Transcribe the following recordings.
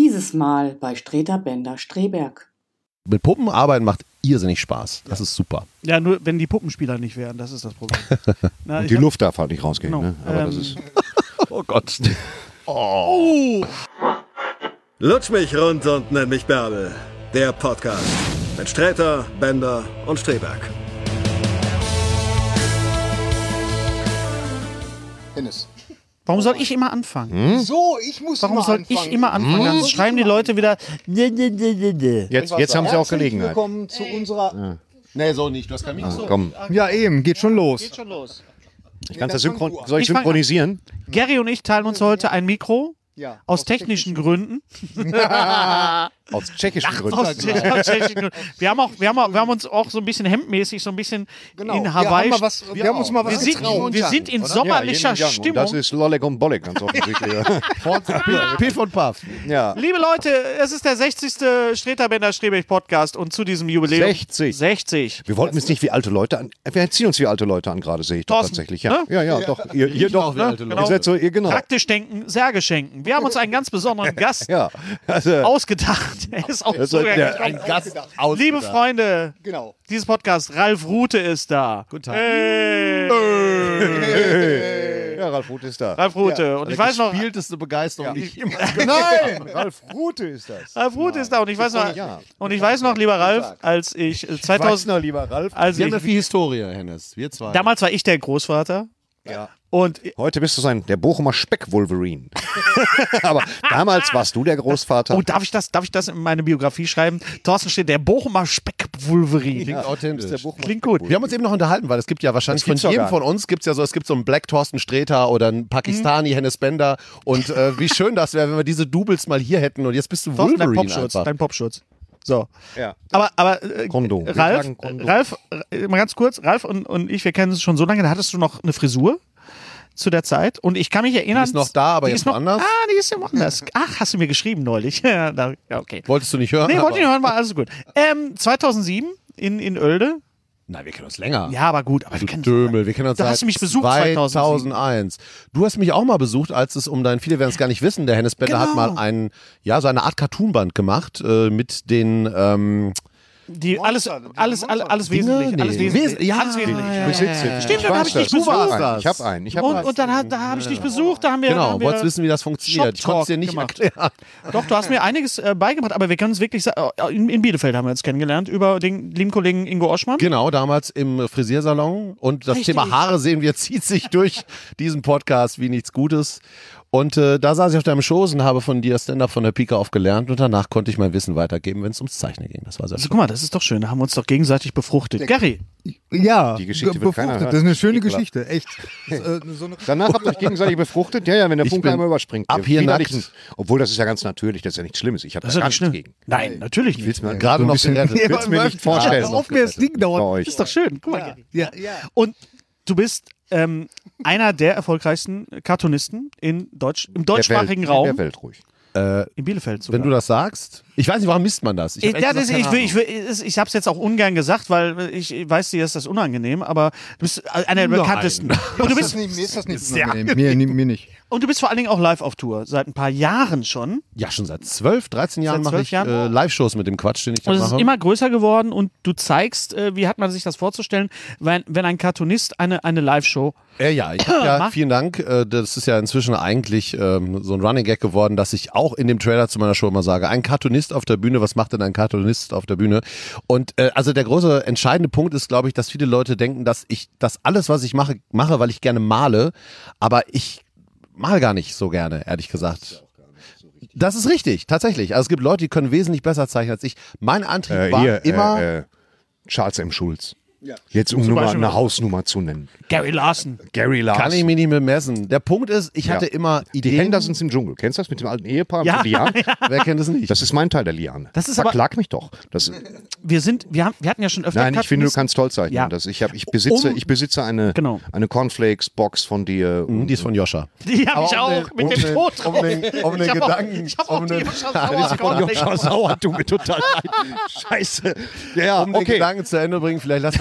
Dieses Mal bei Streter Bender Streberg. Mit Puppen arbeiten macht irrsinnig Spaß. Das ist super. Ja, nur wenn die Puppenspieler nicht wären, das ist das Problem. Na, Und die Luft darf halt nicht rausgehen. Genau. Ne? Aber das ist. Oh Gott. Lutsch mich rund und nenn mich Bärbel. Der Podcast mit Sträter, Bender und Streberg. Hennes. Warum soll ich immer anfangen? So, ich muss Warum immer soll anfangen. ich immer anfangen? Dann schreiben die Leute wieder. Jetzt haben sie auch Herzlich Gelegenheit. Willkommen zu unserer. Nee, so nicht. Du hast kein Mikro. Komm, Ja, eben, geht schon los. Geht schon los. ich kann das dann fang du an. soll ich Ich fang an. synchronisieren? Gary und ich teilen uns heute ein Mikro. Ja, Aus technischen Gründen. Aus tschechischen Gründen. Aus technischen Gründen. Wir haben uns auch so ein bisschen hemdmäßig, so ein bisschen Genau. in Hawaii. Wir haben uns mal was getraut. Wir sind in sommerlicher Yin und Yang. Und Stimmung. das ist Lollek und Bolek ganz offensichtlich. Piff und Puff. Ja. Liebe Leute, es ist der 60. Streter Bender Streberg Podcast und zu diesem Jubiläum 60. Wir wollten jetzt nicht wie alte Leute an. Wir erziehen uns wie alte Leute an gerade, sehe ich doch Thorsten, tatsächlich. Ja, ne? ja, doch. Ihr doch, auch wie alte ne? Leute. Ihr seid so, ihr genau. Praktisch denken, Särge schenken. Wir haben uns einen ganz besonderen Gast Ja. Also, ausgedacht. Er ist auch so Ein Gast aus. Liebe Freunde, Genau. dieses Podcast, Ralf Rute ist da. Guten Tag. ja, Ralf Ruth ist da. Ralf Rute. Und ich weiß noch, Spielteste Begeisterung, die ich immer. Nein, Ralf Rute ist das. Ralf Rute ist da. Und ich weiß noch, Ja. lieber Ralf, als ich Weiß 2000, noch, lieber Ralf. als Wir haben ja ich, viel Historie, Hennes. Wir zwei. damals war ich der Großvater. Ja. Und Heute bist du der Bochumer Speck-Wolverine. Aber damals warst du der Großvater. oh, darf ich das in meine Biografie schreiben? Thorsten steht der Bochumer Speck-Wolverine. Klingt authentisch. Klingt gut. Wir haben uns eben noch unterhalten, weil es gibt ja wahrscheinlich Das von gibt's doch jedem gar von uns gibt's ja so, es gibt so einen Black Thorsten Sträter oder einen Pakistani Hennes Bender und wie schön das wäre, wenn wir diese Doubles mal hier hätten und jetzt bist du Thorsten, dein Wolverine Popschutz. einfach. Dein Popschutz. So. Ja. Aber Kondom. Wir Ralf, tragen Kondom. mal ganz kurz, Ralf und ich, wir kennen uns schon so lange, da hattest du noch eine Frisur zu der Zeit und ich kann mich erinnern. Die ist noch da, aber die jetzt ist noch woanders? Die ist ja woanders. Ach, hast du mir geschrieben neulich. Ja, okay. Wolltest du nicht hören? Nee, aber- wollte ich nicht hören, war alles gut. 2007 in Oelde. Nein, wir kennen uns länger. Ja, aber gut. Aber Du wir kennen Dömel, wir kennen uns Da seit hast du mich besucht 2001. Du hast mich auch mal besucht, als es um viele werden es gar nicht wissen, der Hennes Bender hat Genau. mal so eine Art Cartoonband gemacht mit den die alles Dinge? wesentlich. Nee. Alles wesentlich. Ja, alles wesentlich. ja, Besitze. Stimmt, dann hab ich dich Du warst besucht. das. Ich habe einen. Und dann da habe ich dich besucht, da haben wir. Genau, haben wir wolltest wissen, wie das funktioniert. Ich konnte es dir nicht Shop-Talk erklären. Doch, du hast mir einiges beigebracht, aber wir können es wirklich sagen, in Bielefeld haben wir uns kennengelernt, über den lieben Kollegen Ingo Oschmann. Genau, damals im Frisiersalon. Und das Richtig. Thema Haare, sehen wir, zieht sich durch diesen Podcast wie nichts Gutes. Und da saß ich auf deinem Schoß und habe von dir Stand-Up von der Pike auf gelernt. Und danach konnte ich mein Wissen weitergeben, wenn es ums Zeichnen ging. Das war sehr Also schön. guck mal, das ist doch schön, da haben wir uns doch gegenseitig befruchtet. Gary, Ja, Die Geschichte wird keiner hören. Das ist eine schöne Ekelhaft. Geschichte, echt. So eine Danach habt ihr euch gegenseitig befruchtet. Ja, wenn der Ich Funke bin einmal überspringt. ab hier Widerlichen- nackt. Obwohl, das ist ja ganz natürlich. Das ist ja nichts Schlimmes. Ich habe das da ist gar ja nichts schlimm. gegen. Nein, natürlich Ich nicht. will's mir Gerade noch gerettet. Ich will's mir nicht vorstellen. Auf mir das Ding bei dauert. euch. Ist doch schön. Guck mal, Gary. Ja. Und du bist einer der erfolgreichsten Cartoonisten im deutschsprachigen Der Raum. Welt ruhig. In Bielefeld sogar. Wenn du das sagst. Ich weiß nicht, warum misst man das? Ich habe es jetzt auch ungern gesagt, weil ich weiß, dir ist das unangenehm, aber du bist einer der Nein. bekanntesten. Und du bist, Mir ist das nicht unangenehm. Mir nicht. und du bist vor allen Dingen auch live auf Tour, seit ein paar Jahren schon. Ja, schon seit 12, 13 Jahren Seit mache 12 ich Jahren? Live-Shows mit dem Quatsch, den ich da Und es ist mache. immer größer geworden und du zeigst, wie hat man sich das vorzustellen, wenn ein Cartoonist eine Live-Show Ja, ich hab ja, Mach. vielen Dank. Das ist ja inzwischen eigentlich so ein Running Gag geworden, dass ich auch in dem Trailer zu meiner Show immer sage, ein Cartoonist auf der Bühne, was macht denn ein Cartoonist auf der Bühne? Und also der große entscheidende Punkt ist, glaube ich, dass viele Leute denken, dass ich das alles, was ich mache, weil ich gerne male, aber ich male gar nicht so gerne, ehrlich gesagt. Das ist richtig, tatsächlich. Also es gibt Leute, die können wesentlich besser zeichnen als ich. Mein Antrieb war immer... Charles M. Schulz. Jetzt um nur mal eine Hausnummer zu nennen. Gary Larson. Gary Larson. Kann ich mich nicht mehr messen. Der Punkt ist, ich hatte immer Die Ideen. Hendersons im Dschungel. Kennst du das mit dem alten Ehepaar? Ja. Mit Liane? Wer kennt es nicht? Das ist mein Teil der Liane. Das ist aber- Verklag mich doch. Das, Wir hatten ja schon öfter nein, ich finde, du Cartoonisten. kannst toll zeichnen. Ja. Ich besitze eine Cornflakes-Box von dir. Die ist von Joscha. Die habe ich Aber auch mit dem Tod drauf. um den Ich hab auch- Gedanken, ich hab auch die Joscha Sauer Die von Joscha Cornflakes. Sauer, tut mir total leid. Scheiße. Ja, um den okay. Gedanken zu Ende bringen, vielleicht lassen wir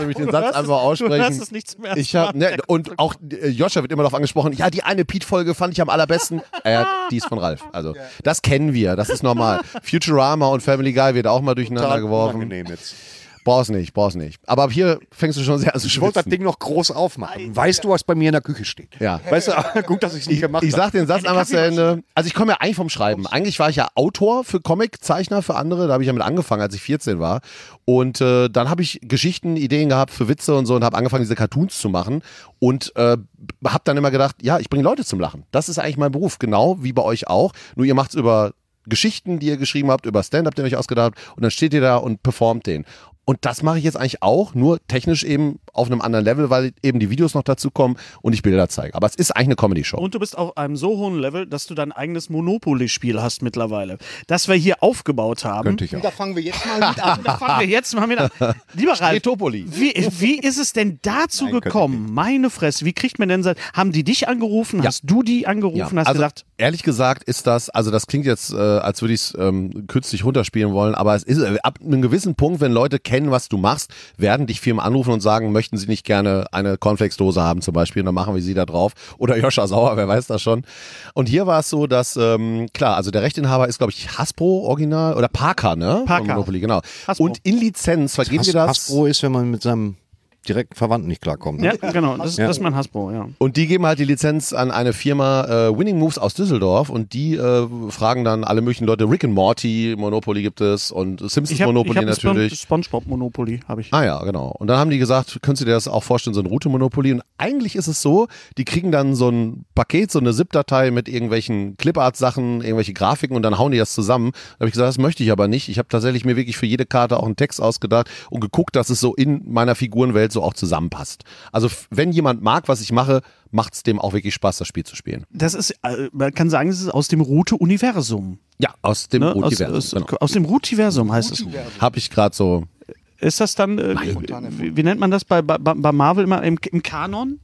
nämlich den Satz einfach aussprechen. Du hörst es nicht zum ersten Ich hab, Mal. ne, und auch Joscha wird immer darauf angesprochen, ja, die eine Pete-Folge fand ich am allerbesten. Die ist von Ralf. Also, das kennen wir, das ist normal. Futurama und Family Guy wird auch mal durcheinander Total geworfen. unangenehm jetzt. Brauch's nicht. Aber ab hier fängst du schon sehr an zu Ich wollte das schwitzen. Ding noch groß aufmachen. Weißt du, was bei mir in der Küche steht? Ja. Weißt du, gut, dass ich es nicht gemacht Ich habe. sag den Satz einmal zu Ende. Also ich komme ja eigentlich vom Schreiben. Eigentlich war ich ja Autor für Comiczeichner für andere. Da habe ich ja mit angefangen, als ich 14 war. Und dann habe ich Geschichten, Ideen gehabt für Witze und so und habe angefangen, diese Cartoons zu machen. Und habe dann immer gedacht, ja, ich bringe Leute zum Lachen. Das ist eigentlich mein Beruf, genau wie bei euch auch. Nur ihr macht's über Geschichten, die ihr geschrieben habt, über Stand-up, den ihr euch ausgedacht habt. Und dann steht ihr da und performt den. Und das mache ich jetzt eigentlich auch, nur technisch eben auf einem anderen Level, weil eben die Videos noch dazu kommen und ich Bilder zeige. Aber es ist eigentlich eine Comedy-Show. Und du bist auf einem so hohen Level, dass du dein eigenes Monopoly-Spiel hast mittlerweile. Das wir hier aufgebaut haben. Könnte ich auch. Da fangen wir jetzt mal mit an. Da fangen wir jetzt mal mit an. Lieber Ralf, Metopoli. wie ist es denn dazu gekommen? Meine Fresse, wie kriegt man denn haben die dich angerufen? Hast du die angerufen? Hast also, gesagt, ehrlich gesagt ist das, also das klingt jetzt, als würde ich es künstlich runterspielen wollen, aber es ist ab einem gewissen Punkt, wenn Leute kennen, was du machst, werden dich Firmen anrufen und sagen, möchten sie nicht gerne eine Cornflakes-Dose haben zum Beispiel und dann machen wir sie da drauf. Oder Joscha Sauer, wer weiß das schon. Und hier war es so, dass, klar, also der Rechteinhaber ist, glaube ich, Hasbro Original oder Parker, ne? Parker. Von Monopoly, genau. Hasbro. Und in Lizenz vergeben wir das. Hasbro ist, wenn man mit seinem direkten Verwandten nicht klarkommt. ja, Ne? genau, das ist mein Hasbro, ja. Und die geben halt die Lizenz an eine Firma Winning Moves aus Düsseldorf und die fragen dann alle möglichen Leute, Rick and Morty, Monopoly gibt es und Simpsons Monopoly natürlich. SpongeBob Monopoly habe ich. Ah ja, genau. Und dann haben die gesagt, könntest du dir das auch vorstellen, so ein Route-Monopoly? Und eigentlich ist es so, die kriegen dann so ein Paket, so eine ZIP-Datei mit irgendwelchen Clipart-Sachen, irgendwelche Grafiken und dann hauen die das zusammen. Da habe ich gesagt, das möchte ich aber nicht. Ich habe tatsächlich mir wirklich für jede Karte auch einen Text ausgedacht und geguckt, dass es so in meiner Figurenwelt so auch zusammenpasst. Also wenn jemand mag, was ich mache, macht es dem auch wirklich Spaß, das Spiel zu spielen. Das ist, man kann sagen, es ist aus dem Route-Universum. Ja, aus dem Ne? Routiversum. Genau. Aus dem Routiversum heißt es. Habe ich gerade so. Ist das dann, wie nennt man das bei Marvel immer im Kanon?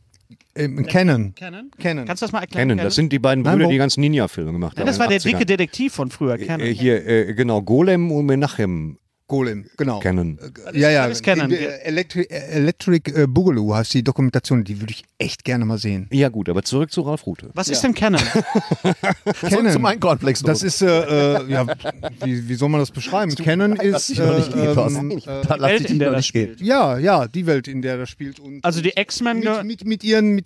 Canon. Canon? Canon. Kannst du das mal erklären? Kennen, das sind die beiden Brüder, die die ganzen Ninja-Filme gemacht haben. das war in der den 80ern. dicke Detektiv von früher, Canon. Genau, Golem und Menachem Golem, genau. kennen. Ja. das ist Canon. Electric Boogaloo heißt die Dokumentation, die würde ich echt gerne mal sehen. Ja gut, aber zurück zu Ralf Rute. Was ist denn Canon? Canon. Zu meinen Cornflakes. Das ist, ja, wie soll man das beschreiben? Canon ist, Da lass Welt, dich in der noch das nicht gehen. spielt. ja, die Welt, in der das spielt. Und Also die X-Men mit ihren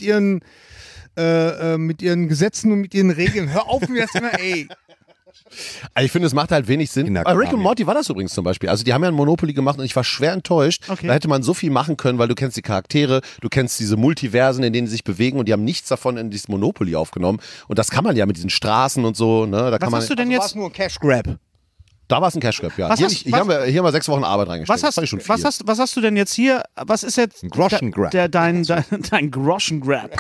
Gesetzen und mit ihren Regeln. Hör auf mir jetzt immer, ey. Also ich finde, es macht halt wenig Sinn. Bei Kinderkram, Rick and ja. Morty war das übrigens zum Beispiel. Also die haben ja ein Monopoly gemacht und ich war schwer enttäuscht. Okay. Da hätte man so viel machen können, weil du kennst die Charaktere, du kennst diese Multiversen, in denen sie sich bewegen und die haben nichts davon in dieses Monopoly aufgenommen. Und das kann man ja mit diesen Straßen und so. Ne? Da kann Was man, hast du denn War jetzt? es nur ein Cash Grab? Da war es ein Cash Grab, ja. Was Hier, hast- hier, haben wir, hier haben wir 6 Wochen Arbeit reingesteckt. Was hast, Das fand ich schon viel. was hast du denn jetzt hier? Was ist jetzt Ein Groschengrab. dein Groschengrab?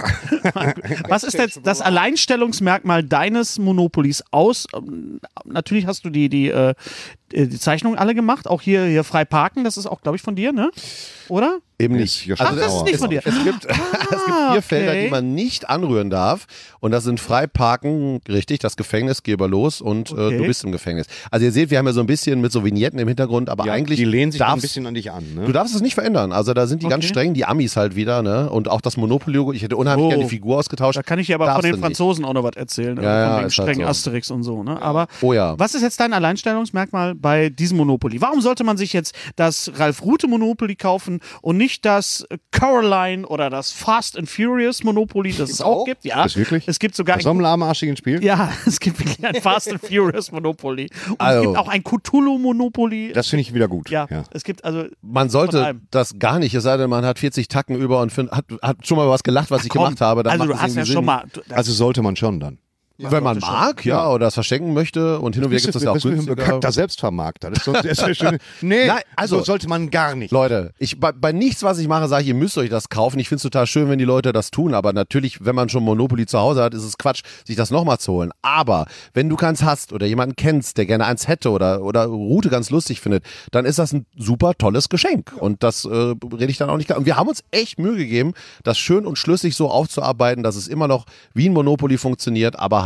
Was ist jetzt das Alleinstellungsmerkmal deines Monopolies aus? Natürlich hast du die Zeichnungen alle gemacht, auch hier frei parken, das ist auch, glaube ich, von dir, ne? Oder? Eben Ist nicht. Joschka Ach, das ist Sauer. nicht von dir. Es gibt 4 Felder, die man nicht anrühren darf. Und das sind Freiparken, richtig, das Gefängnis, geh aber los und Okay. du bist im Gefängnis. Also ihr seht, wir haben ja so ein bisschen mit so Vignetten im Hintergrund, aber Ja, eigentlich die lehnen sich dann ein darfst bisschen an dich an. Ne? du darfst es nicht verändern. Also da sind die ganz Okay. streng, die Amis halt wieder, ne? Und auch das Monopoly, ich hätte unheimlich gerne die Figur ausgetauscht. Da kann ich dir aber Darfst von den du nicht. Franzosen auch noch was erzählen. Ja, ja, von wegen ist halt strengen so. Asterix und so, ne? Aber Oh ja. was ist jetzt dein Alleinstellungsmerkmal bei diesem Monopoly? Warum sollte man sich jetzt das Ralf Rute Monopoly kaufen und nicht das Coraline oder das Fast and Furious Monopoly, das es auch gibt? Ja. Das wirklich? Es gibt sogar Bei so einem lahmarschigen Spiel? ja, es gibt wirklich ein Fast and Furious Monopoly. Und Also. es gibt auch ein Cthulhu Monopoly. Das finde ich wieder gut. ja, es gibt also Man Von sollte allem. das gar nicht, es sei denn, man hat 40 Tacken über und hat schon mal was gelacht, was ich komm, gemacht habe. Dann also macht du es hast ja irgendwie schon Sinn. mal Also sollte man schon dann. Wenn man mag, ja, oder das verschenken möchte und hin und wieder gibt es das ja auch bist du ein günstiger. bekannter Selbstvermarkter. Das ist ja schön. Nee, Nein, also- so sollte man gar nicht. Leute, bei nichts, was ich mache, sage ich, ihr müsst euch das kaufen. Ich finde es total schön, wenn die Leute das tun, aber natürlich, wenn man schon Monopoly zu Hause hat, ist es Quatsch, sich das nochmal zu holen. Aber wenn du keins hast oder jemanden kennst, der gerne eins hätte oder Route ganz lustig findet, dann ist das ein super tolles Geschenk. Und das rede ich dann auch nicht klar. Und wir haben uns echt Mühe gegeben, das schön und schlüssig so aufzuarbeiten, dass es immer noch wie ein Monopoly funktioniert, aber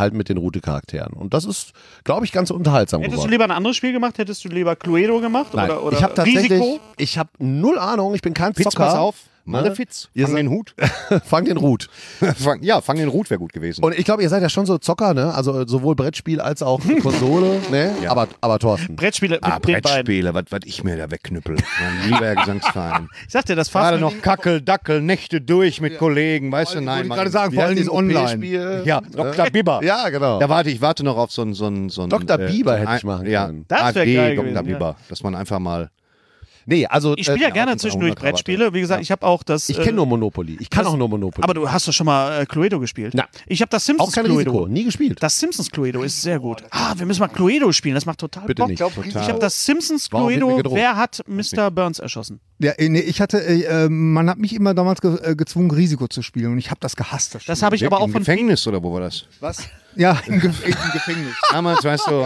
halt mit den Route-Charakteren. Und das ist, glaube ich, ganz unterhaltsam Hättest geworden. du lieber ein anderes Spiel gemacht? Hättest du lieber Cluedo gemacht? Nein, Oder ich habe tatsächlich, Risiko? ich habe null Ahnung, ich bin kein Fitz, Zocker. pass auf. Ne? Malefitz, Ihr fang seid- den Hut. Fang den Root. Fang den Hut wäre gut gewesen. Und ich glaube, ihr seid ja schon so Zocker, ne? Also sowohl Brettspiel als auch Konsole, ne? Ja. Aber Thorsten. Brettspiele mit den beiden. Brettspiele, was ich mir da wegknüppel. Mein lieber Herr Gesangsverein. Ich sag dir, das Gerade Fass noch Kackel, Dackel, Nächte durch mit Kollegen, weißt du, nein. Wollte ich Mann. gerade sagen, vor allem dieses online. OP-Spiel? Ja, Dr. Bibber. Ja, genau. Ich warte noch auf so ein Dr. Bieber hätte ich machen ja, können. Das wär AfD, geil Dr. gewesen, Bieber. Dass man einfach mal. Nee, also Ich spiele ja gerne auf zwischendurch 100 Krawatte. Brettspiele. Wie gesagt, ich habe auch das. ich kenne nur Monopoly. Ich kann auch nur Monopoly. Aber du hast doch schon mal Cluedo gespielt. Na. Ich habe das auch Simpsons kein Cluedo. Risiko, nie gespielt. Das Simpsons Cluedo ist sehr gut. Wir müssen mal Cluedo spielen. Das macht total Bitte Bock. nicht. Ich habe das Simpsons Warum wird mir Cluedo. gedroht? Wer hat Mr. Burns erschossen? Ja, nee, ich hatte, man hat mich immer damals gezwungen, Risiko zu spielen und ich habe das gehasst. Das Spiel. Das habe ich aber auch Im von Gefängnis oder wo war das? Was? Ja, im Gefängnis. Damals, weißt du,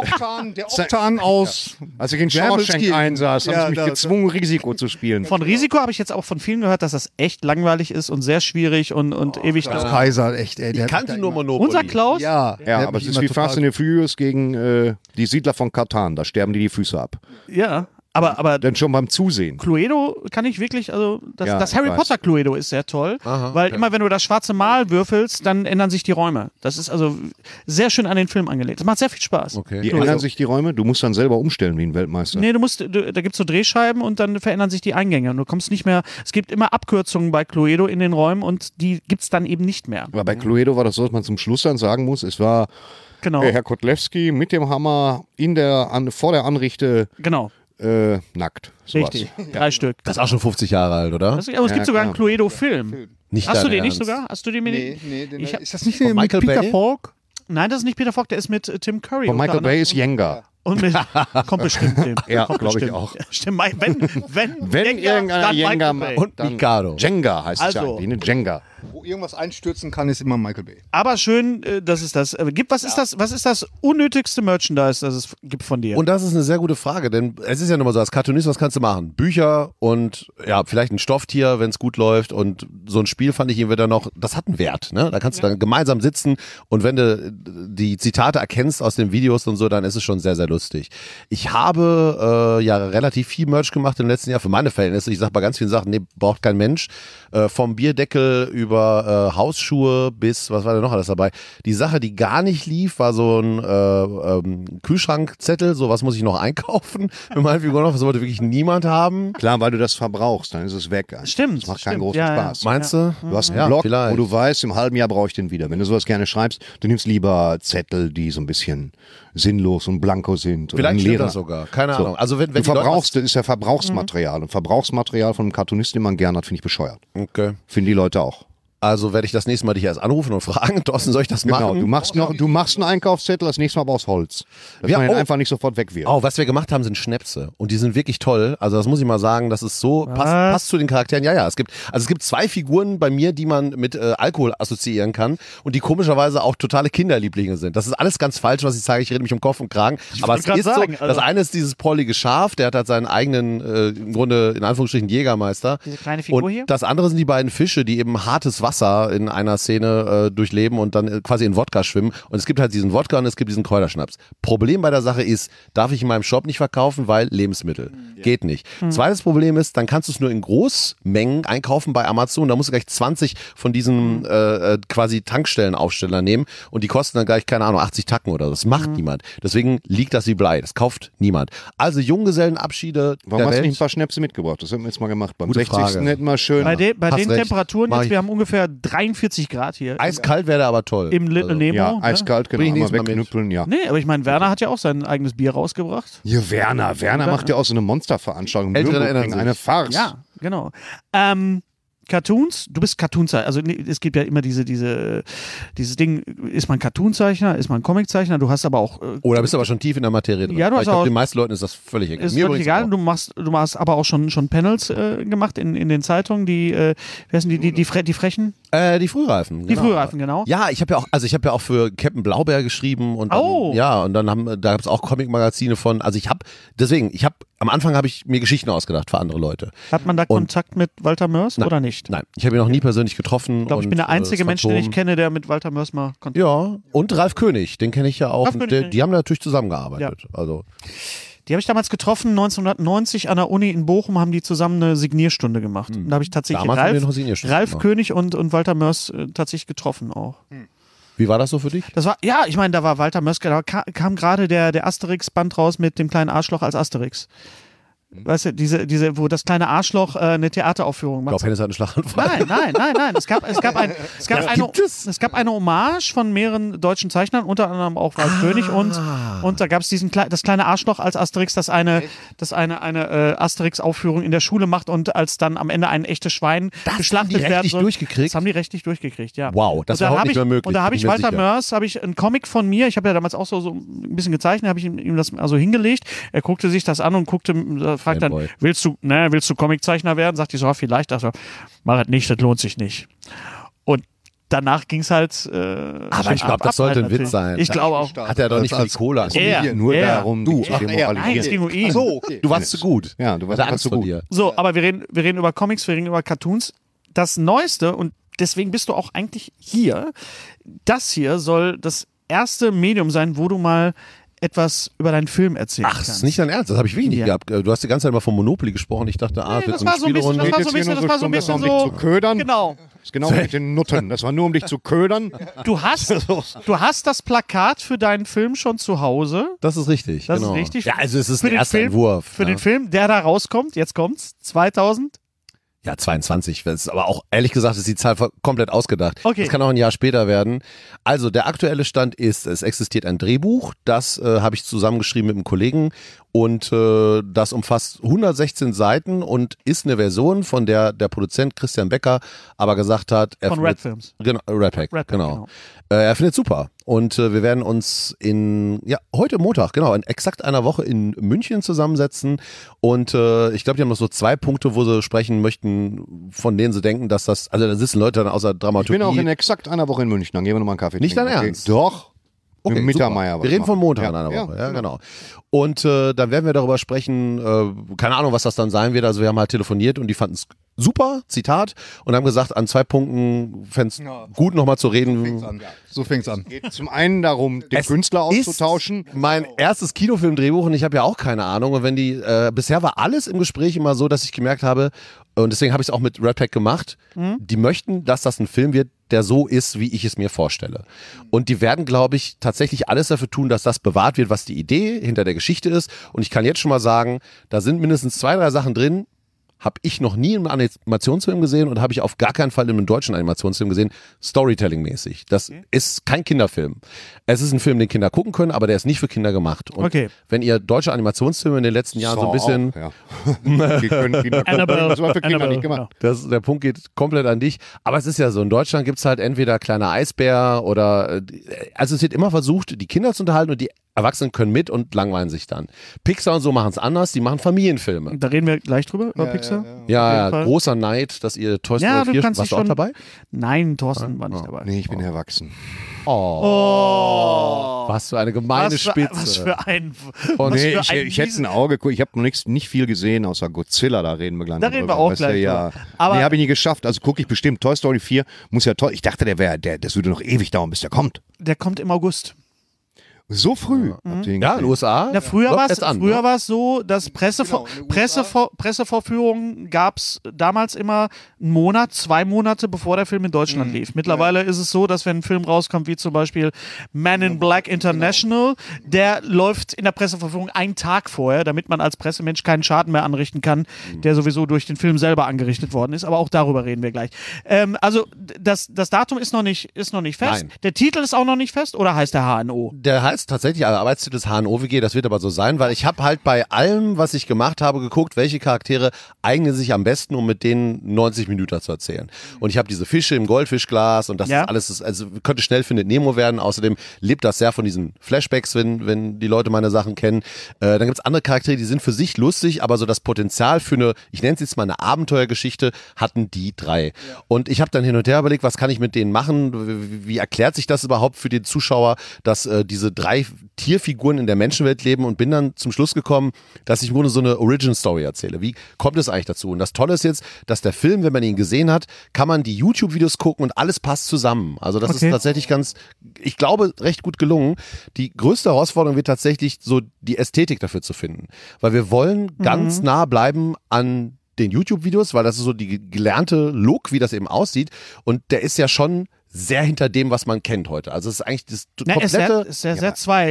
Der Oktan aus. als ich in Wermelskirchen. Shawshank einsaß, haben Ja, sie mich da- gezwungen, Risiko zu spielen. Von Risiko habe ich jetzt auch von vielen gehört, dass das echt langweilig ist und sehr schwierig und ewig Klaus dauert. Kaiser, echt, ey. Ich kannte nur Monopoly. Unser Klaus? Ja, der Ja, hat aber mich es ist immer wie total- Fast and the Furious gegen die Siedler von Katan. Da sterben die Füße ab. Ja. Aber Denn schon beim Zusehen. Cluedo kann ich wirklich, also Ja, das ich Harry weiß. Potter Cluedo ist sehr toll, weil immer wenn du das schwarze Mal würfelst, dann ändern sich die Räume. Das ist also sehr schön an den Film angelegt. Das macht sehr viel Spaß. Okay. Die ändern sich die Räume. Du musst dann selber umstellen wie ein Weltmeister. Nee, da gibt es so Drehscheiben und dann verändern sich die Eingänge. Und du kommst nicht mehr, es gibt immer Abkürzungen bei Cluedo in den Räumen und die gibt es dann eben nicht mehr. Aber bei Cluedo war das so, dass man zum Schluss dann sagen muss, es war Genau, Herr Kotlewski mit dem Hammer vor der Anrichte genau, nackt. Sowas. richtig. 3 Stück. Das ist auch schon 50 Jahre alt, oder? Aber es gibt Ja, sogar einen klar. Cluedo-Film. Nicht Hast du dein den nicht Ernst. sogar? Hast du den mir Ich hab- ist das nicht Von mit Michael Peter Bay? Falk? Nein, das ist nicht Peter Falk, der ist mit Tim Curry. Von unter Michael anderem. Bay ist Jenga. Und mit, kommt bestimmt Tim. Ja, Kommt glaub ich bestimmt. auch. Ja, stimmt, Wenn irgendeiner dann Jenga Michael Bay. macht, Und Mikado. Jenga heißt es ja Also. eigentlich, ne? Jenga. Wo irgendwas einstürzen kann, ist immer Michael Bay. Aber schön, dass es das gibt. Was ist das unnötigste Merchandise, das es gibt von dir? Und das ist eine sehr gute Frage, denn es ist ja nun mal so, als Cartoonist, was kannst du machen? Bücher und ja, vielleicht ein Stofftier, wenn es gut läuft, und so ein Spiel fand ich irgendwie dann noch, das hat einen Wert, ne? Da kannst du dann gemeinsam sitzen und wenn du die Zitate erkennst aus den Videos und so, dann ist es schon sehr, sehr lustig. Ich habe ja relativ viel Merch gemacht im letzten Jahr für meine Verhältnisse. Ich sag bei ganz vielen Sachen, nee, braucht kein Mensch. Vom Bierdeckel über Hausschuhe bis, was war denn noch alles dabei? Die Sache, die gar nicht lief, war so ein Kühlschrankzettel, so was muss ich noch einkaufen mit meinen Figuren noch, das wollte wirklich niemand haben. Klar, weil du das verbrauchst, dann ist es weg. Stimmt. Das macht stimmt. keinen großen Ja, ja. Spaß. Meinst du? Du hast einen Ja, Blog, vielleicht. wo du weißt, im halben Jahr brauche ich den wieder. Wenn du sowas gerne schreibst, du nimmst lieber Zettel, die so ein bisschen sinnlos und blanko sind. Oder Vielleicht einen stimmt leeren. das sogar, keine So. Ahnung. Also wenn Du die Leute verbrauchst, das ist ja Verbrauchsmaterial. Und Verbrauchsmaterial von einem Cartoonisten, den man gerne hat, finde ich bescheuert. Okay. Finden die Leute auch. Also werde ich das nächste Mal dich erst anrufen und fragen, Thorsten, soll ich das Genau, machen? du machst einen Einkaufszettel, das nächste Mal aber aus Holz. Dass Ja, man ihn oh. einfach nicht sofort wegwirft. Oh, was wir gemacht haben, sind Schnäpse. Und die sind wirklich toll. Also das muss ich mal sagen, das ist so, passt zu den Charakteren. Ja, es gibt 2 Figuren bei mir, die man mit Alkohol assoziieren kann und die komischerweise auch totale Kinderlieblinge sind. Das ist alles ganz falsch, was ich sage. Ich rede mich um Kopf und Kragen. Aber es wollte ist grad sagen, so, das eine ist dieses pollige Schaf, der hat halt seinen eigenen, im Grunde, in Anführungsstrichen, Jägermeister. Diese kleine Figur und hier? das andere sind die beiden Fische, die eben hartes Wasser in einer Szene durchleben und dann quasi in Wodka schwimmen. Und es gibt halt diesen Wodka und es gibt diesen Kräuterschnaps. Problem bei der Sache ist, darf ich in meinem Shop nicht verkaufen, weil Lebensmittel. Geht nicht. Zweites Problem ist, dann kannst du es nur in Großmengen einkaufen bei Amazon. Da musst du gleich 20 von diesen quasi Tankstellenaufsteller nehmen und die kosten dann gleich, keine Ahnung, 80 Tacken oder so. Das macht niemand. Deswegen liegt das wie Blei. Das kauft niemand. Also Junggesellenabschiede Warum der hast du Welt. nicht ein paar Schnäpse mitgebracht? Das hätten wir jetzt mal gemacht. Beim Gute 60. Frage. hätten wir schön. Bei den Hast recht. Temperaturen Mach jetzt, ich. wir haben ungefähr 43 Grad hier Eiskalt wäre der aber toll. im Little Also, Nemo. ja, ne? eiskalt, genau. Bring ich Einmal nächstes Mal mit. wegknüppeln, ja. Nee, aber ich meine, Werner hat ja auch sein eigenes Bier rausgebracht. Ja, Werner macht ja auch so eine Monsterveranstaltung. Ältere Nürburgring, erinnern sich. eine Farce. Ja, genau. Cartoons, du bist Cartoonzeichner, also es gibt ja immer dieses Ding, ist man Cartoonzeichner, ist man Comiczeichner, du hast aber auch Oh, da bist du aber schon tief in der Materie drin. Ja, du Weil hast ich glaube, auch- den meisten Leuten ist das völlig egal. ist Mir völlig übrigens egal, auch. du machst aber auch schon Panels gemacht in den Zeitungen, die, wer sind die Frechen? Die Frühreifen. Die Frühreifen, genau. Ja, ich habe ja auch für Captain Blaubeer geschrieben und dann, und dann da gab es auch Comic-Magazine von, also am Anfang habe ich mir Geschichten ausgedacht für andere Leute. Hat man da Kontakt mit Walter Mörs oder nicht? Nein, ich habe ihn noch nie persönlich getroffen. Ich glaube, ich bin der einzige Mensch, den ich kenne, der mit Walter Mörs mal Kontakt hat. Ja, und Ralf König, den kenne ich ja auch. Die haben natürlich zusammengearbeitet. Ja. Also. Die habe ich damals getroffen, 1990 an der Uni in Bochum, haben die zusammen eine Signierstunde gemacht. Und da habe ich tatsächlich Ralf König und Walter Mörs tatsächlich getroffen auch. Wie war das so für dich? Das war, ja, ich meine, da war Walter Mörs, da kam gerade der Asterix-Band raus mit dem kleinen Arschloch als Asterix. Weißt du, wo das kleine Arschloch eine Theateraufführung macht. Ich glaube, Hennes hat einen Schlaganfall. Nein. Es gab eine Hommage von mehreren deutschen Zeichnern, unter anderem auch Ralf König und da gab es das kleine Arschloch als Asterix, das eine Asterix-Aufführung in der Schule macht und als dann am Ende ein echtes Schwein geschlachtet werden soll. Das haben die rechtlich durchgekriegt, ja. Wow, das war überhaupt nicht mehr möglich. Und da habe ich Walter Mörs, einen Comic von mir, ich habe ja damals auch so ein bisschen gezeichnet, habe ich ihm das also hingelegt. Er guckte sich das an und fragt dann, willst du Comiczeichner werden? Sagt die so, vielleicht. Also, mach es nicht, das lohnt sich nicht. Und danach ging es halt. Aber ich glaube, das sollte ein Witz sein. Ich glaube auch. Hat er doch nicht viel Cola. Nur darum, du. Nein, es ging um ihn. So, okay. Du warst zu gut. Ja, du warst einfach zu gut. So, aber wir reden über Comics, wir reden über Cartoons. Das Neueste, und deswegen bist du auch eigentlich hier, das hier soll das erste Medium sein, wo du mal etwas über deinen Film erzählen kannst. Das ist nicht dein Ernst, das habe ich wirklich nicht gehabt. Du hast die ganze Zeit immer von Monopoly gesprochen. Ich dachte, das wird so eine Spielrunde. Das war so ein bisschen um dich zu ködern. Genau. Das ist genau mit den Nutten. Das war nur, um dich zu ködern. Du hast das Plakat für deinen Film schon zu Hause. Das ist richtig. Das ist richtig. Ja, also es ist ein erster Entwurf. Für den Film, der da rauskommt, jetzt kommt's, 2000. Ja, 22. Das ist aber auch, ehrlich gesagt, ist die Zahl komplett ausgedacht. Okay. Das kann auch ein Jahr später werden. Also der aktuelle Stand ist, es existiert ein Drehbuch, das habe ich zusammengeschrieben mit einem Kollegen und das umfasst 116 Seiten und ist eine Version, von der der Produzent Christian Becker aber gesagt hat, von Red Films. Genau, Red Pack, genau. Er findet super und wir werden uns heute Montag, genau, in exakt einer Woche in München zusammensetzen und ich glaube, die haben noch so 2 Punkte, wo sie sprechen möchten, von denen sie denken, dass das, also da sitzen Leute dann außer Dramaturgie. Ich bin auch in exakt einer Woche in München, dann gehen wir nochmal einen Kaffee Nicht trinken. dein Ernst? Doch. Okay, Mittermeier. Wir reden von Montag in einer Woche, ja, genau. Und dann werden wir darüber sprechen, keine Ahnung, was das dann sein wird, also wir haben halt telefoniert und die fanden es super, Zitat, und haben gesagt, an 2 Punkten fände es gut, nochmal zu reden. So fängt's an. Geht zum einen darum, den Künstler auszutauschen. Mein erstes Kinofilmdrehbuch und ich habe ja auch keine Ahnung und wenn bisher war alles im Gespräch immer so, dass ich gemerkt habe, und deswegen habe ich es auch mit Red Pack gemacht, die möchten, dass das ein Film wird, der so ist, wie ich es mir vorstelle. Und die werden, glaube ich, tatsächlich alles dafür tun, dass das bewahrt wird, was die Idee hinter der Geschichte ist. Und ich kann jetzt schon mal sagen, da sind mindestens 2, 3 Sachen drin, habe ich noch nie in einem Animationsfilm gesehen und habe ich auf gar keinen Fall in einem deutschen Animationsfilm gesehen, Storytelling-mäßig. Das ist kein Kinderfilm. Es ist ein Film, den Kinder gucken können, aber der ist nicht für Kinder gemacht. Und wenn ihr deutsche Animationsfilme in den letzten Jahren so ein bisschen... Die können Kinder gucken, das war für Kinder nicht gemacht. Der Punkt geht komplett an dich. Aber es ist ja so, in Deutschland gibt es halt entweder Kleiner Eisbär oder... Also es wird immer versucht, die Kinder zu unterhalten und die Erwachsenen können mit und langweilen sich dann. Pixar und so machen es anders, die machen Familienfilme. Da reden wir gleich drüber, über Pixar. Ja, großer Neid, dass ihr Toy Story 4... Warst du auch dabei? Nein, Thorsten war nicht dabei. Nee, ich bin erwachsen. Was für eine gemeine Spitze. Was für ein... Ich hätte ein Auge, ich habe noch nicht viel gesehen, außer Godzilla, da reden wir gleich drüber. Da reden wir auch gleich drüber. Aber habe ich nie geschafft, also gucke ich bestimmt. Toy Story 4 muss ja toll. Ich dachte, das würde noch ewig dauern, bis der kommt. Der kommt im August. So früh? Ja, in den USA. Ja, früher war es so, dass Pressevorführungen gab es damals immer einen Monat, 2 Monate, bevor der Film in Deutschland lief. Mittlerweile ist es so, dass wenn ein Film rauskommt, wie zum Beispiel Man in Black International, der läuft in der Pressevorführung einen Tag vorher, damit man als Pressemensch keinen Schaden mehr anrichten kann, der sowieso durch den Film selber angerichtet worden ist. Aber auch darüber reden wir gleich. Also das Datum ist noch nicht fest. Nein. Der Titel ist auch noch nicht fest, oder heißt der HNO? Der heißt tatsächlich, also Arbeitstitel ist HNOWG, das wird aber so sein, weil ich habe halt bei allem, was ich gemacht habe, geguckt, welche Charaktere eignen sich am besten, um mit denen 90 Minuten zu erzählen. Und ich habe diese Fische im Goldfischglas und das ist alles, also könnte schnell Findet Nemo werden. Außerdem lebt das sehr von diesen Flashbacks, wenn die Leute meine Sachen kennen. Dann gibt es andere Charaktere, die sind für sich lustig, aber so das Potenzial für eine, ich nenne es jetzt mal eine Abenteuergeschichte, hatten die 3. Ja. Und ich habe dann hin und her überlegt, was kann ich mit denen machen? Wie erklärt sich das überhaupt für den Zuschauer, dass diese 3 Tierfiguren in der Menschenwelt leben, und bin dann zum Schluss gekommen, dass ich nur so eine Origin-Story erzähle. Wie kommt es eigentlich dazu? Und das Tolle ist jetzt, dass der Film, wenn man ihn gesehen hat, kann man die YouTube-Videos gucken und alles passt zusammen. Also das ist tatsächlich ganz, ich glaube, recht gut gelungen. Die größte Herausforderung wird tatsächlich so die Ästhetik dafür zu finden. Weil wir wollen ganz nah bleiben an den YouTube-Videos, weil das ist so die gelernte Look, wie das eben aussieht. Und der ist ja schon sehr hinter dem, was man kennt heute. Also es ist eigentlich das komplette... Ist sehr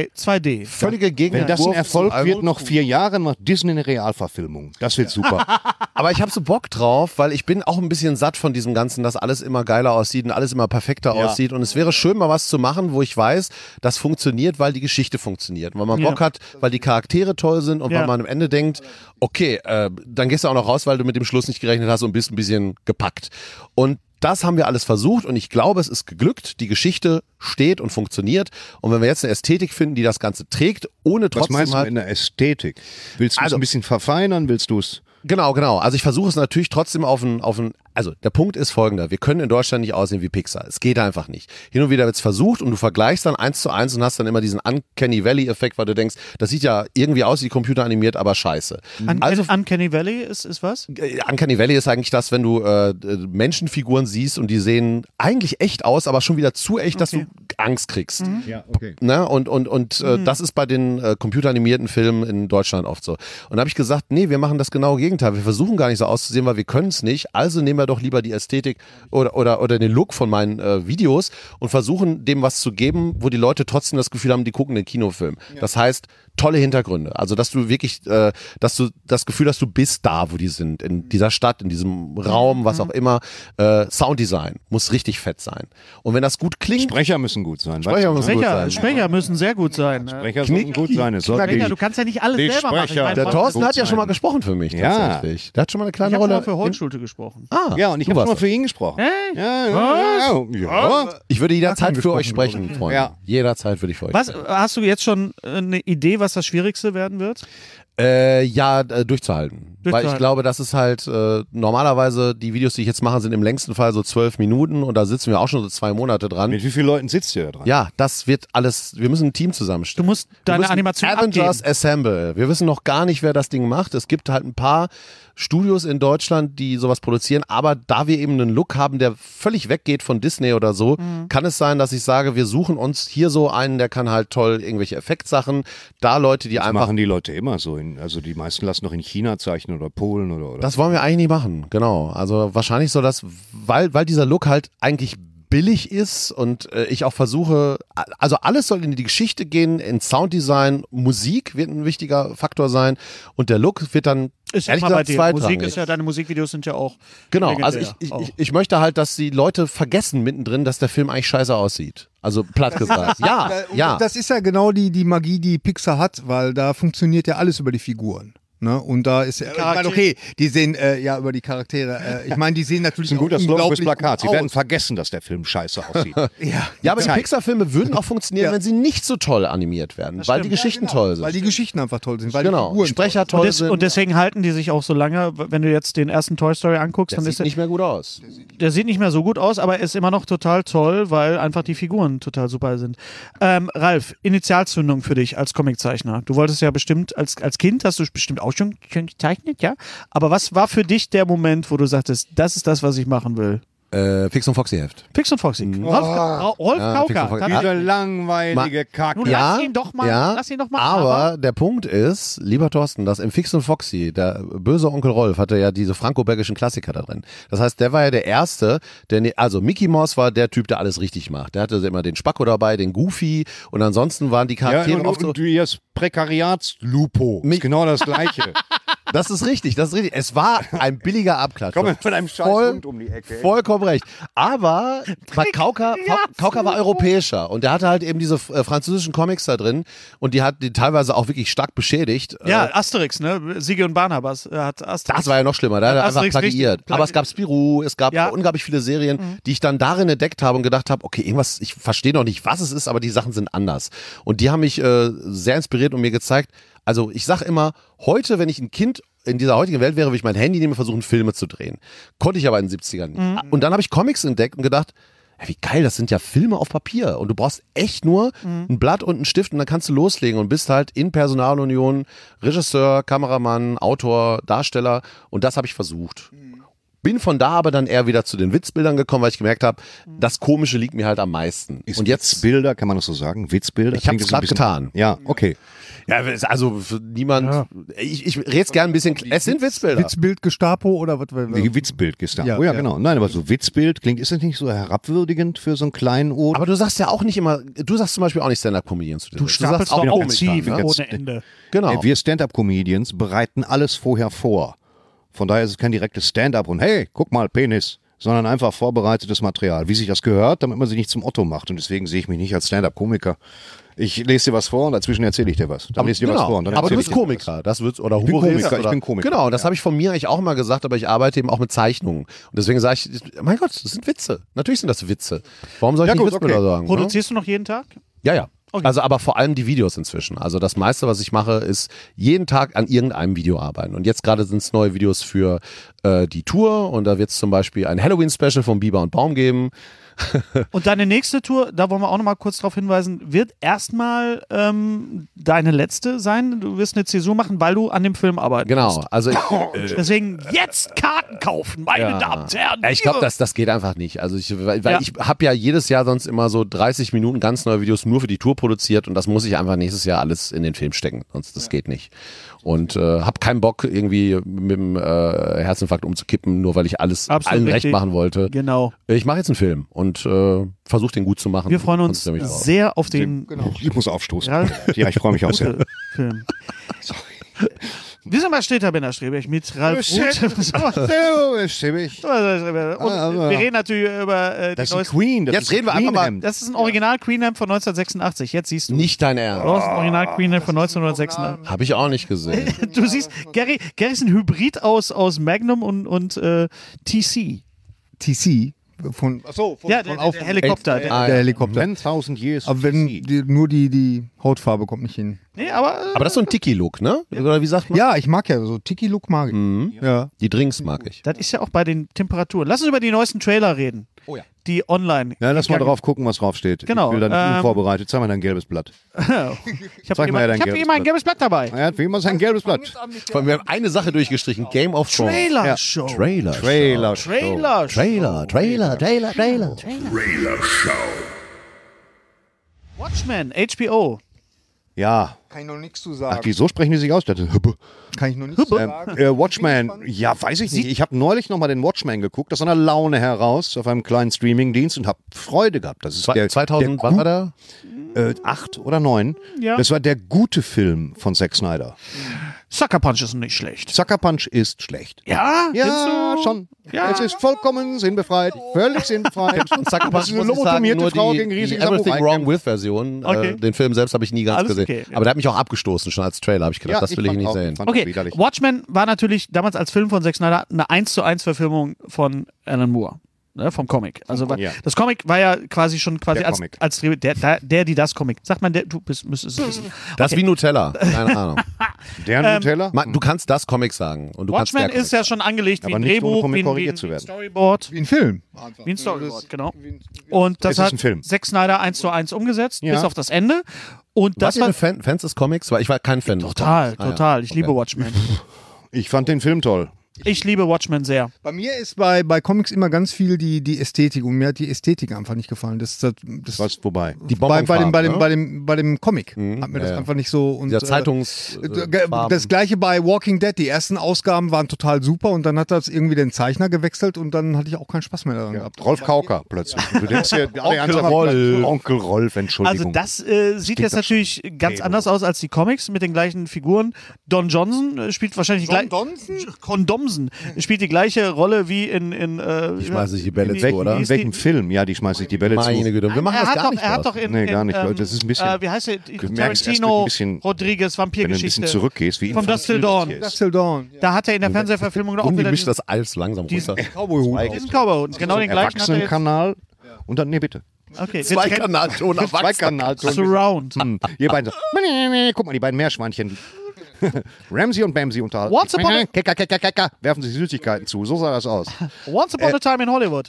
2D. Völlige Gegenentwurf. Wenn das ein Erfolg wird, noch 4 Jahre, macht Disney eine Realverfilmung. Das wird super. Aber ich habe so Bock drauf, weil ich bin auch ein bisschen satt von diesem Ganzen, dass alles immer geiler aussieht und alles immer perfekter aussieht. Und es wäre schön, mal was zu machen, wo ich weiß, das funktioniert, weil die Geschichte funktioniert. Weil man Bock hat, weil die Charaktere toll sind und weil man am Ende denkt, okay, dann gehst du auch noch raus, weil du mit dem Schluss nicht gerechnet hast und bist ein bisschen gepackt. Und das haben wir alles versucht und ich glaube, es ist geglückt. Die Geschichte steht und funktioniert. Und wenn wir jetzt eine Ästhetik finden, die das Ganze trägt, ohne trotzdem Was meinst du in der Ästhetik? Willst du es ein bisschen verfeinern? Willst du es... Genau. Also ich versuche es natürlich trotzdem auf ein, also der Punkt ist folgender: Wir können in Deutschland nicht aussehen wie Pixar. Es geht einfach nicht. Hin und wieder wird es versucht und du vergleichst dann 1:1 und hast dann immer diesen Uncanny Valley-Effekt, weil du denkst, das sieht ja irgendwie aus wie computeranimiert, aber scheiße. Uncanny Valley ist was? Uncanny Valley ist eigentlich das, wenn du Menschenfiguren siehst und die sehen eigentlich echt aus, aber schon wieder zu echt, dass du Angst kriegst. Ja, okay. Ne? Und das ist bei den computeranimierten Filmen in Deutschland oft so. Und da habe ich gesagt, nee, wir machen das genaue Gegenteil. Wir versuchen gar nicht so auszusehen, weil wir können es nicht. Also nehmen wir doch lieber die Ästhetik oder den Look von meinen Videos und versuchen dem was zu geben, wo die Leute trotzdem das Gefühl haben, die gucken den Kinofilm. Ja. Das heißt, tolle Hintergründe. Also, dass du wirklich, dass du das Gefühl hast, du bist da, wo die sind, in dieser Stadt, in diesem Raum, was auch immer. Sounddesign muss richtig fett sein. Und wenn das gut klingt... Sprecher müssen gut sein. Sprecher müssen sehr gut sein. Sprecher müssen gut sein. Du kannst ja nicht alles selber machen. Der Thorsten hat ja schon mal gesprochen für mich, tatsächlich. Der hat schon mal eine kleine Rolle. Ich habe für Holzschulte gesprochen. Ja, und ich habe schon mal für ihn gesprochen. Ja. Ich würde jederzeit für euch sprechen, Freunde. Ja. Jederzeit würde ich für euch sprechen. Hast du jetzt schon eine Idee, was das Schwierigste werden wird? Durchzuhalten. Weil ich glaube, das ist halt normalerweise, die Videos, die ich jetzt mache, sind im längsten Fall so 12 Minuten und da sitzen wir auch schon so 2 Monate dran. Mit wie vielen Leuten sitzt ihr da dran? Ja, das wird alles, wir müssen ein Team zusammenstellen. Du musst deine Animation Avengers abgeben. Assemble. Wir wissen noch gar nicht, wer das Ding macht. Es gibt halt ein paar Studios in Deutschland, die sowas produzieren, aber da wir eben einen Look haben, der völlig weggeht von Disney oder so, kann es sein, dass ich sage, wir suchen uns hier so einen, der kann halt toll irgendwelche Effektsachen, da Leute, die das einfach... machen die Leute immer so. Also die meisten lassen noch in China zeichnen oder Polen oder. Das wollen wir eigentlich nicht machen, genau. Also wahrscheinlich so, dass, weil dieser Look halt eigentlich billig ist und ich auch versuche, also alles soll in die Geschichte gehen, in Sounddesign, Musik wird ein wichtiger Faktor sein und der Look wird dann ist ja mal bei dir. Musik ist ja, deine Musikvideos sind ja auch genau, also ich möchte halt, dass die Leute vergessen mittendrin, dass der Film eigentlich scheiße aussieht. Also platt gesagt. Ja. Das ist ja genau die Magie, die Pixar hat, weil da funktioniert ja alles über die Figuren. Ne? Und da ist, ich meine, okay, die sehen über die Charaktere, ich meine, die sehen natürlich das ist ein guter Slogan fürs Plakat. Sie aus. werden vergessen, dass der Film scheiße aussieht. Ja, aber die Pixar-Filme würden auch funktionieren, wenn sie nicht so toll animiert werden, weil die Geschichten toll sind. Weil die Geschichten einfach toll sind, weil die Figuren Sprecher toll sind. Und deswegen halten die sich auch so lange, wenn du jetzt den ersten Toy Story anguckst, dann sieht nicht mehr gut aus. Der sieht nicht mehr so gut aus, aber ist immer noch total toll, weil einfach die Figuren total super sind. Ralf, Initialzündung für dich als Comiczeichner. Du wolltest ja bestimmt, als Kind hast du bestimmt auch schon gezeichnet, ja? Aber was war für dich der Moment, wo du sagtest, das ist das, was ich machen will? Fix und Foxy Heft. Fix und Foxy. Rolf Kauka. Diese langweilige Kacke. Nun, lass ihn doch mal. Aber der Punkt ist, lieber Thorsten, dass im Fix und Foxy, der böse Onkel Rolf hatte ja diese franco-belgischen Klassiker da drin. Das heißt, der war ja der Erste, also Mickey Mouse war der Typ, der alles richtig macht. Der hatte immer den Spacko dabei, den Goofy und ansonsten waren die Charaktere oft so... Und das Prekariats-Lupo ist genau das Gleiche. Das ist richtig, das ist richtig. Es war ein billiger Abklatsch. Komm mit einem scheiß Hund um die Ecke. Vollkommen recht. Aber Kauka war europäischer und der hatte halt eben diese französischen Comics da drin und die hat die teilweise auch wirklich stark beschädigt. Ja, Asterix, ne? Siege und Barnabas hat Asterix. Das war ja noch schlimmer, da hat er einfach Asterix plagiiert. richtig Aber es gab Spirou, es gab unglaublich viele Serien, die ich dann darin entdeckt habe und gedacht habe, okay, irgendwas, ich verstehe noch nicht, was es ist, aber die Sachen sind anders. Und die haben mich sehr inspiriert und mir gezeigt, also ich sag immer, heute, wenn ich ein Kind in dieser heutigen Welt wäre, würde ich mein Handy nehmen und versuchen, Filme zu drehen. Konnte ich aber in den 70ern nicht. Und dann habe ich Comics entdeckt und gedacht, ja, wie geil, das sind ja Filme auf Papier. Und du brauchst echt nur ein Blatt und einen Stift und dann kannst du loslegen und bist halt in Personalunion Regisseur, Kameramann, Autor, Darsteller. Und das habe ich versucht. Bin von da aber dann eher wieder zu den Witzbildern gekommen, weil ich gemerkt habe, das Komische liegt mir halt am meisten. Ist und jetzt Witzbilder, kann man das so sagen? Witzbilder? Ich habe es Klingt das ein gerade bisschen- getan. Ja, okay. Ja, also für niemand. Ich rede es gerne ein bisschen. Es sind Witzbilder. Witzbild Gestapo oder was? Wie Witzbild gestern. Ja, Oh ja, ja. genau. Nein, aber so Witzbild klingt, ist das nicht so herabwürdigend für so einen kleinen Ort? Aber du sagst ja auch nicht immer, du sagst zum Beispiel auch nicht Stand-Up-Comedian zu dir. Du stapelst doch Komiker, auch tief ne? ohne Ende. Genau. Wir Stand-Up-Comedians bereiten alles vorher vor. Von daher ist es kein direktes Stand-Up und hey, guck mal, Penis, sondern einfach vorbereitetes Material, wie sich das gehört, damit man sich nicht zum Otto macht. Und deswegen sehe ich mich nicht als Stand-Up-Komiker. Ich lese dir was vor und dazwischen erzähle ich dir was. Dann lese ich dir was vor und dann aber du erzähle ich bist dir Komiker, das wird's, oder Ich bin Humorist. Komiker, ich oder, bin Komiker. Genau, das habe ich von mir eigentlich auch immer gesagt, aber ich arbeite eben auch mit Zeichnungen. Und deswegen sage ich, mein Gott, das sind Witze. Natürlich sind das Witze. Warum soll ich Ja, nicht gut, Witzbilder okay. sagen? Ne? Produzierst du noch jeden Tag? Ja, ja. Okay. Also aber vor allem die Videos inzwischen. Also das meiste, was ich mache, ist jeden Tag an irgendeinem Video arbeiten. Und jetzt gerade sind es neue Videos für die Tour und da wird es zum Beispiel ein Halloween-Special von Biber und Baum geben. Und deine nächste Tour, da wollen wir auch noch mal kurz drauf hinweisen, wird erstmal deine letzte sein. Du wirst eine Zäsur machen, weil du an dem Film arbeiten Genau. musst. Also Deswegen jetzt Karten kaufen, meine Damen und Herren. Ja, ich glaube, das geht einfach nicht. Also weil Ja. ich habe ja jedes Jahr sonst immer so 30 Minuten ganz neue Videos nur für die Tour produziert und das muss ich einfach nächstes Jahr alles in den Film stecken. Sonst das geht nicht. Und habe keinen Bock irgendwie mit dem Herzinfarkt umzukippen, nur weil ich alles Absolut allen richtig. recht machen wollte. Genau. Ich mache jetzt einen Film und versuche den gut zu machen. Wir freuen uns Konzentriere mich drauf. sehr auf den Ich muss aufstoßen. Ja. Ja, ich freue mich auch sehr. Film. Wir sind bei Streter Benner Strebech mit Ralf Ruth. Und wir reden natürlich über Das die ist neuesten. Queen. Das Jetzt ist reden wir einfach mal- Queen-Hemd. Das ist ein Original Queen Hemd von 1986. Jetzt siehst du. Nicht dein Ernst. Du hast ein Original Queen Hemd von 1986. Habe ich auch nicht gesehen. Du siehst, Gary ist ein Hybrid aus Magnum und TC. TC von, achso, von, Ja, der Helikopter. Ah, der ja. Helikopter. 10.000 Years. Aber wenn BC. nur die Hautfarbe kommt nicht hin. Nee, aber Aber das ist so ein Tiki-Look, ne? Oder wie sagt man? Ja, ich mag ja so Tiki-Look mag ich. Ja. Die Drinks mag ich. das ist ja auch bei den Temperaturen. Lass uns über die neuesten Trailer reden. Oh ja. Die online. Ja, lass mal gegangen- drauf gucken, was draufsteht. Genau, Ich will dann unvorbereitet. Zeig mal dein gelbes Blatt. Ich habe Zeig mal dein hab gelbes immer ein gelbes Blatt dabei. Er hat wie immer sein gelbes Blatt. Vor allem, wir haben eine Sache durchgestrichen. Game of Thrones. Trailer Show. Trailer. Trailer. Trailer Show. Trailer. Watchmen, HBO. Ja. Kann ich noch nichts zu Ach, sagen. so sprechen die sich aus. Ich dachte, Kann ich noch nichts zu sagen. Watchmen, ja, weiß ich nicht. Ich habe neulich nochmal den Watchmen geguckt, aus einer Laune heraus, auf einem kleinen Streamingdienst und habe Freude gehabt. Das ist der 2000, wann war der? 8 oder 9. Ja. Das war der gute Film von Zack Snyder. Sucker Punch ist nicht schlecht. Sucker Punch ist schlecht. Ja? Ja, Findest du? schon. Ja. Es ist vollkommen sinnbefreit, völlig sinnbefreit. Und Sucker Das ist eine muss ich sagen, lobotomierte nur Frau die, gegen die riesiges Everything Samurai. Wrong With Version. Okay. Den Film selbst habe ich nie ganz Alles gesehen. okay, ja. Aber der hat mich auch abgestoßen, schon als Trailer. Habe ich gedacht, Ja, das will ich fand nicht auch- sehen. fand auch Okay, widerlich. Watchmen war natürlich damals als Film von Zack Snyder eine 1:1 Verfilmung von Alan Moore. Ne, vom Comic. Also Ja. das Comic war ja quasi Der als Comic. die das Comic. Sagt man, du müsstest es wissen. Das ist wie Nutella. Keine Ahnung. Der Nutella? Du kannst das Comic sagen. Und du kannst Watchmen der Comic ist ja schon angelegt wie Aber ein nicht, um Drehbuch, von mir wie ein korrigiert zu werden. Storyboard. Wie ein Film. Wie ein Storyboard, genau. Und das Es ist hat ein Film. Zack Snyder 1:1 umgesetzt, Ja. bis auf das Ende. Und Wart das ihr war eine Fans des Comics? Weil ich war kein Fan. des total, Comics. Ah, ja. total. Ich liebe Okay. Watchmen. Ich fand den Film toll. Ich liebe Watchmen sehr. Bei mir ist bei Comics immer ganz viel die Ästhetik und mir hat die Ästhetik einfach nicht gefallen. Was, wobei? Die bei Bonbonfarben, dem Comic Mhm, hat mir das ja. einfach nicht so. Und, Der Zeitungs das gleiche bei Walking Dead. Die ersten Ausgaben waren total super und dann hat das irgendwie den Zeichner gewechselt und dann hatte ich auch keinen Spaß mehr daran gehabt. Rolf Kauker plötzlich. Du denkst ja, Onkel Rolf, Entschuldigung. Also das sieht jetzt natürlich ganz anders aus als die Comics mit den gleichen Figuren. Don Johnson spielt wahrscheinlich Con Domsen spielt die gleiche Rolle wie in ich schmeiß nicht die Bälle zu, oder? In welchem Film? Ja, die schmeiße ich die Bälle Meine zu. Güte, wir machen das gar nicht. Er hat doch in Nee, gar nicht, Leute. Das ist ein bisschen. wie heißt der? Du merkst erst Tarantino, ein bisschen, Rodriguez, wenn du ein bisschen Vampirgeschichte. zurückgehst, wie Vom Dust Till Dawn. Dust Till Dawn. Ja. Da hat er in der Fernsehverfilmung auch Und die wieder mischt das alles langsam runter. diesen Cowboy-Hut. Genau den gleichen hat er jetzt. Erwachsenenkanal. Und dann, nee, bitte. Okay, Zwei-Kanal-Ton Zwei-Kanal. Surround. Ihr beiden so. Guck mal, die beiden Meerschweinchen. Ramsey und Bamsey unterhalten. Once upon a- Kecker, werfen sich Süßigkeiten zu. So sah das aus. Once Upon a Time in Hollywood.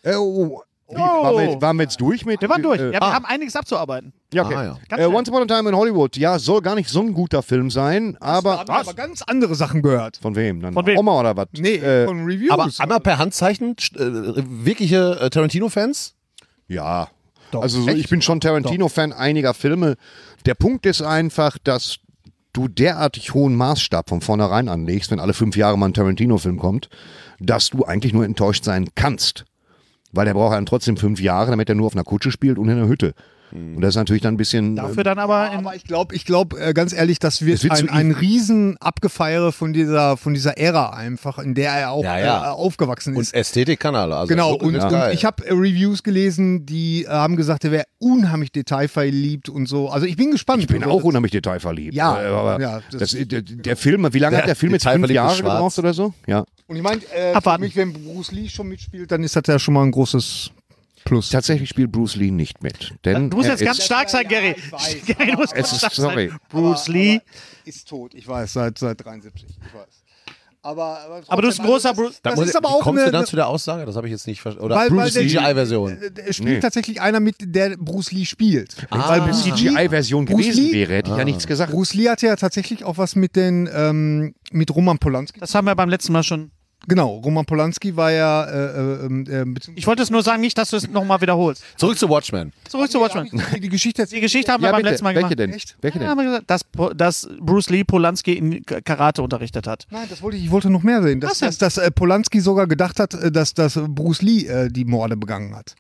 Waren wir jetzt durch mit? Wir waren durch. Ja, wir haben einiges abzuarbeiten. Ja, okay. Ah, ja. Ganz schnell. Once Upon a Time in Hollywood. Ja, soll gar nicht so ein guter Film sein, aber. Aber ganz andere Sachen gehört. Von wem? Dann Von wem? Oma oder was? Nee, von Reviews. Aber einmal per Handzeichen, wirkliche Tarantino-Fans? Ja. Also ich bin schon Tarantino-Fan einiger Filme. Der Punkt ist einfach, dass du derartig hohen Maßstab von vornherein anlegst, wenn alle 5 Jahre mal ein Tarantino-Film kommt, dass du eigentlich nur enttäuscht sein kannst. Weil der braucht dann trotzdem 5 Jahre, damit er nur auf einer Kutsche spielt und in einer Hütte. Und das ist natürlich dann ein bisschen. Dafür dann aber in Aber ich glaube, ganz ehrlich, das wird Es wird so ein riesen Abgefeiere von dieser Ära einfach, in der er auch Ja. aufgewachsen ist. Und Ästhetikkanal. Also Genau, Look und ist geil. ich habe Reviews gelesen, die haben gesagt, er wäre unheimlich detailverliebt und so. Also ich bin gespannt. Ich bin auch unheimlich detailverliebt. Ja, aber ja, der Film, wie lange hat der Film jetzt? 5 Detailverliebt Jahre ist schwarz. gebraucht oder so? Ja. Und ich meine, für Abwarten. mich, wenn Bruce Lee schon mitspielt, dann ist das ja schon mal ein großes Plus. Tatsächlich spielt Bruce Lee nicht mit. Denn Du musst er jetzt ganz ist- stark sein, Gary. Gary, du musst ganz stark sorry. sein. Bruce Lee. Ist tot, ich weiß, seit 73, ich weiß. Aber Aber du bist ein großer Bruce. Das muss- ist aber wie auch kommst du eine- dann zu der Aussage? Das habe ich jetzt nicht verstanden. Oder Weil Bruce der- CGI-Version. Es spielt Nee. tatsächlich einer mit, der Bruce Lee spielt. Weil eine CGI-Version Bruce gewesen Lee? wäre, hätte ich ja nichts gesagt. Bruce Lee hatte ja tatsächlich auch was mit mit Roman Polanski. Das haben wir beim letzten Mal schon. Genau, Roman Polanski war ja Ich wollte es nur sagen, nicht, dass du es nochmal wiederholst. Zurück zu Watchmen. Zurück zu Watchmen. die Geschichte Die Geschichte haben wir beim letzten Mal Welche gemacht. denn? Echt? Welche Ja, denn? haben wir gesagt, dass Bruce Lee Polanski in Karate unterrichtet hat. Nein, ich wollte noch mehr sehen. Was denn? Dass Polanski sogar gedacht hat, dass Bruce Lee die Morde begangen hat.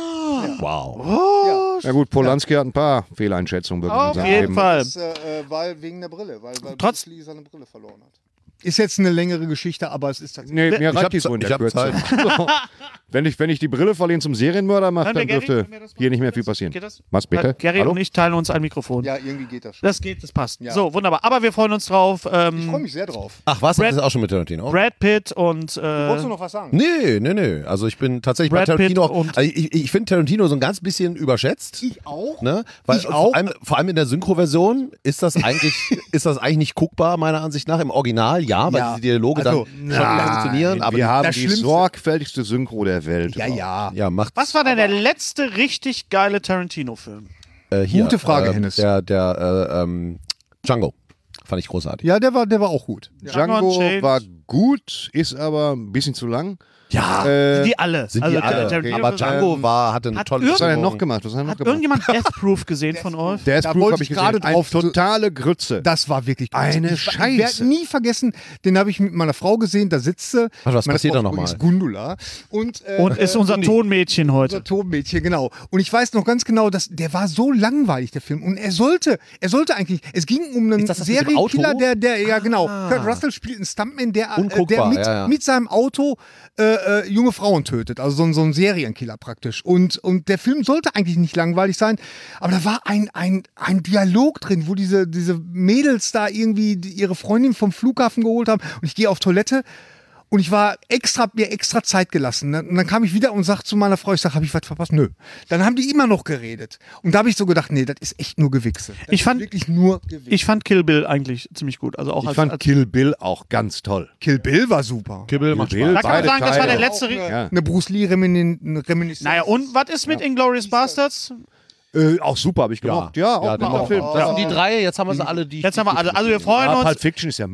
Wow. Na gut, Polanski hat ein paar Fehleinschätzungen bekommen. in Auf seinem jeden Leben. Fall. Weil wegen der Brille, weil Trotz- Bruce Lee seine Brille verloren hat. Ist jetzt eine längere Geschichte, aber es ist tatsächlich. Nee, mir hab reicht die so in Ze- der ich hab Kürze. wenn ich die Brille verlieren zum Serienmörder mache, Können wir, dann Gary, dürfte können wir das machen? hier nicht mehr Geht viel das? passieren. Geht das? Was bitte? Gary Hallo? und ich teilen uns ein Mikrofon. Ja, irgendwie geht das schon. Das geht, das passt. Ja. So, wunderbar. Aber wir freuen uns drauf. Ich freue mich sehr drauf. Ach was, Brad- das ist auch schon mit Tarantino? Brad Pitt und Wolltest du noch was sagen? Nee. Also ich bin tatsächlich bei Brad Pitt Tarantino. und- Also ich finde Tarantino so ein ganz bisschen überschätzt. Ich auch. Ne? Weil Ich auch. Vor allem in der Synchro-Version ist das eigentlich nicht guckbar, meiner Ansicht nach. Im Original, ja, weil Ja. die Dialoge Also, dann schon funktionieren. Aber wir haben das die Schlimmste- sorgfältigste Synchro der Welt. Ja. ja, macht was war denn der letzte richtig geile Tarantino-Film? hier, Gute Frage, Hennes. Der Django. Fand ich großartig. Ja, der war auch gut. Django Unchained. war gut, ist aber ein bisschen zu lang. Ja, Sind die alle? sind Also die alle. Tarantino- Aber Django hatte eine Hat tolle Was hat er irgendwo- noch gemacht? Was hat er noch Hat gemacht? irgendjemand Death Proof gesehen von euch? Der ist Da Proof, wollte hab ich ich gerade gesehen. drauf- Eine totale Grütze. Das war wirklich gut. Eine Ich Scheiße. werde nie vergessen, den habe ich mit meiner Frau gesehen, da sitzt sie. Was Meine passiert Frau da ist nochmal? übrigens Gundula. Und Ist unser Tonmädchen heute. unser Tonmädchen, genau. Und ich weiß noch ganz genau, dass der war so langweilig, der Film. Und er sollte eigentlich, es ging um einen Ist das mit diesem Auto? Serienkiller, der, ja genau. Kurt Russell spielt einen Stuntman, der Unguckbar, mit seinem Auto junge Frauen tötet. Also so ein Serienkiller praktisch. Und der Film sollte eigentlich nicht langweilig sein, aber da war ein Dialog drin, wo diese Mädels da irgendwie ihre Freundin vom Flughafen geholt haben und ich gehe auf Toilette und ich war mir extra Zeit gelassen. Und dann kam ich wieder und sagte zu meiner Frau, ich sage, habe ich was verpasst? Nö. Dann haben die immer noch geredet. Und da habe ich so gedacht, nee, das ist echt nur Gewichse. Das Ich ist fand- wirklich nur Gewichse. Ich fand Kill Bill eigentlich ziemlich gut. Also auch Ich als, fand als Kill Bill auch ganz toll. Kill Bill war super. Kibbel macht Bill, Spaß. Da kann man beide sagen, das war der Teile. letzte. Ja. Eine Bruce Lee Reminiszenz. Naja, und was ist mit Inglourious Bastards? Auch super, habe ich gemacht. Ja, auch den guter auch. Film. Das sind die drei, jetzt haben wir sie alle, die Jetzt haben wir alle. Also wir freuen Ja, uns. Pulp Fiction ist ja Müll.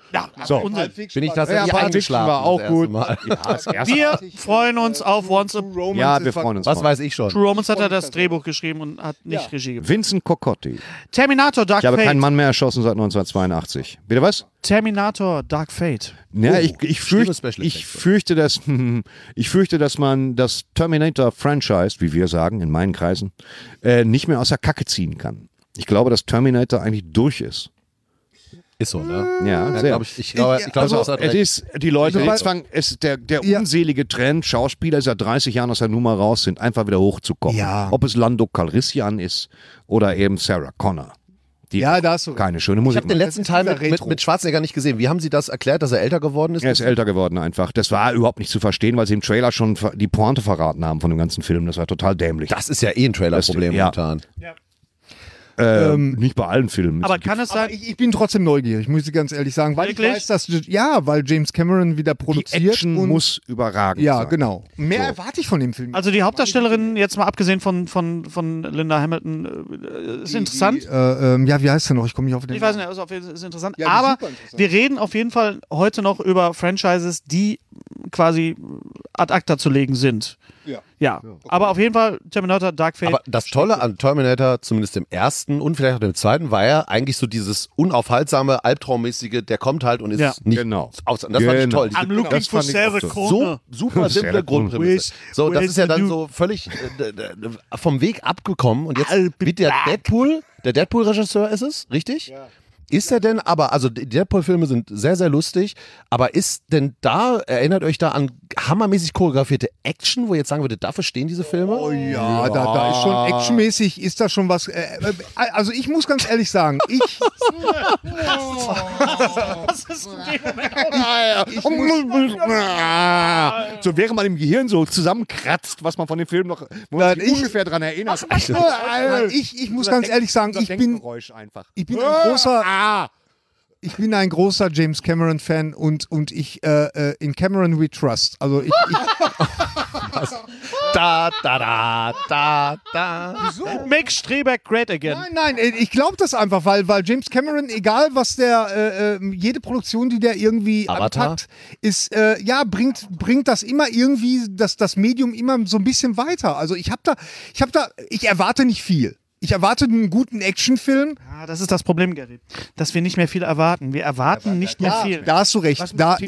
Ja, So. Unsinn. Bin ich tatsächlich Pulp Fiction eingeschlafen. war auch das erste gut. Mal. Ja, das erste Wir freuen uns auf Once a Ja, wir freuen uns. Was drauf. weiß ich schon. True Romance. Hat er das Drehbuch geschrieben und hat nicht Regie geführt. Vincent Cocotti. Terminator Dark Ich habe Fate. keinen Mann mehr erschossen seit 1982. Bitte was? Terminator Dark Fate. Ja, ich schlimme fürchte, Special ich Effects. fürchte, dass man das Terminator-Franchise, wie wir sagen, in meinen Kreisen, nicht mehr aus der Kacke ziehen kann. Ich glaube, dass Terminator eigentlich durch ist. Ist so, ne? Ja, Ja, sehr. ich glaube, Also, das hat es recht. ist, die Leute, Also, jetzt fangen, es ist der Ja. unselige Trend, Schauspieler seit 30 Jahren aus der Nummer raus sind, einfach wieder hochzukommen. Ja. Ob es Lando Calrissian ist oder eben Sarah Connor. Die Ja, da hast du recht. keine schöne Ich Musik habe den macht. letzten Teil dieser Retro. mit Schwarzenegger nicht gesehen. Wie haben Sie das erklärt, dass er älter geworden ist? Er ist älter geworden einfach. Das war überhaupt nicht zu verstehen, weil sie im Trailer schon die Pointe verraten haben von dem ganzen Film. Das war total dämlich. Das ist ja eh ein Trailer-Problem Ja. momentan. Nicht bei allen Filmen. Aber kann es sein, Ich bin trotzdem neugierig, muss ich ganz ehrlich sagen, weil Wirklich? ich weiß, dass weil James Cameron wieder die produziert Action und muss überragend ja, sein. genau. Mehr erwarte ich von dem Film. also die Hauptdarstellerin, jetzt mal abgesehen von Linda Hamilton, ist interessant. Ja, wie heißt der noch? Ich komme nicht auf den Ich weiß nicht, ist auf jeden Fall ist interessant. Ja, die ist aber super interessant. wir reden auf jeden Fall heute noch über Franchises, die quasi ad acta zu legen sind. Ja. Aber auf jeden Fall Terminator Dark Fate. Aber das Tolle an Terminator, zumindest dem ersten und vielleicht auch dem zweiten, war ja eigentlich so dieses unaufhaltsame, albtraummäßige, der kommt halt und ist Ja. nicht Genau. aus. Und das fand ich Genau. toll. Diese I'm looking das for fand ich auch Sarah so. Connor. so super simple Sehr Grundprämisse. So, das Where's ist ja the dann dude? so völlig vom Weg abgekommen und jetzt wird der Deadpool-Regisseur ist es, richtig? Ja. Ist er denn aber, also die Deadpool-Filme sind sehr, sehr lustig, aber ist denn da, erinnert euch da an hammermäßig choreografierte Action, wo ihr jetzt sagen würdet, dafür stehen diese Filme? Oh ja, da ist schon actionmäßig, ist da schon was. Also ich muss ganz ehrlich sagen, So während man im Gehirn so zusammenkratzt, was man von dem Film noch wo man sich ungefähr dran erinnert. ich muss ganz ehrlich sagen, ich bin einfach. ein großer James Cameron Fan und ich in Cameron we trust. Also ich Da. Make Streberg great again. Nein, ich glaube das einfach, weil James Cameron, egal was der, jede Produktion, die der irgendwie Avatar? anpackt, ist, bringt das immer irgendwie, das Medium immer so ein bisschen weiter. Also ich erwarte nicht viel. Ich erwarte einen guten Actionfilm. Ah, das ist das Problem, Gary. Dass wir nicht mehr viel erwarten. Wir erwarten nicht mehr viel. Da hast du recht.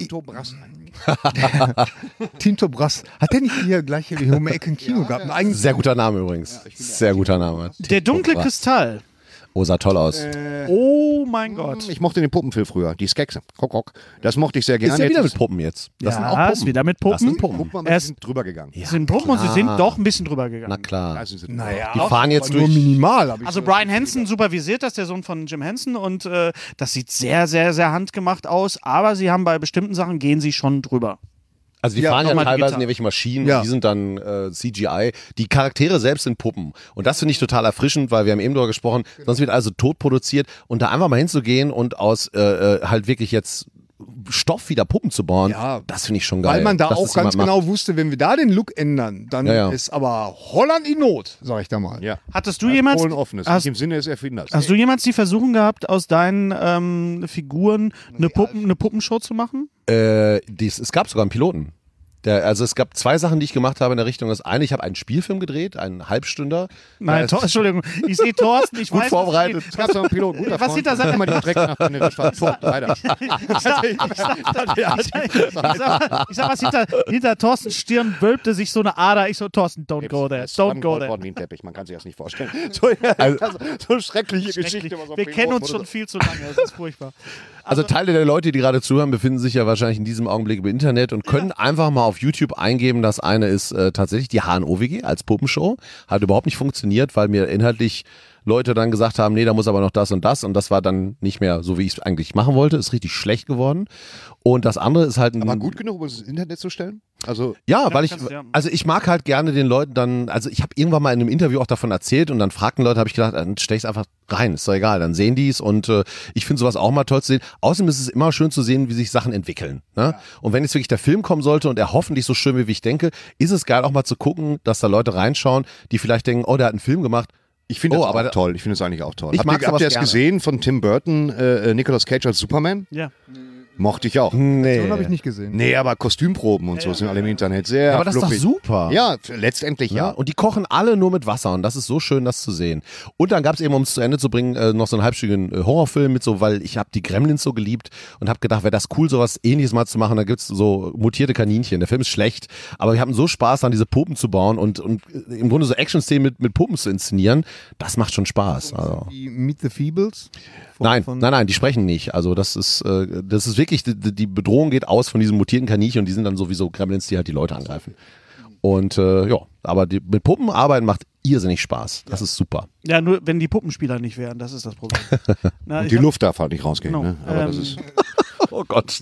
Tim Tobras. Hat der nicht hier gleich hier um die Ecke ein Kino gehabt? Ein eigenes Sehr guter Name übrigens. Sehr guter Name. Der dunkle Kristall. Oh, sah toll aus. Oh mein Gott. Ich mochte den Puppenfilm früher, die Skekse. Kock. Das mochte ich sehr gerne. Ist ja wieder Jetzt mit Puppen jetzt. Das sind auch Ja, Puppen. ist wieder mit Das sind Puppen. Puppen. Guck mal, Er wir ist- sind drüber gegangen. Es sind Puppen und sie sind doch ein bisschen drüber Na gegangen. klar. Also sind Naja, Die fahren jetzt nur durch. minimal. Hab ich Also so- Brian Henson supervisiert das, der Sohn von Jim Henson, und das sieht sehr, sehr, sehr handgemacht aus, aber sie haben bei bestimmten Sachen, gehen sie schon drüber. Also die Ja, fahren ja nochmal teilweise digital. in irgendwelche Maschinen, Ja. die sind dann CGI. Die Charaktere selbst sind Puppen. Und das finde ich total erfrischend, weil wir haben eben darüber gesprochen, sonst wird also tot produziert. Und da einfach mal hinzugehen und aus halt wirklich jetzt Stoff wieder Puppen zu bauen, Ja. das finde ich schon geil. Weil man da dass auch das ganz jemand genau wusste, wenn wir da den Look ändern, dann Ja, ja. ist aber Holland in Not, sag ich da mal. Ja. Hattest du jemals, Polen offenes, hast, nicht im Sinne des Erfinders. hast du jemals die Versuchung gehabt, aus deinen Figuren eine Puppenshow zu machen? Es gab sogar einen Piloten. Also es gab zwei Sachen, die ich gemacht habe in der Richtung. Das eine, ich habe einen Spielfilm gedreht, einen Halbstünder. Nein, Entschuldigung, ich sehe Thorsten, ich Gut weiß, vorbereitet. Es gab so einen Pilot, guter Was Freund, sieht da Sache? immer direkt nach Teneriffa. Leider. Ich sag was, hinter Thorstens Stirn wölbte sich so eine Ader. Ich so, Thorsten, don't go there, don't go there. Worden wie ein Teppich, man kann sich das nicht vorstellen. So schreckliche Geschichte. was auf Wir dem kennen uns Boot schon wurde. viel zu lange, das ist furchtbar. Also Teile der Leute, die gerade zuhören, befinden sich ja wahrscheinlich in diesem Augenblick im Internet und können einfach mal auf YouTube eingeben. Das eine ist tatsächlich die HNO-WG als Puppenshow. Hat überhaupt nicht funktioniert, weil mir inhaltlich Leute dann gesagt haben, nee, da muss aber noch das und das war dann nicht mehr so, wie ich es eigentlich machen wollte. Ist richtig schlecht geworden. Und das andere ist halt ein... Aber gut genug, um es ins Internet zu stellen? Also, Ja, weil ich, kannst du, ja. also ich mag halt gerne den Leuten dann, also ich habe irgendwann mal in einem Interview auch davon erzählt und dann fragten Leute, habe ich gedacht, dann stell ich es einfach rein, ist doch egal, dann sehen die es und ich finde sowas auch mal toll zu sehen. Außerdem ist es immer schön zu sehen, wie sich Sachen entwickeln. Ne? Und wenn jetzt wirklich der Film kommen sollte und er hoffentlich so schön wie ich denke, ist es geil auch mal zu gucken, dass da Leute reinschauen, die vielleicht denken, oh, der hat einen Film gemacht. ich finde das aber auch toll. Ich finde es eigentlich auch toll. Ich mag habt sowas ihr es gerne. gesehen von Tim Burton, Nicolas Cage als Superman? Ja. Mochte ich auch. Den habe ich nicht gesehen. Nee, aber Kostümproben und so sind alle im Internet sehr aber das ist doch fluffig. super. Ja, letztendlich Ja, ja. und die kochen alle nur mit Wasser und das ist so schön, das zu sehen. Und dann gab es eben, um es zu Ende zu bringen, noch so einen halbstündigen Horrorfilm mit so, weil ich habe die Gremlins so geliebt und habe gedacht, wäre das cool, sowas Ähnliches mal zu machen. Da gibt's so mutierte Kaninchen. Der Film ist schlecht, aber wir hatten so Spaß, dann diese Puppen zu bauen und im Grunde so Action-Szenen mit Puppen zu inszenieren. Das macht schon Spaß. Also. Die Meet the Feebles? Nein, die sprechen nicht. Also das ist wirklich, die Bedrohung geht aus von diesen mutierten Kaninchen und die sind dann sowieso Gremlins, die halt die Leute angreifen. Und aber mit Puppen arbeiten macht irrsinnig Spaß. Das ist super. Ja, nur wenn die Puppenspieler nicht wären, das ist das Problem. Na, Und ich die hab- Luft darf halt nicht rausgehen. Genau. Ne? Aber das ist. Oh Gott.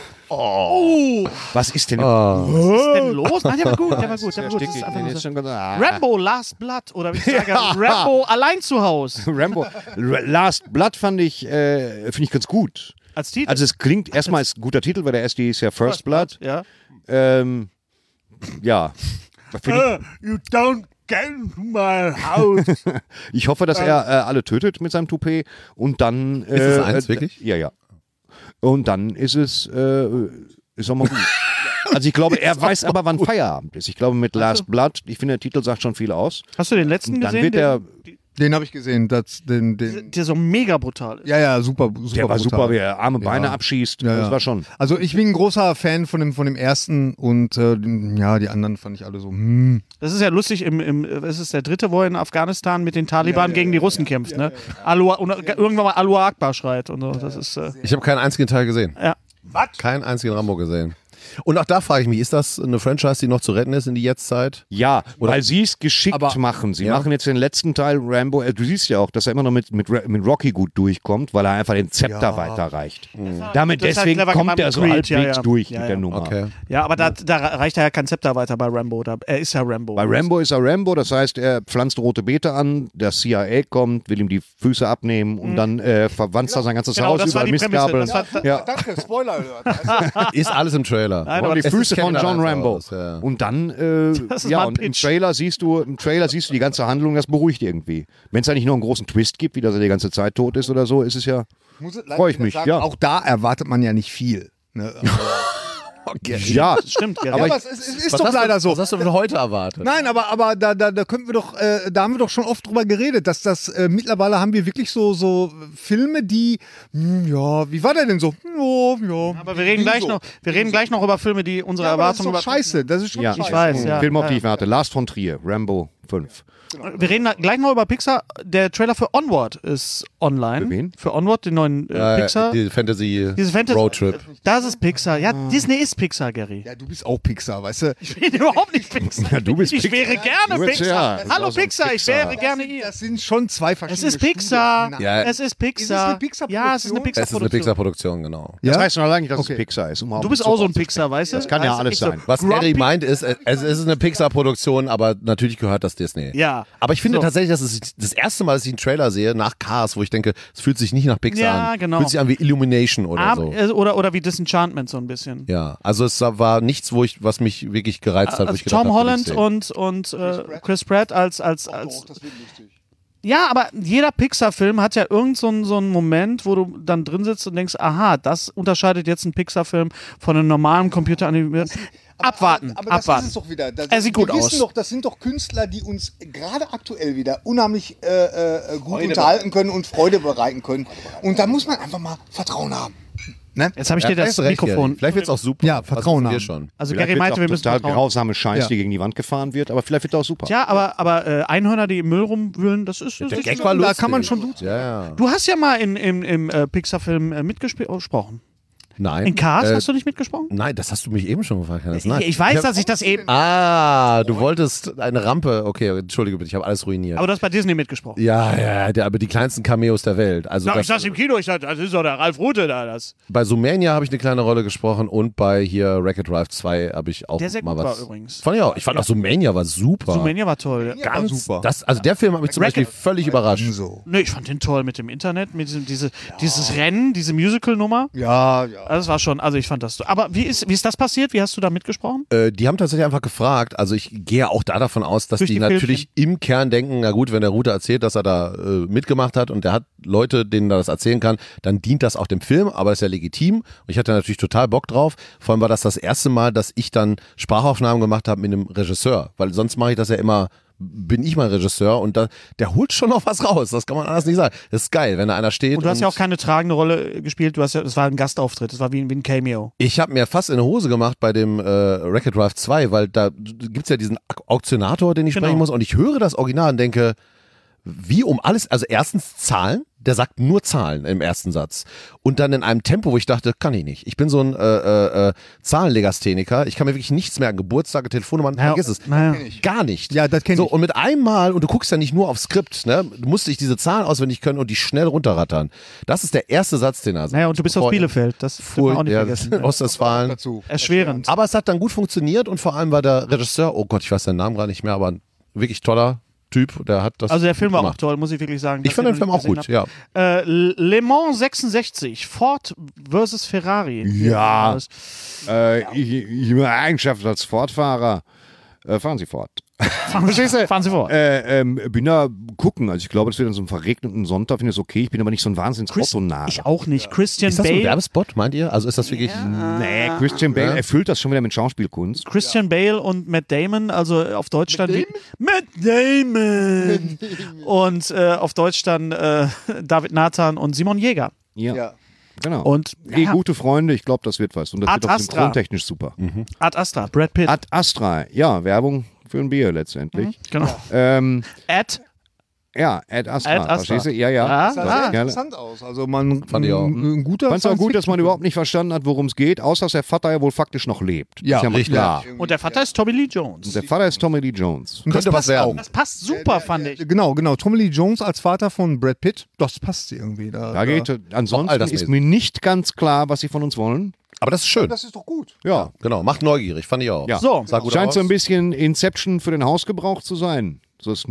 Was ist denn? Was ist denn los? Nein, der war gut, der war gut. Das ist einfach nur so. Rambo. Rambo Last Blood oder wie ich sage, Rambo allein zu Hause Rambo. Last Blood finde ich ganz gut. als Titel. Also es klingt erstmal ist ein guter Titel, weil der erste ist ja First Blood. Ja. Ja. You don't get into my house. Ich hoffe, dass er alle tötet mit seinem Toupet und dann. Ist es eins, wirklich? Ja. Und dann ist es ist auch mal gut. Also ich glaube, er weiß aber, wann Feierabend ist. Ich glaube, mit Last Blood, ich finde, der Titel sagt schon viel aus. Hast du den letzten Dann gesehen? wird er. Den habe ich gesehen. Der so mega brutal ist. Ja, super Der war super, brutal. wie er Arme, Beine Ja. abschießt. Ja, Das ja. war schon. Also ich bin ein großer Fan von dem ersten und ja, die anderen fand ich alle so. Das ist ja lustig, es ist der dritte, wo er in Afghanistan mit den Taliban gegen die Russen kämpft, ne? Irgendwann mal Allahu Akbar schreit und so. Das ist, Ich habe keinen einzigen Teil gesehen. ja. Keinen einzigen Rambo gesehen. Und auch da frage ich mich, ist das eine Franchise, die noch zu retten ist in die Jetztzeit? Ja, weil sie es geschickt Aber- machen. Sie Ja. machen jetzt den letzten Teil Rambo. Du siehst ja auch, dass er immer noch mit Rocky gut durchkommt, weil er einfach den Zepter weiterreicht. Damit Das ist halt deswegen clever kommt gemacht er mit so Creed, halbwegs ja, ja. durch Ja, mit ja. der Nummer. Okay. Ja, aber da reicht ja kein Zepter weiter bei Rambo. Er ist ja Rambo. Bei Rambo ist er Rambo, das heißt, er pflanzt rote Beete an, der CIA kommt, will ihm die Füße abnehmen und dann verwandt er sein ganzes Genau, Haus das war über die Prämisse. Mistgabeln. Das war, Ja. Danke, Spoiler Alert. Ist alles im Trailer. Nein, Und aber die das Füße von John Rambo. Aus, ja. Und dann, Das ist ja, mal ein und im Pitch. Trailer siehst du die ganze Handlung, das beruhigt irgendwie. Wenn es da nicht noch einen großen Twist gibt, wie dass er die ganze Zeit tot ist oder so, ist es ja, freue ich mich, ja. Auch da erwartet man ja nicht viel. Ne? Ja, das stimmt, Gary. Aber es ist doch leider so. Was hast du für heute erwartet? Nein, aber da können wir doch, da haben wir doch schon oft drüber geredet, dass das mittlerweile haben wir wirklich so Filme, die, ja, wie war der denn so? Ja. Aber wir reden gleich noch über Filme, die unsere Ja, aber das ist Erwartungen doch scheiße. Das ist schon ja. scheiße. Ich weiß, ja. Film, auf den ich warte. Last von Trier, Rambo 5. Wir reden gleich noch über Pixar. Der Trailer für Onward ist online. Für wen? Für Onward, den neuen Pixar. Die Fantasy Diese Fantasy Roadtrip. Das ist Pixar. Ja, Disney ist Pixar, Gary. Ja, du bist auch Pixar, weißt du? Ich bin überhaupt nicht Pixar. Ja, du bist ich wäre gerne Du bist- Pixar. ja, du Hallo bist auch so ein Pixar, ich Pixar. wäre gerne ihr. Das sind schon zwei Es verschiedene ist Pixar. Studien. Ja. Es ist Pixar. eine Pixar-Produktion? Ja, es ist eine Es ist eine Pixar-Produktion. Pixar-Produktion, genau. Das Ja? heißt noch lange nicht, dass Okay. es Pixar ist. Du bist auch so ein Pixar, weißt du? Das kann ja Also alles echt so sein. Was grumpy- Gary meint ist, es ist eine Pixar-Produktion, aber natürlich gehört das Disney. Ja. Aber ich finde So. tatsächlich, das ist das erste Mal, dass ich einen Trailer sehe nach Cars, wo ich denke, es fühlt sich nicht nach Pixar Ja, an. genau. Fühlt sich an wie Illumination oder so. Oder wie Disenchantment so ein bisschen. Ja, also es war nichts, was mich wirklich gereizt hat. Wo Also ich gedacht Tom habe, Holland will ich sehen. und Chris Pratt als ja, aber jeder Pixar-Film hat ja irgend so einen Moment, wo du dann drin sitzt und denkst, aha, das unterscheidet jetzt einen Pixar-Film von einem normalen computeranimierten. Abwarten, aber das abwarten. ist es doch wieder. Er sieht gut wir aus. Wissen doch, das sind doch Künstler, die uns gerade aktuell wieder unheimlich gut unterhalten können und Freude bereiten können. Und da muss man einfach mal Vertrauen haben. Ne? Jetzt habe ich dir Ja, das vielleicht recht, Mikrofon. Gary. Vielleicht wird es auch super. Ja, Vertrauen Was wissen wir haben. schon. Also Vielleicht Gary meinte, wir wird's auch müssen total vertrauen. grausame Scheiße, Ja. die gegen die Wand gefahren wird, aber vielleicht wird auch super. Tja, aber Einhörner, die im Müll rumwühlen, das ist. Der das Gag ist war da lustig. kann man schon duzen. Ja, ja. du hast ja mal im Pixar-Film mitgesprochen. Nein. In Cars hast du nicht mitgesprochen? Nein, das hast du mich eben schon gefragt. Hannes. Nein. Ich weiß, dass ich das eben. Du wolltest eine Rampe. Okay, entschuldige bitte, ich habe alles ruiniert. Aber du hast bei Disney mitgesprochen. Ja, aber die kleinsten Cameos der Welt. Also Na, das, ich saß im Kino, ich dachte, das ist doch der Ralf Rute da. Das. bei Zoomania habe ich eine kleine Rolle gesprochen und bei hier Wreck-It Ralph 2 habe ich auch Der sehr mal gut was. war übrigens. Fand ich auch. Ich fand auch Zoomania war super. Zoomania war toll. Ja. Ganz super. Also der Film hat mich zum Beispiel völlig überrascht. So. Nee, ich fand den toll mit dem Internet, mit dieses Rennen, diese Musical-Nummer. Ja. Also das war schon, also ich fand das so. Aber wie ist das passiert? Wie hast du da mitgesprochen? Die haben tatsächlich einfach gefragt, also ich gehe auch da davon aus, dass Durch die die natürlich im Kern denken, na gut, wenn der Rute erzählt, dass er da mitgemacht hat und der hat Leute, denen er das erzählen kann, dann dient das auch dem Film, aber das ist ja legitim und ich hatte natürlich total Bock drauf. Vor allem war das erste Mal, dass ich dann Sprachaufnahmen gemacht habe mit einem Regisseur, weil sonst mache ich das ja immer, bin ich mal Regisseur und der holt schon noch was raus, das kann man anders nicht sagen. Das ist geil, wenn da einer steht. Und du hast ja auch keine tragende Rolle gespielt, das war ein Gastauftritt, das war wie ein Cameo. Ich habe mir fast in die Hose gemacht bei dem Wreck-It Ralph 2, weil da gibt's ja diesen Auktionator, den ich sprechen muss und ich höre das Original und denke, wie um alles, also erstens Zahlen, der sagt nur Zahlen im ersten Satz und dann in einem Tempo, wo ich dachte, kann ich nicht. Ich bin so ein Zahlenlegastheniker, ich kann mir wirklich nichts merken, Geburtstage, Telefonnummern, vergiss es. Gar nicht. Ja, das kenn ich. So, und mit einem Mal, und du guckst ja nicht nur aufs Skript, ne? Du musst dich diese Zahlen auswendig können und die schnell runterrattern. Das ist der erste Satz, den er sagt. Naja, und du bist aus Bielefeld, das darf man auch nicht vergessen. Ostwestfalen. Dazu. Erschwerend. Aber es hat dann gut funktioniert und vor allem war der Regisseur, oh Gott, ich weiß seinen Namen gerade nicht mehr, aber ein wirklich toller Typ, der hat das Also der Film war auch gemacht. toll, muss ich wirklich sagen. Ich fand den Film auch gut, ja. Le Mans 66, Ford versus Ferrari. Ja. Ich meine Eigenschaft als Fortfahrer. Fahren Sie fort. Verstehst du? Fahren Sie vor. Bin da gucken. Also ich glaube, das wird an so einem verregneten Sonntag, finde ich das okay. Ich bin aber nicht so ein Wahnsinns-Otto-Nase. Ich auch nicht. Christian Ist das so ein Bale. Werbespot, meint ihr? Also ist das wirklich... Nee, Christian Bale erfüllt das schon wieder mit Schauspielkunst. Christian Bale und Matt Damon, also auf Deutsch dann Matt Damon und auf Deutsch dann David Nathan und Simon Jäger. Ja. Genau. Und Gute Freunde, ich glaube, das wird was. Und das Ad wird auch Astra. synchrontechnisch super. Ad Astra, Brad Pitt. Ad Astra, ja, Werbung für ein Bier letztendlich. Genau. Ad Ad Astra, Ad Astra. verstehst du? Ja. Ah, Das sah Das sehr gerne. interessant aus. Also man Fand ich auch. ein guter Fand's auch gut, dass man Science-Fiction-Film. überhaupt nicht verstanden hat, worum es geht, außer dass der Vater ja wohl faktisch noch lebt. Ja, ist ja mal richtig. klar. Und der Vater ist Tommy Lee Jones. Der Vater ist Tommy Lee Jones. Und das Könnte was passt werden. auch. Das passt super, fand ich. Genau. Tommy Lee Jones als Vater von Brad Pitt, das passt irgendwie. Da geht, ansonsten altersmäßig. ist mir nicht ganz klar, was sie von uns wollen. Aber das ist schön. Das ist doch gut. Ja. Genau, macht neugierig, fand ich auch. Ja. So, Sah gut Scheint aus. so ein bisschen Inception für den Hausgebrauch zu sein. So das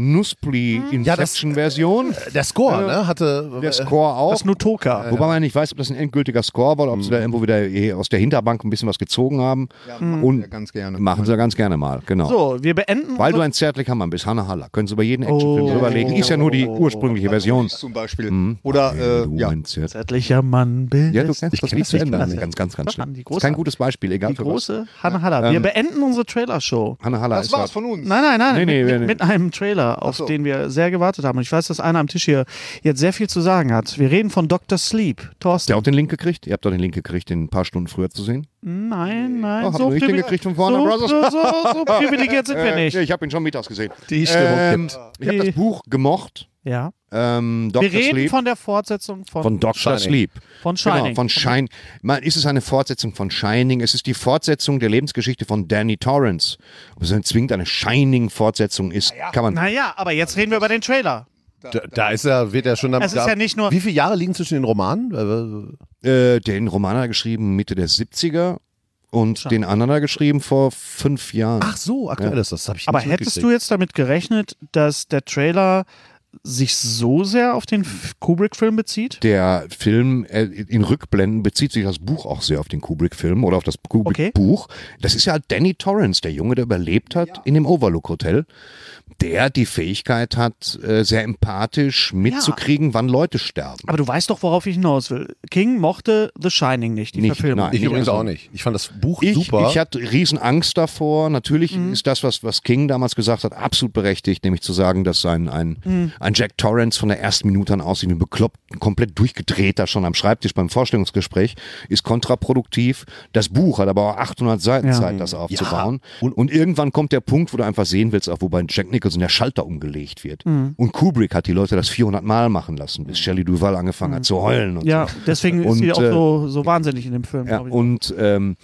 Nuspli-Inception-Version. Der Score, ne, hatte... Der Score auch. das Nutoka. Wobei man nicht weiß, ob das ein endgültiger Score war oder ob sie da irgendwo wieder aus der Hinterbank ein bisschen was gezogen haben. Und Ja, ganz gerne. machen sie ja ganz gerne mal, genau. So, wir beenden. Weil du ein zärtlicher Mann bist, Hanne Haller. Können sie über jeden Actionfilm drüberlegen. Ist ja nur die ursprüngliche Version. Zum Beispiel. Oder, ja. Zärtlicher Mann bist. Ja, du kennst das kenn das nicht gar nicht. Ganz Doch, schlimm. die Ist große- kein gutes Beispiel, egal Die für was. große Hanne Haller. Wir beenden unsere Trailer-Show. Hanne Haller Das ist war's was. von uns. Nein, Nee, mit einem Trailer, auf den wir sehr gewartet haben. Und ich weiß, dass einer am Tisch hier jetzt sehr viel zu sagen hat. Wir reden von Dr. Sleep. Thorsten. Der hat auch den Link gekriegt? Ihr habt doch den Link gekriegt, den ein paar Stunden früher zu sehen? Nein. habt ihr nicht den gekriegt von Warner Brothers? So privilegiert sind wir nicht. Ich habe ihn schon mittags gesehen. Die Stimmung kippt. Ich habe das Buch gemocht. Ja. Dr. Wir reden Sleep. von der Fortsetzung Von Dr. Shining. Sleep. Von Shining. Genau, von Shining. Ist es eine Fortsetzung von Shining? Es ist die Fortsetzung der Lebensgeschichte von Danny Torrance. Ob es dann zwingend eine Shining-Fortsetzung ist, kann man. Naja, aber jetzt reden wir über den Trailer. Da wird er schon... Es ist ja nicht nur- Wie viele Jahre liegen zwischen den Romanen? Den Roman hat er geschrieben Mitte der 70er und den anderen hat er geschrieben vor 5 Jahren. Ach so, aktuell ist das. Hab ich Aber nicht hättest du mitgekriegt. jetzt damit gerechnet, dass der Trailer sich so sehr auf den Kubrick-Film bezieht? Der Film in Rückblenden bezieht sich das Buch auch sehr auf den Kubrick-Film oder auf das Kubrick-Buch. Das ist ja halt Danny Torrance, der Junge, der überlebt hat in dem Overlook Hotel, der die Fähigkeit hat, sehr empathisch mitzukriegen, wann Leute sterben. Aber du weißt doch, worauf ich hinaus will. King mochte The Shining nicht, die Nicht, Verfilmung. nein. Ich übrigens also- auch nicht. Ich fand das Buch Ich super. hatte riesen Angst davor. Natürlich Mhm. ist das, was King damals gesagt hat, absolut berechtigt, nämlich zu sagen, dass ein Jack Torrance von der ersten Minute an aussieht wie ein bekloppt, komplett durchgedrehter schon am Schreibtisch beim Vorstellungsgespräch, ist kontraproduktiv. Das Buch hat aber auch 800 Seiten Ja. Zeit, das aufzubauen. Und irgendwann kommt der Punkt, wo du einfach sehen willst, auch wo bei Jack Nicholson der Schalter umgelegt wird. Mhm. Und Kubrick hat die Leute das 400 Mal machen lassen, bis Shelley Duvall angefangen hat zu heulen. Und Ja, so. deswegen ist Und, sie auch so wahnsinnig in dem Film, Ja, glaube ich. und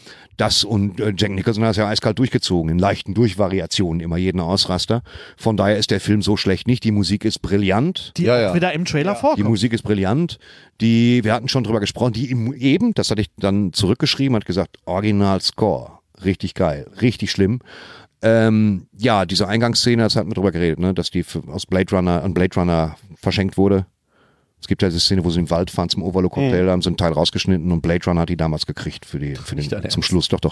Jack Nicholson hat es ja eiskalt durchgezogen, in leichten Durchvariationen, immer jeden Ausraster. Von daher ist der Film so schlecht nicht. Die Musik ist brillant. Die Ja, ja. auch wieder im Trailer Die vorkommt. Musik ist brillant. Wir hatten schon drüber gesprochen, das hatte ich dann zurückgeschrieben, hat gesagt, Original Score. Richtig geil, richtig schlimm. Diese Eingangsszene, das hatten wir drüber geredet, ne, dass die an Blade Runner verschenkt wurde. Es gibt ja diese Szene, wo sie im Wald fahren zum Overlook Hotel, haben sie einen Teil rausgeschnitten und Blade Runner hat die damals gekriegt für den zum Schluss. Doch.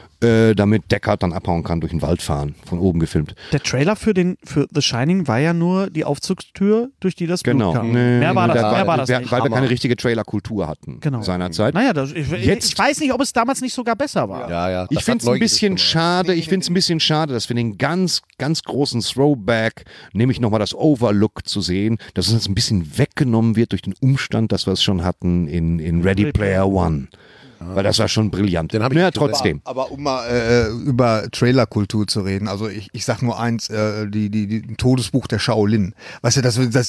Damit Deckard dann abhauen kann, durch den Wald fahren, von oben gefilmt. Der Trailer für The Shining war ja nur die Aufzugstür, durch die das Blut kam. Mehr war das nicht. Weil wir keine richtige Trailer-Kultur hatten seinerzeit. Naja, ich weiß nicht, ob es damals nicht sogar besser war. Ja. Ich finde es ein bisschen schade, dass wir den ganz, ganz großen Throwback, nämlich nochmal das Overlook zu sehen, dass uns ein bisschen weggenommen wird durch den Umstand, dass wir es schon hatten in Ready Player One. Weil das war schon brillant. Den hab ich trotzdem. Aber um mal über Trailerkultur zu reden, also ich sag nur eins, die Todesbuch der Shaolin. Weißt du,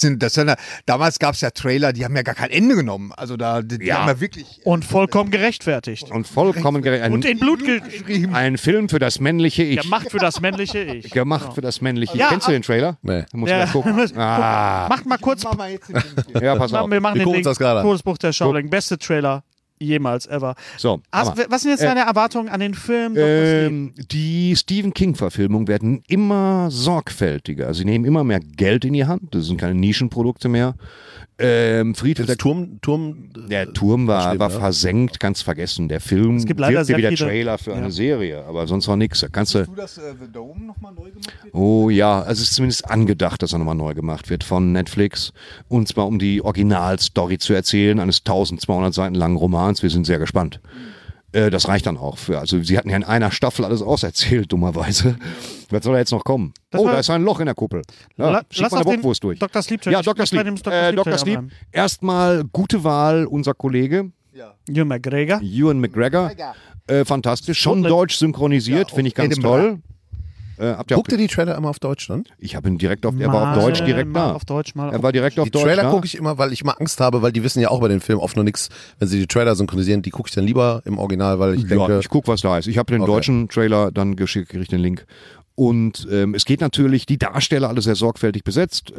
damals gab es ja Trailer, die haben ja gar kein Ende genommen. Also die haben ja wirklich... Und vollkommen gerechtfertigt. Und in Blut geschrieben. Ein Film für das männliche Ich. Gemacht für das männliche Ich. Gemacht für das männliche Ich. Ja, Kennst du den Trailer? Nee. Muss mal gucken. Macht mal kurz... Ja, pass auf. Wir machen Wir den gucken uns das gerade an. Todesbuch der Shaolin. Beste Trailer jemals ever. So, was sind jetzt deine Erwartungen an den Film? Die Stephen King-Verfilmungen werden immer sorgfältiger. Sie nehmen immer mehr Geld in die Hand. Das sind keine Nischenprodukte mehr. Friedhof Der Turm der Turm war schlimm, ne? versenkt, ganz vergessen. Der Film Es gibt leider wirkte wie der sehr viele- Trailer für eine Serie, aber sonst war nichts. Da kannst du. Du, dass The Dome nochmal neu gemacht wird? Oh ja, also es ist zumindest angedacht, dass er nochmal neu gemacht wird von Netflix. Und zwar um die Originalstory zu erzählen, eines 1200 Seiten langen Romans. Wir sind sehr gespannt. Das reicht dann auch für. Also sie hatten ja in einer Staffel alles auserzählt, dummerweise. Was soll da jetzt noch kommen? Da ist ein Loch in der Kuppel. Ja, schiebt mal eine Bockwurst durch. Dr. Sleep. Ja, Dr. Sleep. Dr. Sleep. Erstmal gute Wahl, unser Kollege. Ewan McGregor. Ewan McGregor. Fantastisch. Schon deutsch synchronisiert, finde ich ganz toll. Guckt ihr die Trailer immer auf Deutsch dann? Ich habe ihn direkt er war auf Deutsch direkt mal da. auf Deutsch, mal Er war direkt auf Die Deutsch Trailer da. gucke ich immer, weil ich immer Angst habe, weil die wissen ja auch bei den Filmen oft noch nichts, wenn sie die Trailer synchronisieren, die gucke ich dann lieber im Original, weil ich denke... Ich gucke, was da ist. Ich habe den deutschen Trailer dann geschickt, kriege ich den Link. Und es geht natürlich, die Darsteller alle sehr sorgfältig besetzt.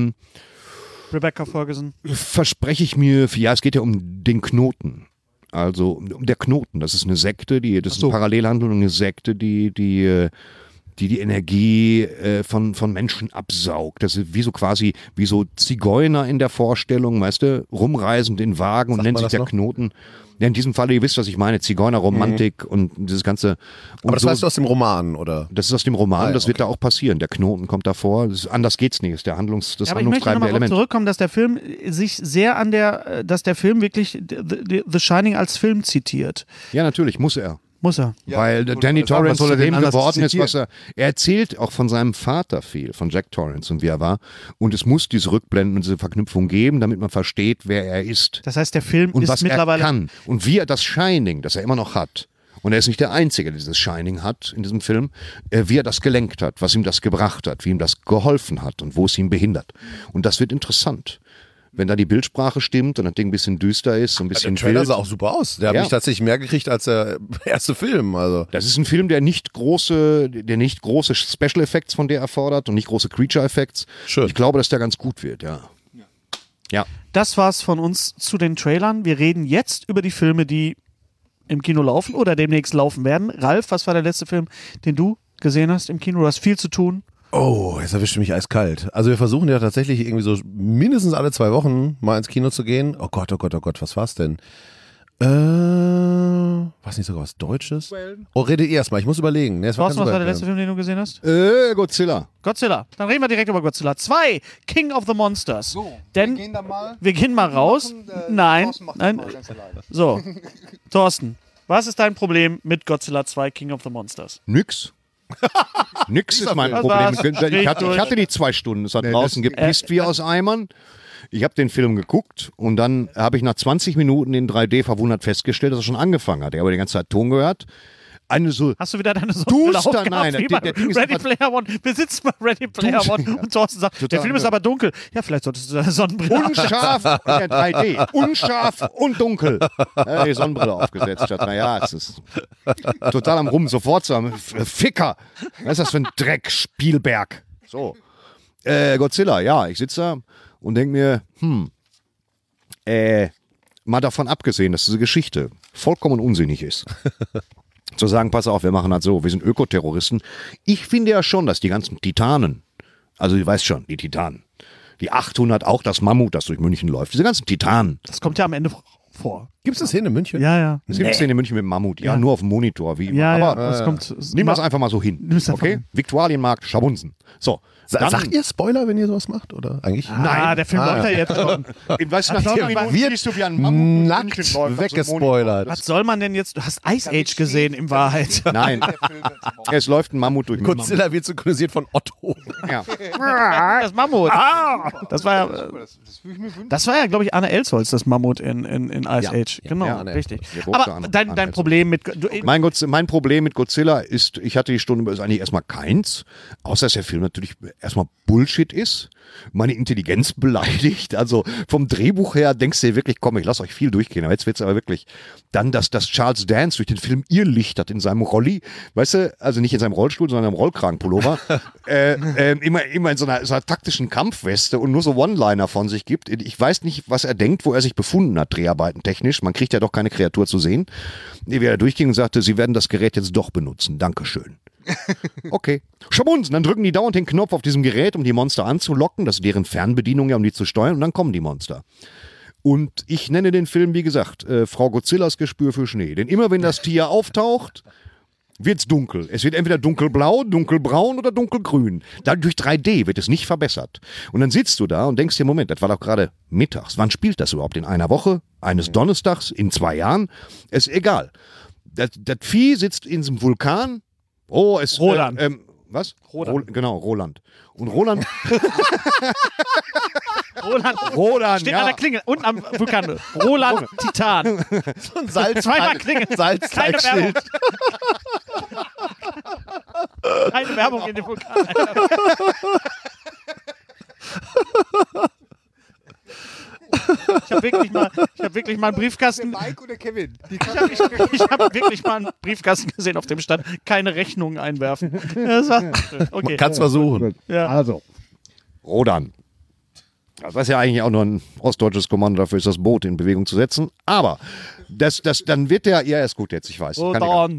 Rebecca Ferguson. Verspreche ich mir, es geht ja um den Knoten. Also um der Knoten, das ist eine Sekte, das ist eine Parallelhandlung, eine Sekte, die Energie von Menschen absaugt. Das ist wie so Zigeuner in der Vorstellung, weißt du, rumreisend in Wagen und nennt sich der Knoten. Ja, in diesem Fall, ihr wisst, was ich meine, Zigeunerromantik und dieses ganze... Und Aber das weißt du aus dem Roman, oder? Das ist aus dem Roman, das wird okay. da auch passieren. Der Knoten kommt davor, anders geht's nicht, das ist das Aber ich möchte handlungstreibende nochmal Element. zurückkommen, dass der Film sich sehr dass der Film wirklich The Shining als Film zitiert. Ja, natürlich, muss er. Muss er. Weil Danny Torrance zu dem geworden ist, was er erzählt, auch von seinem Vater viel, von Jack Torrance und wie er war. Und es muss diese Rückblenden und diese Verknüpfung geben, damit man versteht, wer er ist. Das heißt, der Film Und ist was mittlerweile... er kann. Und wie er das Shining, das er immer noch hat. Und er ist nicht der Einzige, der dieses Shining hat in diesem Film. Wie er das gelenkt hat, was ihm das gebracht hat, wie ihm das geholfen hat und wo es ihn behindert. Und das wird interessant. Wenn da die Bildsprache stimmt und das Ding ein bisschen düster ist, so ein bisschen Der Trailer wild. sah auch super aus. Der hat mich tatsächlich mehr gekriegt als der erste Film. Also. Das ist ein Film, der nicht große Special Effects von der erfordert und nicht große Creature Effects. Schön. Ich glaube, dass der ganz gut wird, ja. Das war's von uns zu den Trailern. Wir reden jetzt über die Filme, die im Kino laufen oder demnächst laufen werden. Ralf, was war der letzte Film, den du gesehen hast im Kino? Du hast viel zu tun. Oh, jetzt erwischt mich eiskalt. Also wir versuchen ja tatsächlich irgendwie so mindestens alle 2 Wochen mal ins Kino zu gehen. Oh Gott, was war's denn? Was nicht sogar was Deutsches? Oh, redet ihr erstmal, ich muss überlegen. Nee, Was war der letzte Film, den du gesehen hast? Godzilla. Godzilla. Dann reden wir direkt über Godzilla 2, King of the Monsters. So, Denn wir gehen mal raus. Nein. So, Thorsten, was ist dein Problem mit Godzilla 2, King of the Monsters? Nix. Nix ist mein Was Problem. war's? Ich hatte die 2 Stunden. Es hat draußen gepisst wie aus Eimern. Ich habe den Film geguckt und dann habe ich nach 20 Minuten in 3D verwundert festgestellt, dass er schon angefangen hat. Ich habe die ganze Zeit Ton gehört. Hast du wieder deine Sonnenbrille Duster, aufgehabt, nein, wie bei der Ding ist Ready einfach- Player One. Wir sitzen bei Ready Player One und Thorsten sagt, der Film ist aber dunkel. Ja, vielleicht solltest du deine Sonnenbrille Unscharf, 3D, unscharf und dunkel. Die Sonnenbrille aufgesetzt hat. Naja, es ist total am Rum, sofort so am Ficker. Was ist das für ein Dreck, Spielberg? So. Godzilla, ja, ich sitze da und denke mir, mal davon abgesehen, dass diese Geschichte vollkommen unsinnig ist. Zu sagen, pass auf, wir machen das so, wir sind Ökoterroristen. Ich finde ja schon, dass die ganzen Titanen, also du weißt schon, die Titanen, Die 800, auch das Mammut, das durch München läuft. Diese ganzen Titanen. Das kommt ja am Ende vor. Gibt es das hier in München? Ja, ja. Es gibt eine Szene in München mit dem Mammut. Ja, nur auf dem Monitor, wie immer. Ja, Aber ja. Das kommt, nehmen wir es einfach mal so hin. Nimm's einfach Okay? hin. Viktualienmarkt, Schabunsen. So. Dann, Sagt ihr Spoiler, wenn ihr sowas macht? Oder eigentlich? Nein, der Film läuft ja jetzt schon. weißt du, nach 10 Minuten wird siehst du, wie ein Mammut nackt durch München läuft, weggespoilert. Was soll man denn jetzt? Du hast Ice Age gesehen, in Wahrheit. Nein, es läuft ein Mammut durch München. Godzilla wird synchronisiert von Otto. Ja. Das Mammut. Das war ja, glaube ich, Arne Elsholz, das Mammut in Ice Age. Genau, ja, richtig. Der große Aber Arne dein Elsholz. Problem mit... Mein Problem mit Godzilla ist, ich hatte die Stunde, ist eigentlich erstmal keins, außer dass der Film natürlich erstmal Bullshit ist, meine Intelligenz beleidigt, also vom Drehbuch her denkst du dir wirklich, komm, ich lass euch viel durchgehen, aber jetzt wird's aber wirklich, dann, dass Charles Dance durch den Film irrlichtert in seinem Rolli, weißt du, also nicht in seinem Rollstuhl, sondern im Rollkragenpullover, immer in so einer taktischen Kampfweste und nur so One-Liner von sich gibt. Ich weiß nicht, was er denkt, wo er sich befunden hat, Dreharbeiten technisch, man kriegt ja doch keine Kreatur zu sehen, wie er durchging und sagte, sie werden das Gerät jetzt doch benutzen, Dankeschön. Okay. Schabunsen, dann drücken die dauernd den Knopf auf diesem Gerät, um die Monster anzulocken. Das ist deren Fernbedienung, ja, um die zu steuern. Und dann kommen die Monster. Und ich nenne den Film, wie gesagt, Frau Godzillas Gespür für Schnee. Denn immer wenn das Tier auftaucht, wird's dunkel. Es wird entweder dunkelblau, dunkelbraun oder dunkelgrün. Dann durch 3D wird es nicht verbessert. Und dann sitzt du da und denkst dir, Moment, das war doch gerade mittags. Wann spielt das überhaupt? In einer Woche? Eines Donnerstags? In 2 Jahren? Ist egal. Das Vieh sitzt in diesem Vulkan. Oh, es Roland. Was? Roland. Genau, Roland. Und Roland. Roland steht ja. an der Klingel, unten am Vulkan. Roland Titan. So ein Salz Zweimal klingeln. Keine Salzschild. Werbung. Keine Werbung in den Vulkan. Ich habe wirklich mal einen Briefkasten. Mike oder Kevin? Ich habe wirklich mal einen Briefkasten gesehen, auf dem stand, keine Rechnungen einwerfen. Das war okay. Kannst versuchen. Ja. Also. Rodan. Das ist ja eigentlich auch nur ein ostdeutsches Kommando, dafür ist das Boot in Bewegung zu setzen. Aber dann wird der, ja, ist gut jetzt, ich weiß. Rodan.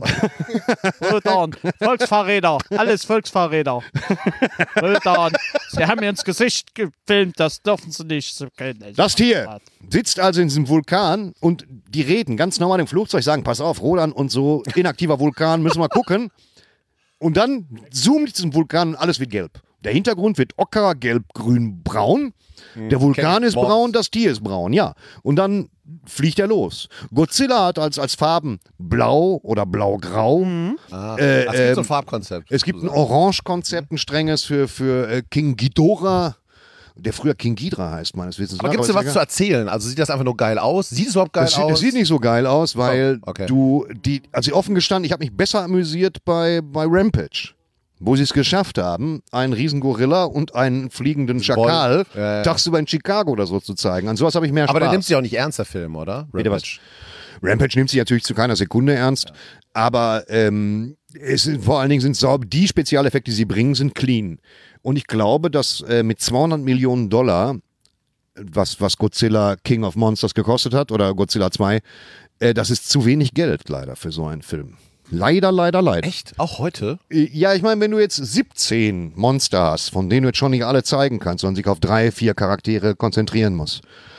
Volksfahrräder. Alles Volksfahrräder. Rodan. Sie haben mir ins Gesicht gefilmt, das dürfen sie nicht. Das Tier sitzt also in diesem Vulkan und die reden ganz normal im Flugzeug, sagen, pass auf, Rodan und so, inaktiver Vulkan, müssen wir gucken. Und dann zoomt diesen Vulkan und alles wird gelb. Der Hintergrund wird ocker, gelb, grün, braun. Der Vulkan ist braun, das Tier ist braun, ja. Und dann fliegt er los. Godzilla hat als Farben blau oder blau-grau. Es gibt so ein Farbkonzept. Es gibt ein Orange-Konzept, ein strenges für King Ghidorah, der früher King Ghidra heißt, meines Wissens. Aber gibt es dir was zu erzählen? Also sieht das einfach nur geil aus? Sieht es überhaupt geil aus? Es sieht nicht so geil aus, weil okay. also offen gestanden, ich habe mich besser amüsiert bei Rampage. Wo sie es geschafft haben, einen Riesengorilla und einen fliegenden Schakal tagsüber in Chicago oder so zu zeigen. An sowas habe ich mehr Spaß. Aber der nimmt sich auch nicht ernst, der Film, oder? Rampage nimmt sich natürlich zu keiner Sekunde ernst, aber vor allen Dingen sind die Spezialeffekte, die sie bringen, sind clean. Und ich glaube, dass mit $200 Millionen, was Godzilla King of Monsters gekostet hat, oder Godzilla 2, das ist zu wenig Geld leider für so einen Film. Leider. Echt? Auch heute? Ja, ich meine, wenn du jetzt 17 Monster hast, von denen du jetzt schon nicht alle zeigen kannst, sondern sich auf 3, 4 Charaktere konzentrieren musst,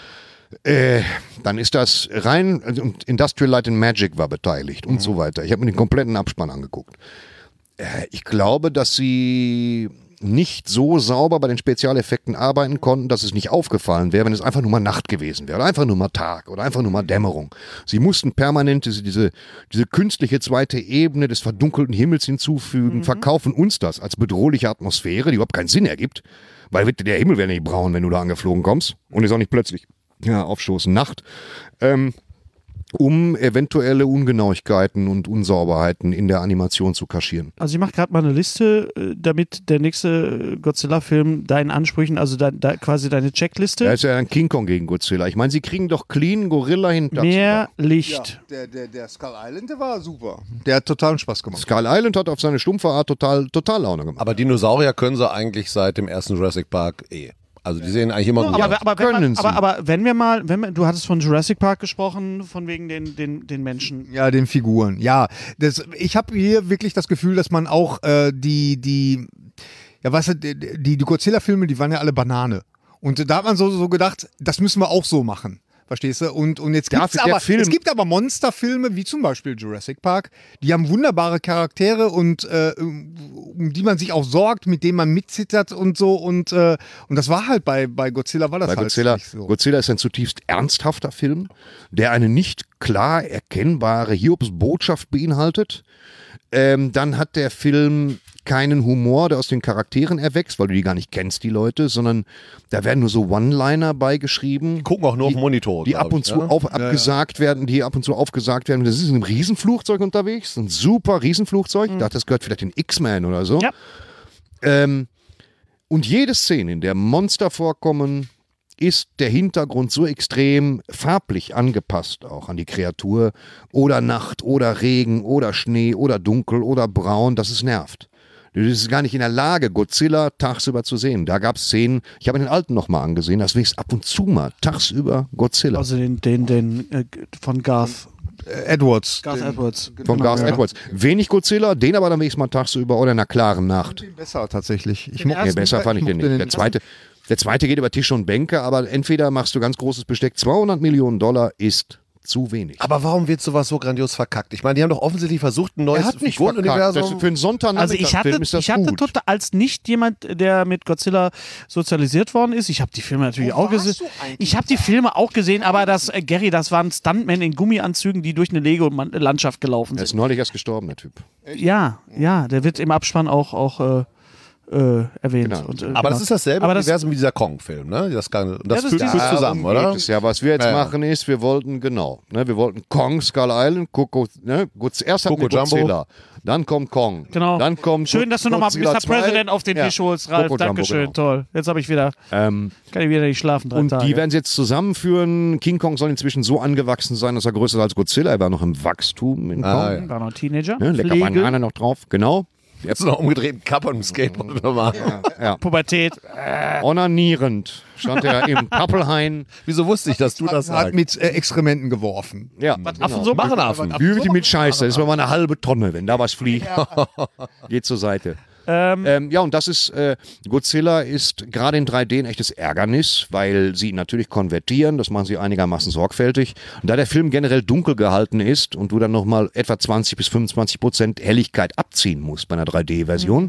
dann ist das rein, und Industrial Light and Magic war beteiligt und so weiter. Ich habe mir den kompletten Abspann angeguckt. Ich glaube, dass sie nicht so sauber bei den Spezialeffekten arbeiten konnten, dass es nicht aufgefallen wäre, wenn es einfach nur mal Nacht gewesen wäre, oder einfach nur mal Tag oder einfach nur mal Dämmerung. Sie mussten permanent diese künstliche zweite Ebene des verdunkelten Himmels hinzufügen, verkaufen uns das als bedrohliche Atmosphäre, die überhaupt keinen Sinn ergibt, weil der Himmel wäre nicht braun, wenn du da angeflogen kommst und ist auch nicht plötzlich aufstoßen Nacht. Um eventuelle Ungenauigkeiten und Unsauberheiten in der Animation zu kaschieren. Also ich mache gerade mal eine Liste, damit der nächste Godzilla-Film deinen Ansprüchen, also quasi deine Checkliste. Da ist ja ein King Kong gegen Godzilla. Ich meine, sie kriegen doch clean Gorilla hin. Mehr Licht. Ja, der Skull Island, der war super. Der hat totalen Spaß gemacht. Skull Island hat auf seine stumpfe Art total Laune gemacht. Aber Dinosaurier können sie eigentlich seit dem ersten Jurassic Park Also die sehen eigentlich immer gut aus. Aber wenn wir mal, du hattest von Jurassic Park gesprochen, von wegen den Menschen. Ja, den Figuren. Ja, ich habe hier wirklich das Gefühl, dass man auch die Godzilla-Filme, die waren ja alle Banane. Und da hat man so gedacht, das müssen wir auch so machen. Verstehst du? Und jetzt es gibt aber Monsterfilme, wie zum Beispiel Jurassic Park, die haben wunderbare Charaktere und um die man sich auch sorgt, mit denen man mitzittert und so. Und das war halt bei Godzilla war das Bei halt Godzilla, nicht so. Godzilla ist ein zutiefst ernsthafter Film, der eine nicht klar erkennbare Hiobsbotschaft beinhaltet. Dann hat der Film keinen Humor, der aus den Charakteren erwächst, weil du die gar nicht kennst, die Leute, sondern da werden nur so One-Liner beigeschrieben. Gucken auch nur auf dem Monitor. Die ab und zu abgesagt werden, Das ist in einem Riesenflugzeug unterwegs, ein super Riesenflugzeug. Ich dachte, das gehört vielleicht den X-Men oder so. Ja. Und jede Szene, in der Monster vorkommen, ist der Hintergrund so extrem farblich angepasst auch an die Kreatur. Oder Nacht, oder Regen, oder Schnee, oder Dunkel, oder Braun, dass es nervt. Du bist gar nicht in der Lage, Godzilla tagsüber zu sehen. Da gab es Szenen, ich habe den alten nochmal angesehen, das wächst ab und zu mal tagsüber Godzilla. Also den von Garth Edwards. Edwards. Von Garth Edwards. Wenig Godzilla, den aber dann wenigstens mal tagsüber oder in einer klaren Nacht. Besser tatsächlich. Nee, besser fand ich den nicht. Der zweite geht über Tische und Bänke, aber entweder machst du ganz großes Besteck, $200 Millionen ist zu wenig. Aber warum wird sowas so grandios verkackt? Ich meine, die haben doch offensichtlich versucht, ein neues Figurenuniversum. Für einen Also ich hatte total, als nicht jemand, der mit Godzilla sozialisiert worden ist, ich habe die Filme natürlich auch gesehen. Ich habe die Filme auch gesehen, aber Gary, das waren Stuntmen in Gummianzügen, die durch eine Lego-Landschaft gelaufen Er ist sind. neulich erst gestorben, der Typ. Ja, der wird im Abspann auch erwähnt. Genau. Und, Aber das ist dasselbe aber das- Universum wie dieser Kong-Film, ne? Das das ist führt dieses- zusammen, oder? Ja, was wir jetzt Ja. machen ist, wir wollten Kong, Skull Island, erst hatten wir Coco Jumbo. Godzilla, dann kommt Kong, Genau. dann kommt Schön, dass du nochmal Godzilla Mr. 2. President auf den Ja. Tisch holst, Ralf. Coco Jumbo, Dankeschön, genau. toll. Jetzt habe ich wieder, kann ich wieder nicht schlafen, 3 Und Tage. die werden sie jetzt zusammenführen. King Kong soll inzwischen so angewachsen sein, dass er größer ist als Godzilla. Er war noch im Wachstum in Kong. ja. War noch ein Teenager. Ne? Lecker Pflege, Banane noch drauf, genau. Jetzt noch umgedrehten Cup und einem Skateboard nochmal. Pubertät. Onanierend stand er im Pappelhain. Wieso wusste ich, dass du das Hat sagst? mit Exkrementen geworfen. Ja, Affensuppe? Machen Affen. Wie mit Scheiße. Das ist mal eine halbe Tonne. Wenn da was fliegt, geht zur Seite. Ja, und das ist, Godzilla ist gerade in 3D ein echtes Ärgernis, weil sie ihn natürlich konvertieren, das machen sie einigermaßen sorgfältig. Und da der Film generell dunkel gehalten ist und du dann nochmal etwa 20-25% Helligkeit abziehen musst bei einer 3D-Version,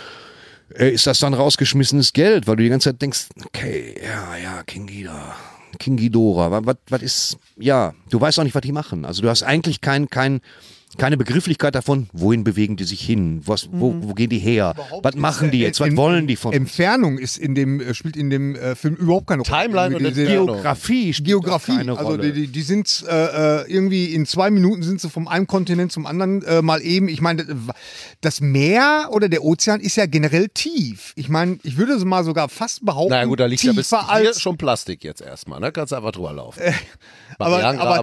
ist das dann rausgeschmissenes Geld, weil du die ganze Zeit denkst, okay, ja, King Ghidorah, was ist, ja, du weißt auch nicht, was die machen. Also du hast eigentlich keine Begrifflichkeit davon, wohin bewegen die sich hin, wo gehen die her, was machen die jetzt, was wollen die von uns? Entfernung spielt in dem Film überhaupt keine Rolle. Timeline und Diese Entfernung. Geografie spielt Geografie, keine also Rolle. die sind irgendwie in 2 Minuten sind sie vom einen Kontinent zum anderen mal eben. Ich meine, das Meer oder der Ozean ist ja generell tief. Ich meine, ich würde mal sogar fast behaupten, Na gut, da liegt ja bis tiefer hier als schon Plastik jetzt erstmal, ne? Kannst du einfach drüber laufen. aber Barrierengraben.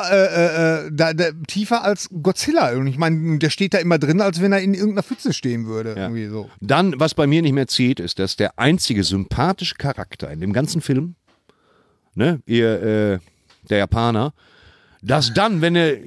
tiefer als Godzilla. Und ich meine, der steht da immer drin, als wenn er in irgendeiner Pfütze stehen würde. Ja. Irgendwie so. Dann, was bei mir nicht mehr zieht, ist, dass der einzige sympathische Charakter in dem ganzen Film, ne, der Japaner, dass dann,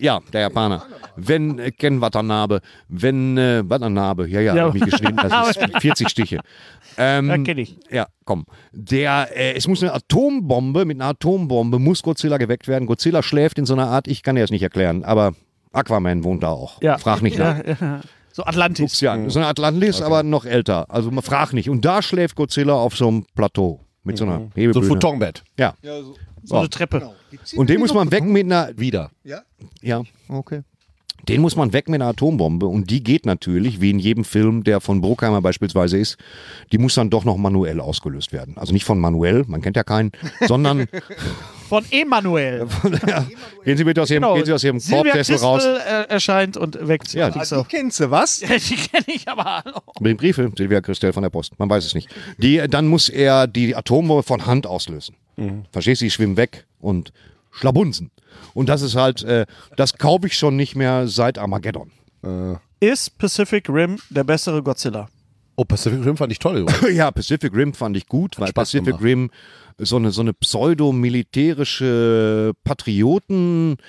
Ken Watanabe, Watanabe, Ja. hab ich mich geschnitten, das ist 40 Stiche. Ja, kenn ich. Ja, komm. Es muss mit einer Atombombe muss Godzilla geweckt werden. Godzilla schläft in so einer Art, ich kann dir das nicht erklären, aber Aquaman wohnt da auch. Ja. Frag nicht nach. Ja. So Atlantis. Ja, so eine Atlantis, aber noch älter. Also man fragt nicht. Und da schläft Godzilla auf so einem Plateau mit so einer So ein Hebebühne. Futonbett. Ja. So eine Treppe. Und den muss man weg mit einer, Wieder. ja, Okay. den muss man weg mit einer Atombombe. Und die geht natürlich, wie in jedem Film, der von Bruckheimer beispielsweise ist, die muss dann doch noch manuell ausgelöst werden. Also nicht von manuell, man kennt ja keinen, sondern Von Emanuel. gehen Sie bitte aus Ihrem, gehen Sie aus Ihrem Silvia Korbkessel raus. Christel erscheint und weckt. Ja, die Die kennst du, was? die kenne ich aber. Hallo. Mit dem Briefe, Silvia Christel von der Post, man weiß es nicht. Dann muss er die Atombombe von Hand auslösen. Verstehst du, die schwimmen weg und schlabunsen. Und das ist halt, das kaufe ich schon nicht mehr seit Armageddon. Ist Pacific Rim der bessere Godzilla? Oh, Pacific Rim fand ich toll. Übrigens. Ja, Pacific Rim fand ich gut, weil Spaß Pacific gemacht. Rim so eine pseudo-militärische Patrioten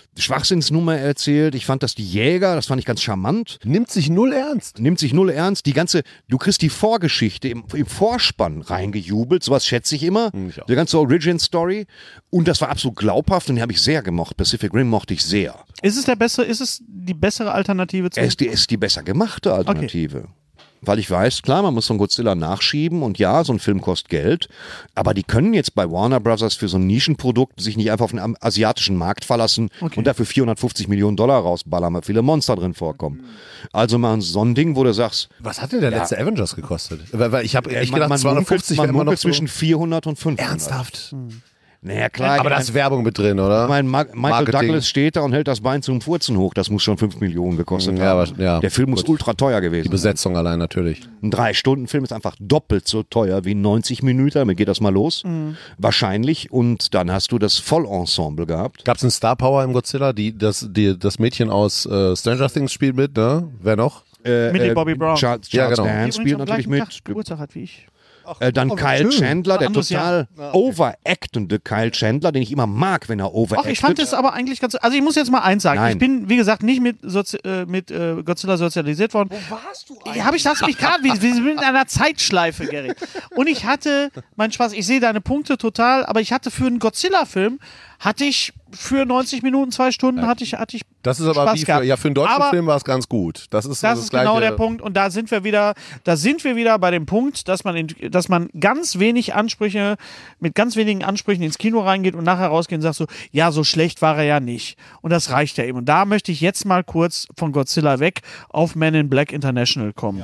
Schwachsinnsnummer erzählt. Ich fand, dass die Jäger, das fand ich ganz charmant. Nimmt sich null ernst. Nimmt sich null ernst. Du kriegst die Vorgeschichte im Vorspann reingejubelt. Sowas schätze ich immer. Ich auch. Die ganze Origin-Story. Und das war absolut glaubhaft und den habe ich sehr gemocht. Pacific Rim mochte ich sehr. Ist es die bessere Alternative zu? Er ist die besser gemachte Alternative. Weil ich weiß, klar, man muss so einen Godzilla nachschieben und ja, so ein Film kostet Geld, aber die können jetzt bei Warner Brothers für so ein Nischenprodukt sich nicht einfach auf den asiatischen Markt verlassen und dafür 450 Millionen Dollar rausballern, weil viele Monster drin vorkommen. Also machen sie so ein Ding, wo du sagst, Was hat denn der letzte Avengers gekostet? Weil ich habe echt gedacht, man 250 man wäre immer noch munkelt so zwischen 400 und 500. ernsthaft. Naja, klar. Aber da ist Werbung mit drin, oder? Ich meine, Michael Marketing. Douglas steht da und hält das Bein zum Furzen hoch. Das muss schon 5 Millionen gekostet Ja, haben. aber- ja, Der Film muss gut. ultra teuer gewesen Die sein. Besetzung allein natürlich. Ein 3-Stunden-Film ist einfach doppelt so teuer wie 90 Minuten. Damit geht das mal los. Wahrscheinlich. Und dann hast du das Vollensemble gehabt. Gab es einen Star Power im Godzilla? Das Mädchen aus Stranger Things spielt mit, ne? Wer noch? Millie Bobby Brown. Charles Ja, genau. Die Dance übrigens spielt am natürlich gleichen mit. Tag Geburtstag hat wie ich. Dann Kyle Chandler, der Anderes total overactende Kyle Chandler, den ich immer mag, wenn er overactet. Ach, ich fand es aber eigentlich ganz. Also ich muss jetzt mal eins sagen. Nein. Ich bin, wie gesagt, nicht mit Godzilla sozialisiert worden. Wo warst du eigentlich? Habe ich das mich gerade? Wir sind in einer Zeitschleife, Gary. Und ich hatte, mein Spaß, ich sehe deine Punkte total, aber ich hatte für einen Godzilla-Film, hatte ich für 90 Minuten, 2 Stunden, hatte ich Das ist aber Spaß wie für, gehabt. ja, für einen deutschen Aber Film war es ganz gut. Das ist das ist genau der Punkt und da sind wir wieder bei dem Punkt, dass man mit ganz wenigen Ansprüchen ins Kino reingeht und nachher rausgeht und sagt so, ja, so schlecht war er ja nicht. Und das reicht ja eben. Und da möchte ich jetzt mal kurz von Godzilla weg auf Men in Black International kommen.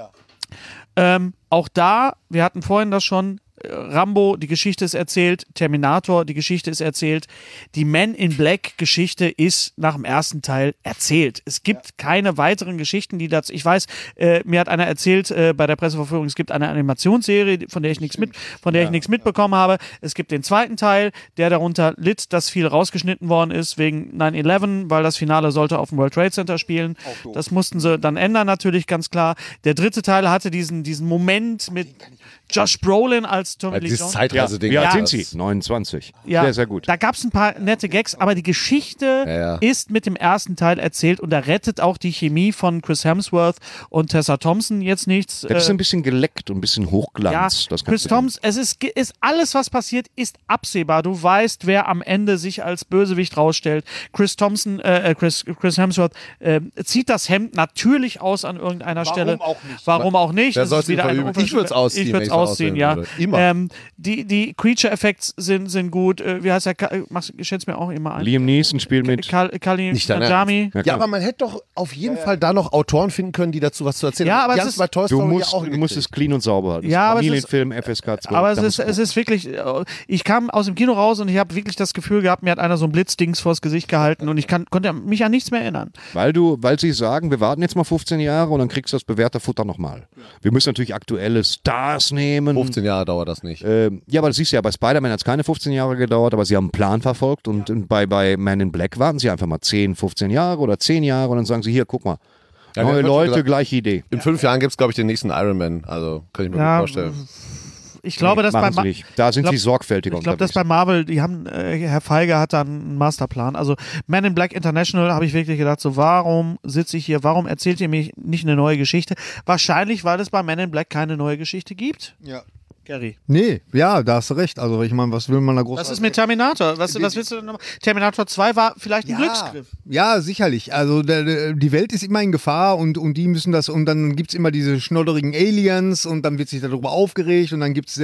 Auch da, wir hatten vorhin das schon, Rambo, die Geschichte ist erzählt, Terminator, die Geschichte ist erzählt, die Men in Black Geschichte ist nach dem ersten Teil erzählt. Es gibt keine weiteren Geschichten, die dazu, ich weiß, mir hat einer erzählt bei der Presseverführung, es gibt eine Animationsserie, von der ich nichts mitbekommen habe. Es gibt den zweiten Teil, der darunter litt, dass viel rausgeschnitten worden ist wegen 9/11, weil das Finale sollte auf dem World Trade Center spielen. Das mussten sie dann ändern natürlich, ganz klar. Der dritte Teil hatte diesen Moment mit Josh Brolin als Tommy Lee dieses Jones. Zeitreise-Ding. Wie alt Ja. sind sie? 29. Ja, Sehr, sehr gut. Da gab es ein paar nette Gags, aber die Geschichte ist mit dem ersten Teil erzählt und da rettet auch die Chemie von Chris Hemsworth und Tessa Thompson jetzt nichts. Das ist ein bisschen geleckt und ein bisschen Ja, Hochglanz. Das Chris Thompson, es ist alles, was passiert, ist absehbar. Du weißt, wer am Ende sich als Bösewicht rausstellt. Chris Hemsworth zieht das Hemd natürlich aus an irgendeiner Stelle. Warum auch nicht? Wer Es soll ist es denn wieder ein verüben? Ich würde es ausziehen. Ich würde wenn es ich's ausziehen, ja. würde. Immer. Die Creature-Effects sind gut. Wie heißt der? Schätze mir auch immer ein. Liam Neeson spielt mit. Kali Nicht dein Najami. Ja, aber man hätte doch auf jeden Fall da noch Autoren finden können, die dazu was zu erzählen Ja, haben. aber Die es haben ist- bei Toy Du Story musst, ja auch du musst es clean und sauber halten. Ja, aber es ist- Familienfilm, FSK 12. Aber da es ist wirklich, ich kam aus dem Kino raus und ich habe wirklich das Gefühl gehabt, mir hat einer so ein Blitzdings vors Gesicht gehalten und ich konnte mich an nichts mehr erinnern. Weil sie sagen, wir warten jetzt mal 15 Jahre und dann kriegst du das bewährte Futter nochmal. Wir müssen natürlich aktuelle Stars nehmen. 15 Jahre dauert das nicht. Ja, aber das siehst du ja, bei Spider-Man hat es keine 15 Jahre gedauert, aber sie haben einen Plan verfolgt und bei Man in Black warten sie einfach mal 10, 15 Jahre oder 10 Jahre und dann sagen sie, hier, guck mal, Ja, neue wir haben Leute, gesagt, gleiche Idee. In 5 Jahren gibt es, glaube ich, den nächsten Iron Man. Also, kann ich mir Ja, gut vorstellen. Ich glaube, dass Machen sie nicht. Da sind sie sorgfältiger Ich glaube, dass unterwegs. bei Marvel, die haben, Herr Feige hat da einen Masterplan. Also Man in Black International habe ich wirklich gedacht, so warum sitze ich hier, warum erzählt ihr mir nicht eine neue Geschichte? Wahrscheinlich, weil es bei Man in Black keine neue Geschichte gibt. Ja. Gary. Nee, ja, da hast du recht. Also ich meine, was will man da groß... Was ist mit Terminator? Was willst du denn noch? Terminator 2 war vielleicht ein Glücksgriff. Ja, sicherlich. Also die Welt ist immer in Gefahr und die müssen das, und dann gibt es immer diese schnodderigen Aliens und dann wird sich darüber aufgeregt und dann gibt es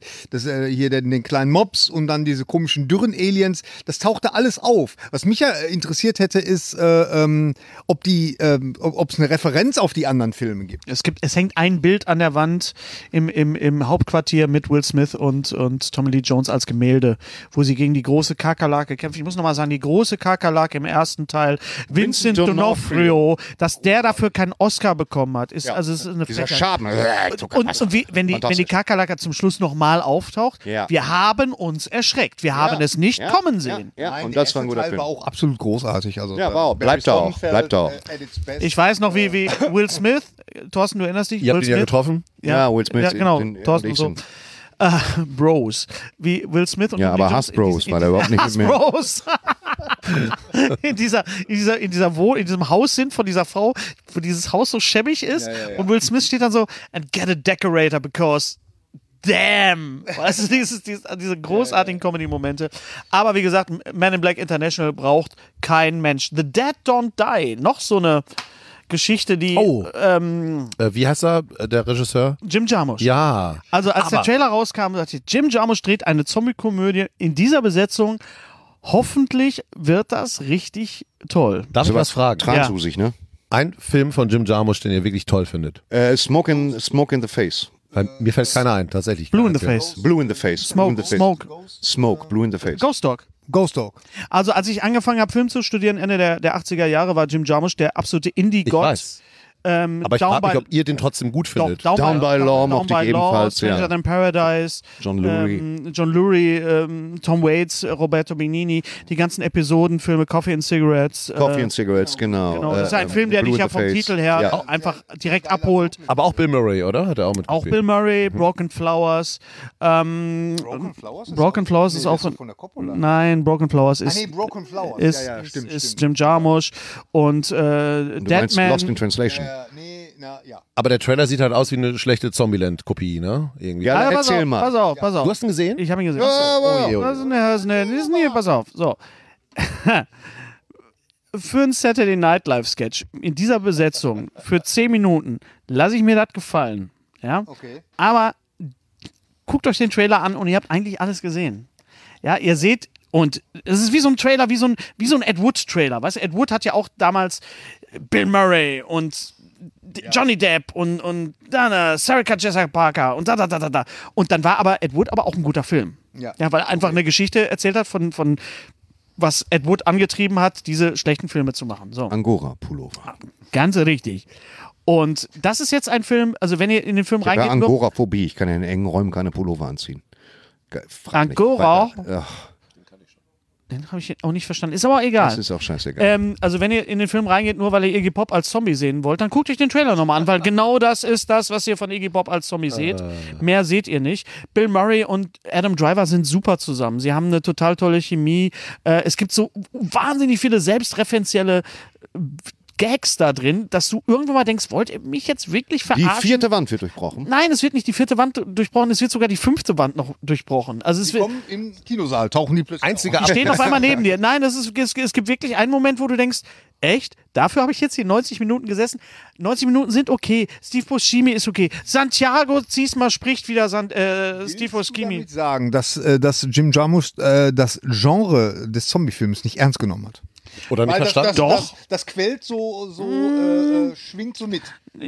den kleinen Mobs und dann diese komischen dürren Aliens. Das tauchte alles auf. Was mich ja interessiert hätte, ist, ob es eine Referenz auf die anderen Filme gibt. Es hängt ein Bild an der Wand im Hauptquartier mit Will Smith und Tommy Lee Jones als Gemälde, wo sie gegen die große Kakerlake kämpfen. Ich muss nochmal sagen, die große Kakerlake im ersten Teil, Vincent D'Onofrio, dass der dafür keinen Oscar bekommen hat, ist also es ist eine Dieser Frechheit. Schaden. Und wenn die Kakerlake zum Schluss nochmal auftaucht, Ja. wir haben uns erschreckt. Wir haben es nicht kommen sehen. Ja, und das war ein guter Film. war auch absolut großartig. Also, Ja, wow, bleibt er auch, bleibt er auch. Ich weiß noch, wie Will Smith, Thorsten, du erinnerst dich? Ihr habt Will ihn ja Smith? getroffen? Ja, Will Smith. Ja, genau, Thorsten und und so. ich sind- Bros. Wie Will Smith und Ja, Tommy aber Jones Hassbros, weil er überhaupt nicht mit mir. Hassbros. in diesem Haus sind von dieser Frau, wo dieses Haus so schäbig ist. Und Will Smith steht dann so, and get a decorator because damn. Weißt du, diese großartigen Comedy-Momente. Aber wie gesagt, Man in Black International braucht kein Mensch. The Dead Don't Die. Noch so eine Geschichte, die wie heißt er, der Regisseur? Jim Jarmusch. Ja. Also als der Trailer rauskam, sagte ich, Jim Jarmusch dreht eine Zombie-Komödie in dieser Besetzung. Hoffentlich wird das richtig toll. Darf ich was fragen? Transusig, ne? Ein Film von Jim Jarmusch, den ihr wirklich toll findet. Smoke in the Face. Weil mir fällt keiner ein, tatsächlich. Blue in the Face. Blue in the Face. Smoke. Blue in the face. Smoke. Smoke, Blue in the Face. Ghost Dog. Ghost Dog. Also als ich angefangen habe, Film zu studieren, Ende der 80er Jahre, war Jim Jarmusch der absolute Ich Indie-Gott. weiß. Aber ich frage mich, ob ihr den trotzdem gut findet. Down by Law mochte ich ebenfalls, Stranger ja. Than Paradise, John Lurie. John Lurie, Tom Waits, Roberto Benigni, die ganzen Episodenfilme, Coffee and Cigarettes. Coffee and Cigarettes, genau. Genau, das ist ein Film, der Blue dich in ja the vom Face. Titel her Ja. auch einfach direkt abholt. Aber auch Bill Murray, oder? Hat er auch Auch mitgespielt? Bill Murray, Broken Flowers. Broken Flowers ist auch von der Coppola. Nein, Broken Flowers ist, Broken Flowers. ist Jim Jarmusch und Du meinst Deadman. Lost in Translation. Aber der Trailer sieht halt aus wie eine schlechte Zombieland-Kopie, ne? Irgendwie. Ja, pass erzähl auf, mal. pass auf, pass auf. Du hast ihn gesehen? Ich habe ihn gesehen. Oh je, oh je. Das ist nie, pass auf. So. Für einen Saturday Night Live Sketch in dieser Besetzung für 10 Minuten lasse ich mir das gefallen. Ja? Okay. Aber guckt euch den Trailer an und ihr habt eigentlich alles gesehen. Ja, ihr seht, und es ist wie so ein Trailer, wie so ein Ed Wood Trailer. Weißt du, Ed Wood hat ja auch damals Bill Murray und Johnny Depp und dann Sarah Jessica Parker und da. Und dann war aber Ed Wood aber auch ein guter Film. Ja. Ja, weil er einfach eine Geschichte erzählt hat von was Ed Wood angetrieben hat, diese schlechten Filme zu machen. So. Angora-Pullover. Ganz richtig. Und das ist jetzt ein Film, also wenn ihr in den Film Ich habe reingeht, nur Angora-Phobie. Ich kann in engen Räumen keine Pullover anziehen. Frag mich Angora? weiter. Ach, den habe ich auch nicht verstanden. Ist aber egal. das ist auch scheißegal. Also wenn ihr in den Film reingeht, nur weil ihr Iggy Pop als Zombie sehen wollt, dann guckt euch den Trailer nochmal an, weil genau das ist das, was ihr von Iggy Pop als Zombie seht. Mehr seht ihr nicht. Bill Murray und Adam Driver sind super zusammen. Sie haben eine total tolle Chemie. Es gibt so wahnsinnig viele selbstreferenzielle Gags da drin, dass du irgendwann mal denkst, wollt ihr mich jetzt wirklich Die verarschen? 4. Wand wird durchbrochen. Nein, es wird nicht die 4. Wand durchbrochen, es wird sogar die 5. Wand noch durchbrochen. Also es Die wird, kommen im Kinosaal, tauchen die plötzlich Einziger die stehen auf einmal neben dir. Nein, es gibt wirklich einen Moment, wo du denkst, echt? Dafür habe ich jetzt hier 90 Minuten gesessen. 90 Minuten sind okay. Steve Buscemi ist okay. Santiago Ziesmer spricht wieder Steve Buscemi. damit sagen, dass Jim Jarmusch das Genre des Zombie-Films nicht ernst genommen hat. Oder nicht verstanden? Doch. Das quält so schwingt so mit.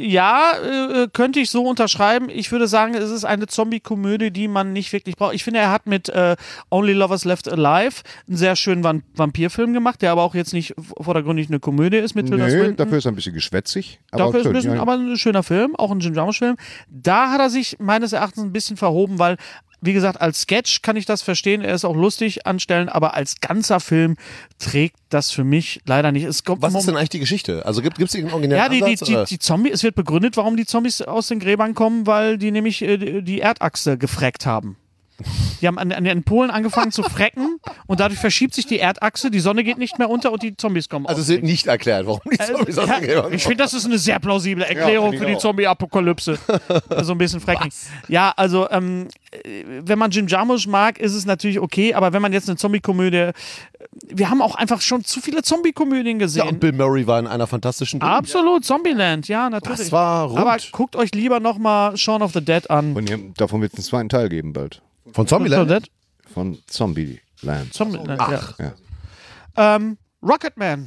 Ja, könnte ich so unterschreiben. Ich würde sagen, es ist eine Zombie-Komödie, die man nicht wirklich braucht. Ich finde, er hat mit Only Lovers Left Alive einen sehr schönen Vampirfilm gemacht, der aber auch jetzt nicht vordergründig eine Komödie ist mit Tilda Nee, Swinton. dafür ist er ein bisschen geschwätzig. Aber Dafür ist ein schön, bisschen, ja. aber ein schöner Film, auch ein Jim Jarmusch-Film. Da hat er sich meines Erachtens ein bisschen verhoben, weil, wie gesagt, als Sketch kann ich das verstehen, er ist auch lustig anstellen, aber als ganzer Film trägt das für mich leider nicht. Es kommt Was ist denn eigentlich die Geschichte? Also gibt es irgendeinen originellen ja, Ansatz? die Zombie, es wird begründet, warum die Zombies aus den Gräbern kommen, weil die nämlich die Erdachse gefreckt haben. Die haben in Polen angefangen zu frecken und dadurch verschiebt sich die Erdachse, die Sonne geht nicht mehr unter und die Zombies kommen Also aus es wird nicht erklärt, warum die Zombies aus den Gräbern ich finde, das ist eine sehr plausible Erklärung für die Zombie-Apokalypse. So ein bisschen Fracking. Ja, also wenn man Jim Jarmusch mag, ist es natürlich okay, aber wenn man jetzt eine Zombie-Komödie, wir haben auch einfach schon zu viele Zombie-Komödien gesehen. Ja, und Bill Murray war in einer fantastischen Film. Absolut, Zombieland, ja, natürlich. Das war rund. Aber guckt euch lieber nochmal Shaun of the Dead an. Und davon wird es einen zweiten Teil geben bald. Von Shaun of the Zombieland? Dead? Von Zombieland. Zombieland, Ja. ja. Rocketman.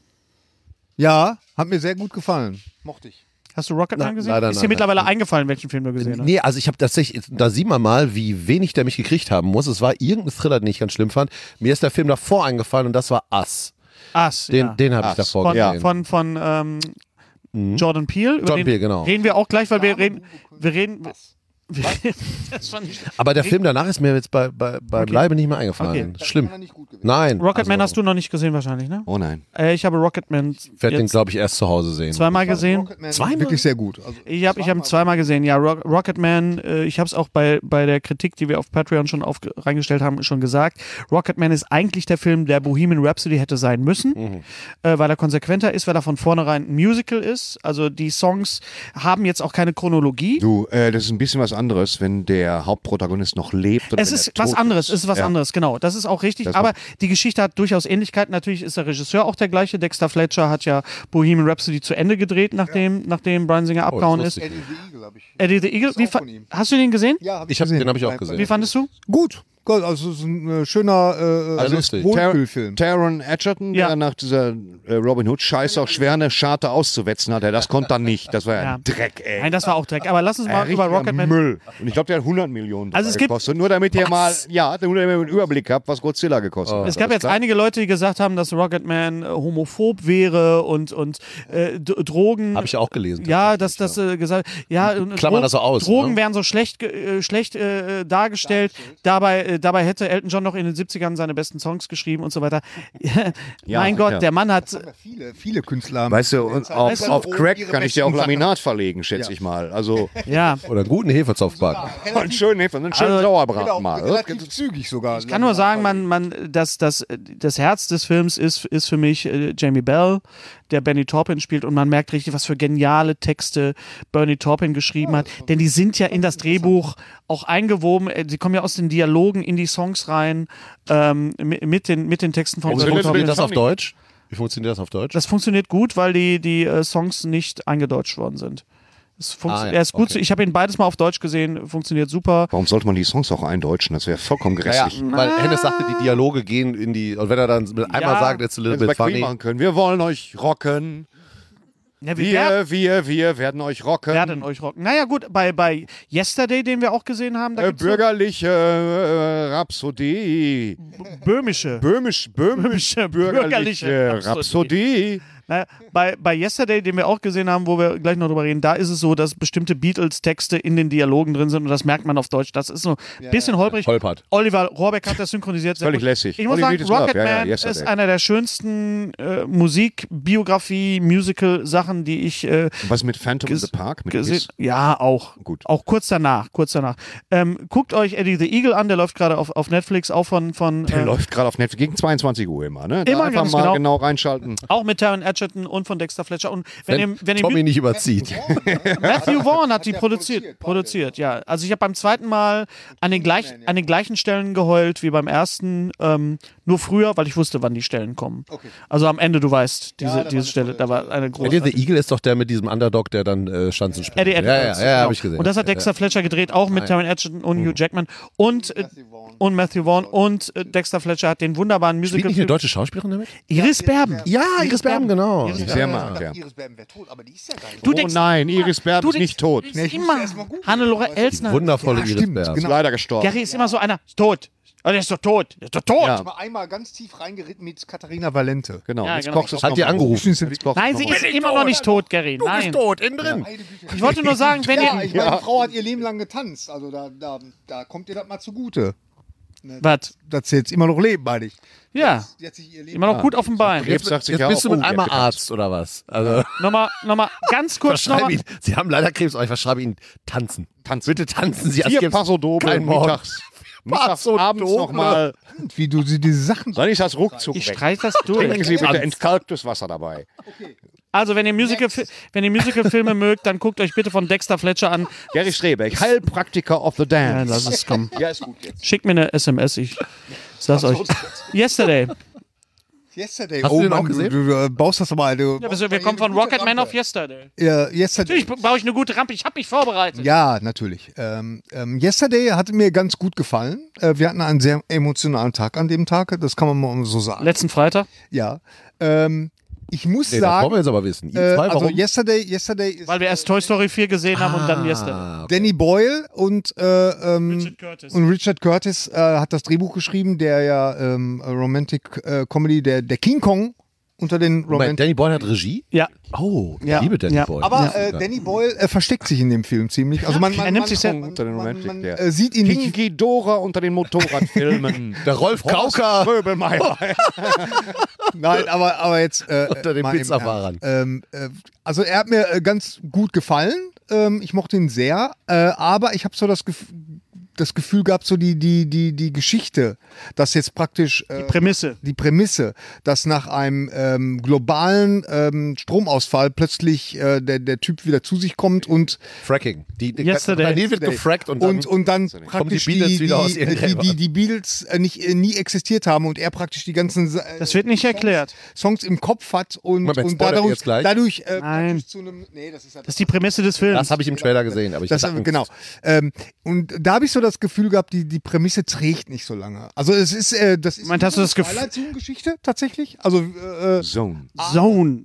Ja, hat mir sehr gut gefallen. Mochte ich. Hast du Rocketman gesehen? leider ist dir nein, mittlerweile eingefallen, welchen Film du gesehen hast? Nee, also ich habe tatsächlich, da sieht man mal, wie wenig der mich gekriegt haben muss. Es war irgendein Thriller, den ich ganz schlimm fand. Mir ist der Film davor eingefallen und das war Us. Us, ja. Den habe ich davor Von, gesehen. von Jordan Peele. Über Jordan den Peele, genau. Reden wir auch gleich, weil wir reden Das fand ich Aber der Film danach ist mir jetzt beim Leibe nicht mehr eingefallen. Okay. Schlimm. Nein. Rocketman hast du noch nicht gesehen wahrscheinlich, ne? Oh nein. Ich habe Rocketman Ich werde den, jetzt glaube ich, erst zu Hause sehen. zweimal gesehen. Zweimal? Wirklich sehr gut. Also, Ich habe ihn zweimal gesehen, ja. Rocketman, ich habe es auch bei der Kritik, die wir auf Patreon schon reingestellt haben, schon gesagt. Rocketman ist eigentlich der Film, der Bohemian Rhapsody hätte sein müssen, weil er konsequenter ist, weil er von vornherein ein Musical ist. Also die Songs haben jetzt auch keine Chronologie. Du, das ist ein bisschen was anderes, wenn der Hauptprotagonist noch lebt. Oder Es wenn ist er tot was anderes, es ist was Ja. anderes, genau. Das ist auch richtig, Das aber die Geschichte hat durchaus Ähnlichkeiten. Natürlich ist der Regisseur auch der gleiche. Dexter Fletcher hat ja Bohemian Rhapsody zu Ende gedreht, nachdem Bryan Singer abgehauen das ist. wusste Eddie the Eagle habe ich. Eddie the Eagle, Ist auch von ihm. hast du den gesehen? Ja, habe Den habe ich auch gesehen. Wie fandest du? Gut. Also es ist ein schöner lustig. Wohlfühlfilm. Taron Egerton, Ja. der nach dieser Robin Hood-Scheiße auch schwer eine Scharte auszuwetzen hatte, das konnte dann nicht. Das war ja Ja. ein Dreck, ey. Nein, das war auch Dreck. Aber lass uns mal über Richtiger Rocketman. Müll. Und ich glaube, der hat 100 Millionen Also es gibt- gekostet. Nur damit ihr mal, einen Überblick habt, was Godzilla gekostet hat. Es gab Alles jetzt klar? einige Leute, die gesagt haben, dass Rocketman homophob wäre und Drogen. Habe ich auch gelesen. Ja, dass das gesagt, ja, Klammern das so aus, Drogen ne? werden so schlecht dargestellt. Dabei hätte Elton John noch in den 70ern seine besten Songs geschrieben und so weiter. Mein Gott, ja. der Mann hat. Viele Künstler haben. Weißt du, und Weißt du, auf Crack ihre kann ich dir auch besten Sachen- Laminat verlegen, schätze ich mal. Also, Ja, Oder einen guten Hefezopfbacken. einen schönen Also, Sauerbraten mal. Relativ zügig sogar. ich kann nur sagen, das Herz des Films ist für mich Jamie Bell, der Benny Taupin spielt, und man merkt richtig, was für geniale Texte Bernie Taupin geschrieben hat, denn die sind ja in das Drehbuch auch eingewoben, sie kommen ja aus den Dialogen in die Songs rein, mit den Texten von Wie Bernie funktioniert Taupin. das auf Deutsch? Wie funktioniert das auf Deutsch? Das funktioniert gut, weil die Songs nicht eingedeutscht worden sind. ja, Er ist gut, okay. ich habe ihn beides mal auf Deutsch gesehen, funktioniert super. Warum sollte man die Songs auch eindeutschen? Das wäre vollkommen grässlich. Weil Hennes sagte, die Dialoge gehen in die, und wenn er dann mit einmal sagt, it's a little Wenn sie bei bit Queen funny. machen können. Wir wollen euch rocken. Ja, wir Wir werden euch rocken. werden euch rocken. Naja gut, bei Yesterday, den wir auch gesehen haben, da gibt's so Bürgerliche Rhapsodie. böhmische. Böhmische bürgerliche Rhapsodie. Naja, bei Yesterday, den wir auch gesehen haben, wo wir gleich noch drüber reden, da ist es so, dass bestimmte Beatles-Texte in den Dialogen drin sind und das merkt man auf Deutsch. Das ist so ein bisschen holprig. Holpert. Oliver Rohrbeck hat das synchronisiert. Sehr Völlig gut. lässig. Ich muss Olli sagen, Beat is Love. Rocketman Ja, Yesterday. ist einer der schönsten Musikbiografie, Musical-Sachen, die ich Was mit Phantom in the Park? Mit gesehen. Kiss? Ja, auch. Gut. Auch kurz danach. Guckt euch Eddie the Eagle an, der läuft gerade auf Netflix, auch von Der läuft gerade auf Netflix gegen 22 Uhr immer, ne? Da Immer einfach ganz mal genau. genau reinschalten. auch mit Taron Egerton und von Dexter Fletcher. Und wenn ihr Tommy nicht überzieht. Matthew Vaughn hat die produziert, ja. Also ich habe beim zweiten Mal an den gleichen Stellen geheult wie beim ersten, nur früher, weil ich wusste, wann die Stellen kommen. Also am Ende, du weißt, diese Stelle, da war eine große. Eddie the Eagle ist doch der mit diesem Underdog, der dann Schanzen springt. Eddie Edwards. Ja, genau. habe ich gesehen. Und das hat Dexter Fletcher gedreht, auch mit Taron Egerton und Hugh Jackman und Matthew Vaughn und Dexter Fletcher hat den wunderbaren Spielt nicht eine Musical. deutsche Schauspielerin damit? Iris Berben. Ja, Iris Berben, genau. Iris Sehr mag, ja. Iris Berben wäre tot, aber die ist ja gar nicht. Du Oh denkst, nein, Iris Berben ist nicht tot. ist immer Hannelore Elsner. Wundervolle Iris stimmt, Berben. Ist leider gestorben. Gary ist immer so einer, ist tot. Oh, der ist doch tot. Der ist doch tot. Ja. Mal einmal ganz tief reingeritten mit Katharina Valente. Genau, Ja, jetzt genau. kochst du es Hat die noch mal. angerufen? Jetzt kochst du Nein, es sie noch mal. ist immer noch nicht tot, Gary. Nein. tot, innen drin. Ich wollte nur sagen, wenn Ja, ihr. ich meine, die Frau hat ihr Leben lang getanzt. Also da kommt ihr das mal zugute. Was? Dass sie jetzt immer noch leben, meine ich. Ja. Die hat sich ihr Leben Immer noch gut auf dem Bein. Krebs sagt sich Jetzt ja bist auch, du mit oh, einmal der hat Arzt oder was? Also, Nochmal ganz kurz verschreibe nochmal. Ihnen, Sie haben leider Krebs, aber ich verschreibe Ihnen tanzen. Tanzen. Bitte tanzen Sie, als 4 gäb's Pasodome keinen Morgen. mittags. Mittags, Pasodome. abends nochmal. wie du sie diese Sachen. Soll ich das ruckzuck Ich weg? streiche das Trinken durch. Sie bitte entkalktes Wasser dabei. Also, wenn ihr Musicalfilme mögt, dann guckt euch bitte von Dexter Fletcher an. Gary Strebeck, Heilpraktiker of the Ja, Dance. lass es kommen. Ja, ist gut jetzt. Schickt mir eine SMS, ich sag's euch. Yesterday. Yesterday. Hast du den auch gesehen? Du baust das doch mal. Du, Ja, wir kommen von Rocketman auf Yesterday. Yesterday. Natürlich baue ich eine gute Rampe, ich habe mich vorbereitet. Ja, natürlich. Yesterday hat mir ganz gut gefallen. Wir hatten einen sehr emotionalen Tag an dem Tag, das kann man mal so sagen. Letzten Freitag. Ja. Ich muss Nee, das wollen wir sagen, jetzt aber wissen. Ihr zwei, also warum? Yesterday ist Weil wir erst Toy Story 4 gesehen haben und dann Yesterday. Danny Boyle und Curtis. Richard Curtis hat das Drehbuch geschrieben, der ja Romantic Comedy, der King Kong unter den Moment, Danny Boyle hat Regie? Ja. Oh, ich Ja. liebe Danny Ja. Boyle. Aber Danny Boyle versteckt sich in dem Film ziemlich. Also man Er nimmt sich sehr- unter den Romantic, man ja. sieht ihn nicht. Pinky Dora unter den Motorradfilmen. Der Rolf Kauka Röbelmeier. Nein, aber jetzt unter den mal im Pizzafahrern. Ernst. Also er hat mir ganz gut gefallen. Ich mochte ihn sehr. Aber ich habe so das Gefühl gehabt, so die Geschichte, dass jetzt praktisch Die Prämisse, dass nach einem globalen Stromausfall plötzlich der Typ wieder zu sich kommt und Fracking. Yesterday. Planet wird gefrackt und dann praktisch die Beatles wieder aus ihren Gräbern. die Beatles nie existiert haben und er praktisch die ganzen Das wird nicht erklärt. Songs im Kopf hat und Moment, spoilert ihr jetzt gleich? dadurch Nein. praktisch zu einem Das ist die Prämisse des Films. Das habe ich im Trailer gesehen. Aber ich das, hatte Angst. genau. Und da habe ich so das Gefühl gehabt, die Prämisse trägt nicht so lange. Also es ist, das ist Moment, hast du das Gefühl- Twilight Zone-Geschichte tatsächlich. Also Zone. Zone.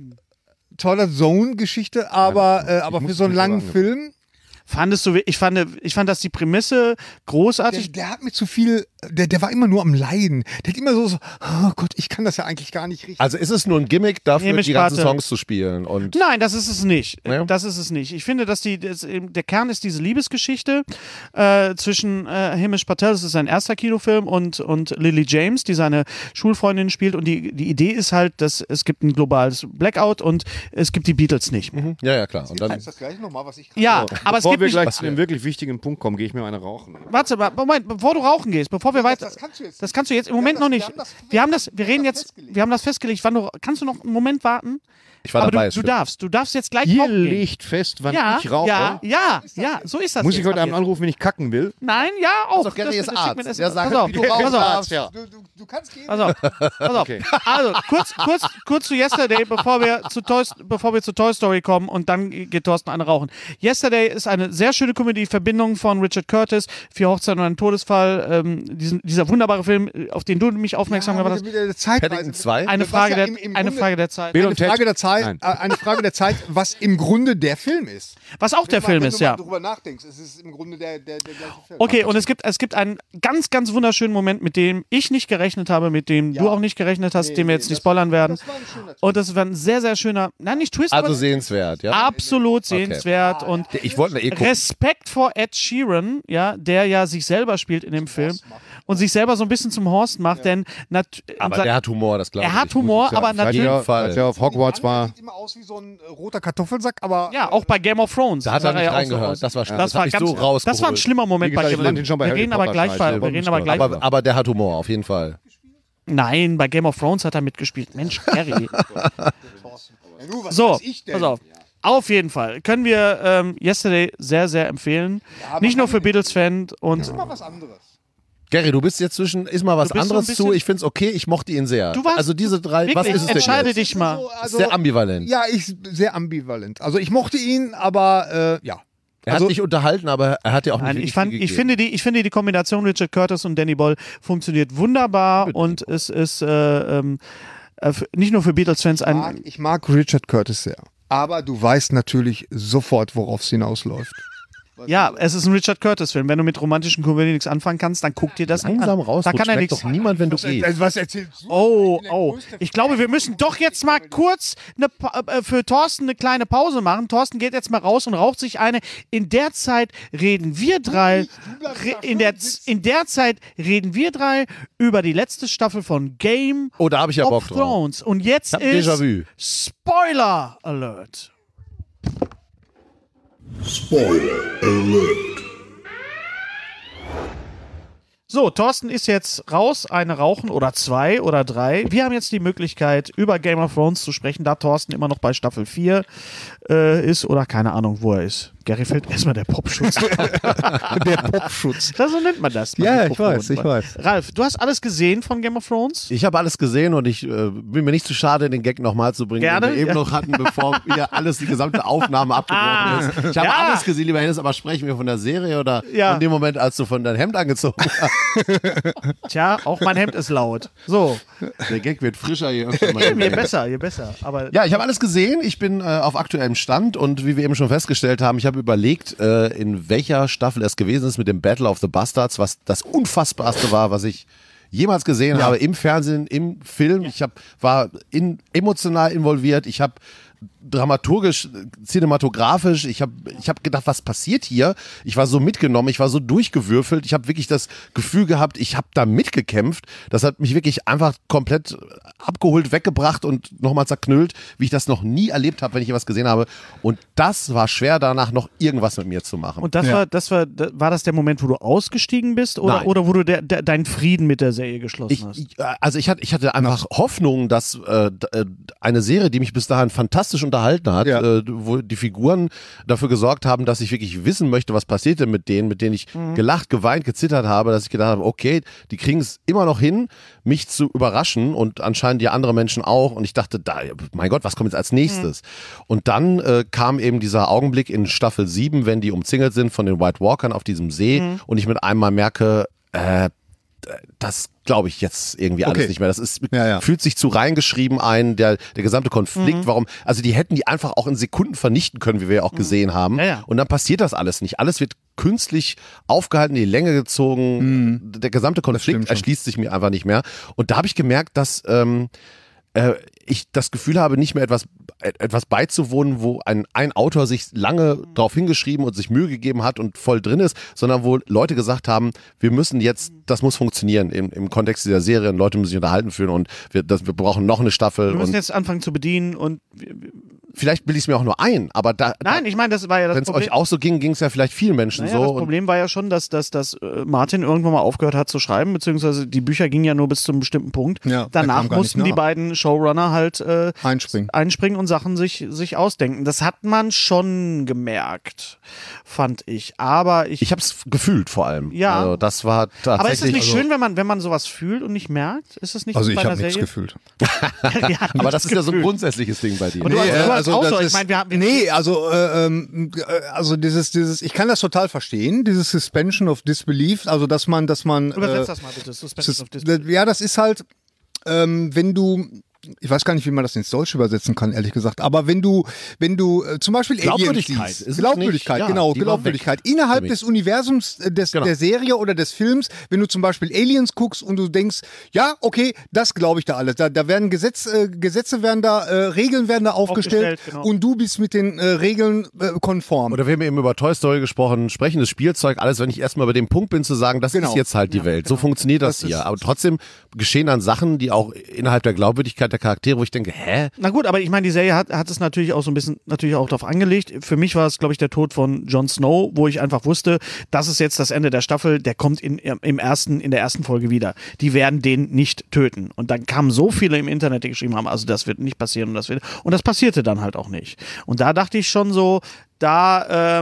Twilight Zone-Geschichte, aber muss für so einen nicht langen sagen. Film, Fandest du, ich fand, dass die Prämisse großartig. der hat mir zu viel, der war immer nur am Leiden. Der hat immer so, oh Gott, ich kann das ja eigentlich gar nicht richtig. Also ist es nur ein Gimmick dafür, Hamish die ganzen Carter. Songs zu spielen? Und Nein, das ist es nicht. Ja? Das ist es nicht. Ich finde, dass der Kern ist diese Liebesgeschichte zwischen Hamish Patel, das ist sein erster Kinofilm, und Lily James, die seine Schulfreundin spielt. Und die Idee ist halt, dass es gibt ein globales Blackout und es gibt die Beatles nicht. ja, klar. Und dann ist das gleich nochmal, was ich Ja, aber es Bevor gibt wir nicht. gleich zu einem wirklich wichtigen Punkt kommen, gehe ich mir eine rauchen. Warte mal, Moment, bevor du rauchen gehst, bevor wir weiter. das kannst du jetzt Das kannst du jetzt im Moment noch nicht. Wir haben das festgelegt. Wann du, kannst du noch einen Moment warten? ich war Aber dabei. du darfst jetzt gleich Ihr rauchen gehen. legt fest, wann Ja, ich rauche. ja, so ist das. Muss ich jetzt heute ab Abend jetzt. anrufen, wenn ich kacken will? Nein, ja, auch. doch, Gary ist das Arzt. kriegt man Der sagt, pass auf, wie du rauchen pass auf. darfst. Ja. Du kannst gehen. Pass auf. Okay. Also, kurz zu Yesterday, bevor wir zu Toy Story kommen und dann geht Thorsten eine rauchen. Yesterday ist eine sehr schöne Komödie, Verbindung von Richard Curtis, 4 Hochzeiten und ein Todesfall, dieser wunderbare Film, auf den du mich aufmerksam gemacht hast. Paddington 2? Eine Was Frage ja der Zeit. Bill Eine und Ted. Frage der Zeit, Nein. eine Frage der Zeit, was im Grunde der Film ist. Was auch der Film ist, ja. Wenn du mal drüber nachdenkst, es ist im Grunde der gleiche Film. Okay, und es gibt einen ganz, ganz wunderschönen Moment, mit dem ich nicht gerechnet habe, mit dem du auch nicht gerechnet hast, den wir jetzt nicht spoilern werden. Das war ein schöner Und das war ein sehr, sehr schöner, nein, nicht Twist, Also aber sehenswert, ja? absolut sehenswert und Ich wollte eh gucken. Respekt vor Ed Sheeran, ja, der ja sich selber spielt in dem Film und sich selber so ein bisschen zum Horst macht, denn Aber der hat Humor, das glaube ich. er hat Humor, aber natürlich, Fall. Als er auf Hogwarts war. Sieht immer aus wie so ein roter Kartoffelsack, aber ja, auch bei Game of Thrones. Da hat sah er nicht ja auch so reingehört. aus. Das war schlimm. Das war hab ich ganz, so rausgeholt. das war ein schlimmer Moment Wie bei gesagt, ich Game fand ihn schon bei Wir Harry reden aber Potter gleich scheiße, weiter. aber Wir reden aber gleich Aber der hat Humor, auf jeden Fall. Nein, bei Game of Thrones hat er mitgespielt. Mensch, Harry. So, pass auf. Auf jeden Fall können wir Yesterday sehr, sehr empfehlen. Nicht nur für Beatles-Fans und mal was anderes. Gary, du bist jetzt zwischen, ist mal was Du bist so ein anderes bisschen- zu, ich find's okay, ich mochte ihn sehr. Du warst- also diese drei, was wirklich, ist es denn entscheide jetzt? dich mal. Sehr ambivalent. Ja, sehr ambivalent. Also ich mochte ihn, aber ja. Er Also- hat mich unterhalten, aber er hat ja auch nicht Nein, wirklich ich, fand, viel ich, gegeben. finde die Kombination Richard Curtis und Danny Boyle funktioniert wunderbar und es ist nicht nur für Beatles-Fans ein. Ich mag Richard Curtis sehr. Aber du weißt natürlich sofort, worauf es hinausläuft. Ja, es ist ein Richard Curtis-Film. Wenn du mit romantischen Komödien nichts anfangen kannst, dann guck dir das Langsam an. raus, Da kann er merkt nichts. doch niemand, wenn du gehst. Was erzählst du? Oh. Ich glaube, wir müssen doch jetzt mal kurz für Thorsten eine kleine Pause machen. Thorsten geht jetzt mal raus und raucht sich eine. In der Zeit reden wir drei. In der Zeit reden wir drei über die letzte Staffel von Game Oh, da habe ich ja Bock of drauf. Thrones. Und jetzt Ich hab ist Déjà-vu. Spoiler Alert. So, Thorsten ist jetzt raus, eine rauchen oder 2 oder 3. Wir haben jetzt die Möglichkeit, über Game of Thrones zu sprechen, da Thorsten immer noch bei Staffel 4 ist oder keine Ahnung, wo er ist. Gary fällt erstmal der Popschutz. Der Popschutz. So nennt man das. Ja, ich weiß. Ralf, du hast alles gesehen von Game of Thrones? Ich habe alles gesehen und ich bin mir nicht zu schade, den Gag nochmal zu bringen, Gerne? den wir eben noch hatten, bevor hier alles, die gesamte Aufnahme abgebrochen ist. Ich habe Ja. alles gesehen, lieber Hennes, aber sprechen wir von der Serie oder Ja. von dem Moment, als du von deinem Hemd angezogen hast? Tja, auch mein Hemd ist laut. So, Der Gag wird frischer, je öfter man je besser. Aber Ja, ich habe alles gesehen. Ich bin auf aktuellem Stand und wie wir eben schon festgestellt haben, ich habe überlegt, in welcher Staffel es gewesen ist mit dem Battle of the Bastards, was das Unfassbarste war, was ich jemals gesehen habe, im Fernsehen, im Film. Ich war emotional involviert, ich habe dramaturgisch, cinematografisch, ich hab gedacht, was passiert hier? Ich war so mitgenommen, ich war so durchgewürfelt, ich habe wirklich das Gefühl gehabt, ich habe da mitgekämpft. Das hat mich wirklich einfach komplett abgeholt, weggebracht und nochmal zerknüllt, wie ich das noch nie erlebt habe, wenn ich was gesehen habe. Und das war schwer, danach noch irgendwas mit mir zu machen. Und war das der Moment, wo du ausgestiegen bist oder wo du deinen Frieden mit der Serie geschlossen hast? Ich hatte einfach Hoffnung, dass eine Serie, die mich bis dahin fantastisch unterhalten hat, wo die Figuren dafür gesorgt haben, dass ich wirklich wissen möchte, was passierte mit denen ich gelacht, geweint, gezittert habe, dass ich gedacht habe, okay, die kriegen es immer noch hin, mich zu überraschen und anscheinend die andere Menschen auch und ich dachte, mein Gott, was kommt jetzt als nächstes? Und dann kam eben dieser Augenblick in Staffel 7, wenn die umzingelt sind von den White Walkern auf diesem See und ich mit einmal merke, das glaube ich jetzt irgendwie alles nicht mehr. Das ist, fühlt sich zu reingeschrieben ein, der gesamte Konflikt, warum, also die hätten die einfach auch in Sekunden vernichten können, wie wir ja auch gesehen haben. Und dann passiert das alles nicht. Alles wird künstlich aufgehalten, in die Länge gezogen. Der gesamte Konflikt erschließt sich mir einfach nicht mehr. Und da habe ich gemerkt, dass ich das Gefühl habe, nicht mehr etwas beizuwohnen, wo ein Autor sich lange drauf hingeschrieben und sich Mühe gegeben hat und voll drin ist, sondern wo Leute gesagt haben, wir müssen jetzt, das muss funktionieren im Kontext dieser Serie und Leute müssen sich unterhalten fühlen und wir brauchen noch eine Staffel. Wir müssen jetzt anfangen zu bedienen und vielleicht bilde ich es mir auch nur ein, aber Nein, ich meine, das war ja das Problem. Wenn es euch auch so ging, ging es ja vielleicht vielen Menschen so. Das Problem war ja schon, dass Martin irgendwann mal aufgehört hat zu schreiben, beziehungsweise die Bücher gingen ja nur bis zu einem bestimmten Punkt. Ja, danach mussten die beiden Showrunner halt einspringen und Sachen sich ausdenken. Das hat man schon gemerkt, fand ich. Aber ich habe es gefühlt vor allem. Ja. Also das war tatsächlich. Aber ist es nicht schön, wenn man sowas fühlt und nicht merkt? Ist es nicht also bei ich einer habe nichts Serie? gefühlt. Aber das ist ja so ein grundsätzliches Ding bei dir. Aber du hast auch so. Ich meine, also dieses, ich kann das total verstehen, dieses Suspension of Disbelief, also dass man übersetzt das mal bitte. Suspension of Disbelief. Ja, das ist halt, wenn du, ich weiß gar nicht, wie man das ins Deutsche übersetzen kann, ehrlich gesagt. Aber wenn du zum Beispiel Glaubwürdigkeit. Glaubwürdigkeit, genau, Glaubwürdigkeit. Innerhalb des Universums der Serie oder des Films, wenn du zum Beispiel Aliens guckst und du denkst, ja, okay, das glaube ich da alles. Da werden Gesetze werden da, Regeln werden da aufgestellt genau. Und du bist mit den Regeln konform. Oder wir haben eben über Toy Story gesprochen, sprechendes Spielzeug, alles, wenn ich erstmal über den Punkt bin, zu sagen, das ist jetzt halt die Welt. So funktioniert das hier. Aber trotzdem geschehen dann Sachen, die auch innerhalb der Glaubwürdigkeit der Charaktere, wo ich denke, hä? Na gut, aber ich meine, die Serie hat es natürlich auch so ein bisschen auch darauf angelegt. Für mich war es, glaube ich, der Tod von Jon Snow, wo ich einfach wusste, das ist jetzt das Ende der Staffel, der kommt in der ersten Folge wieder. Die werden den nicht töten. Und dann kamen so viele im Internet, die geschrieben haben, also das wird nicht passieren und das passierte dann halt auch nicht. Und da dachte ich schon so, da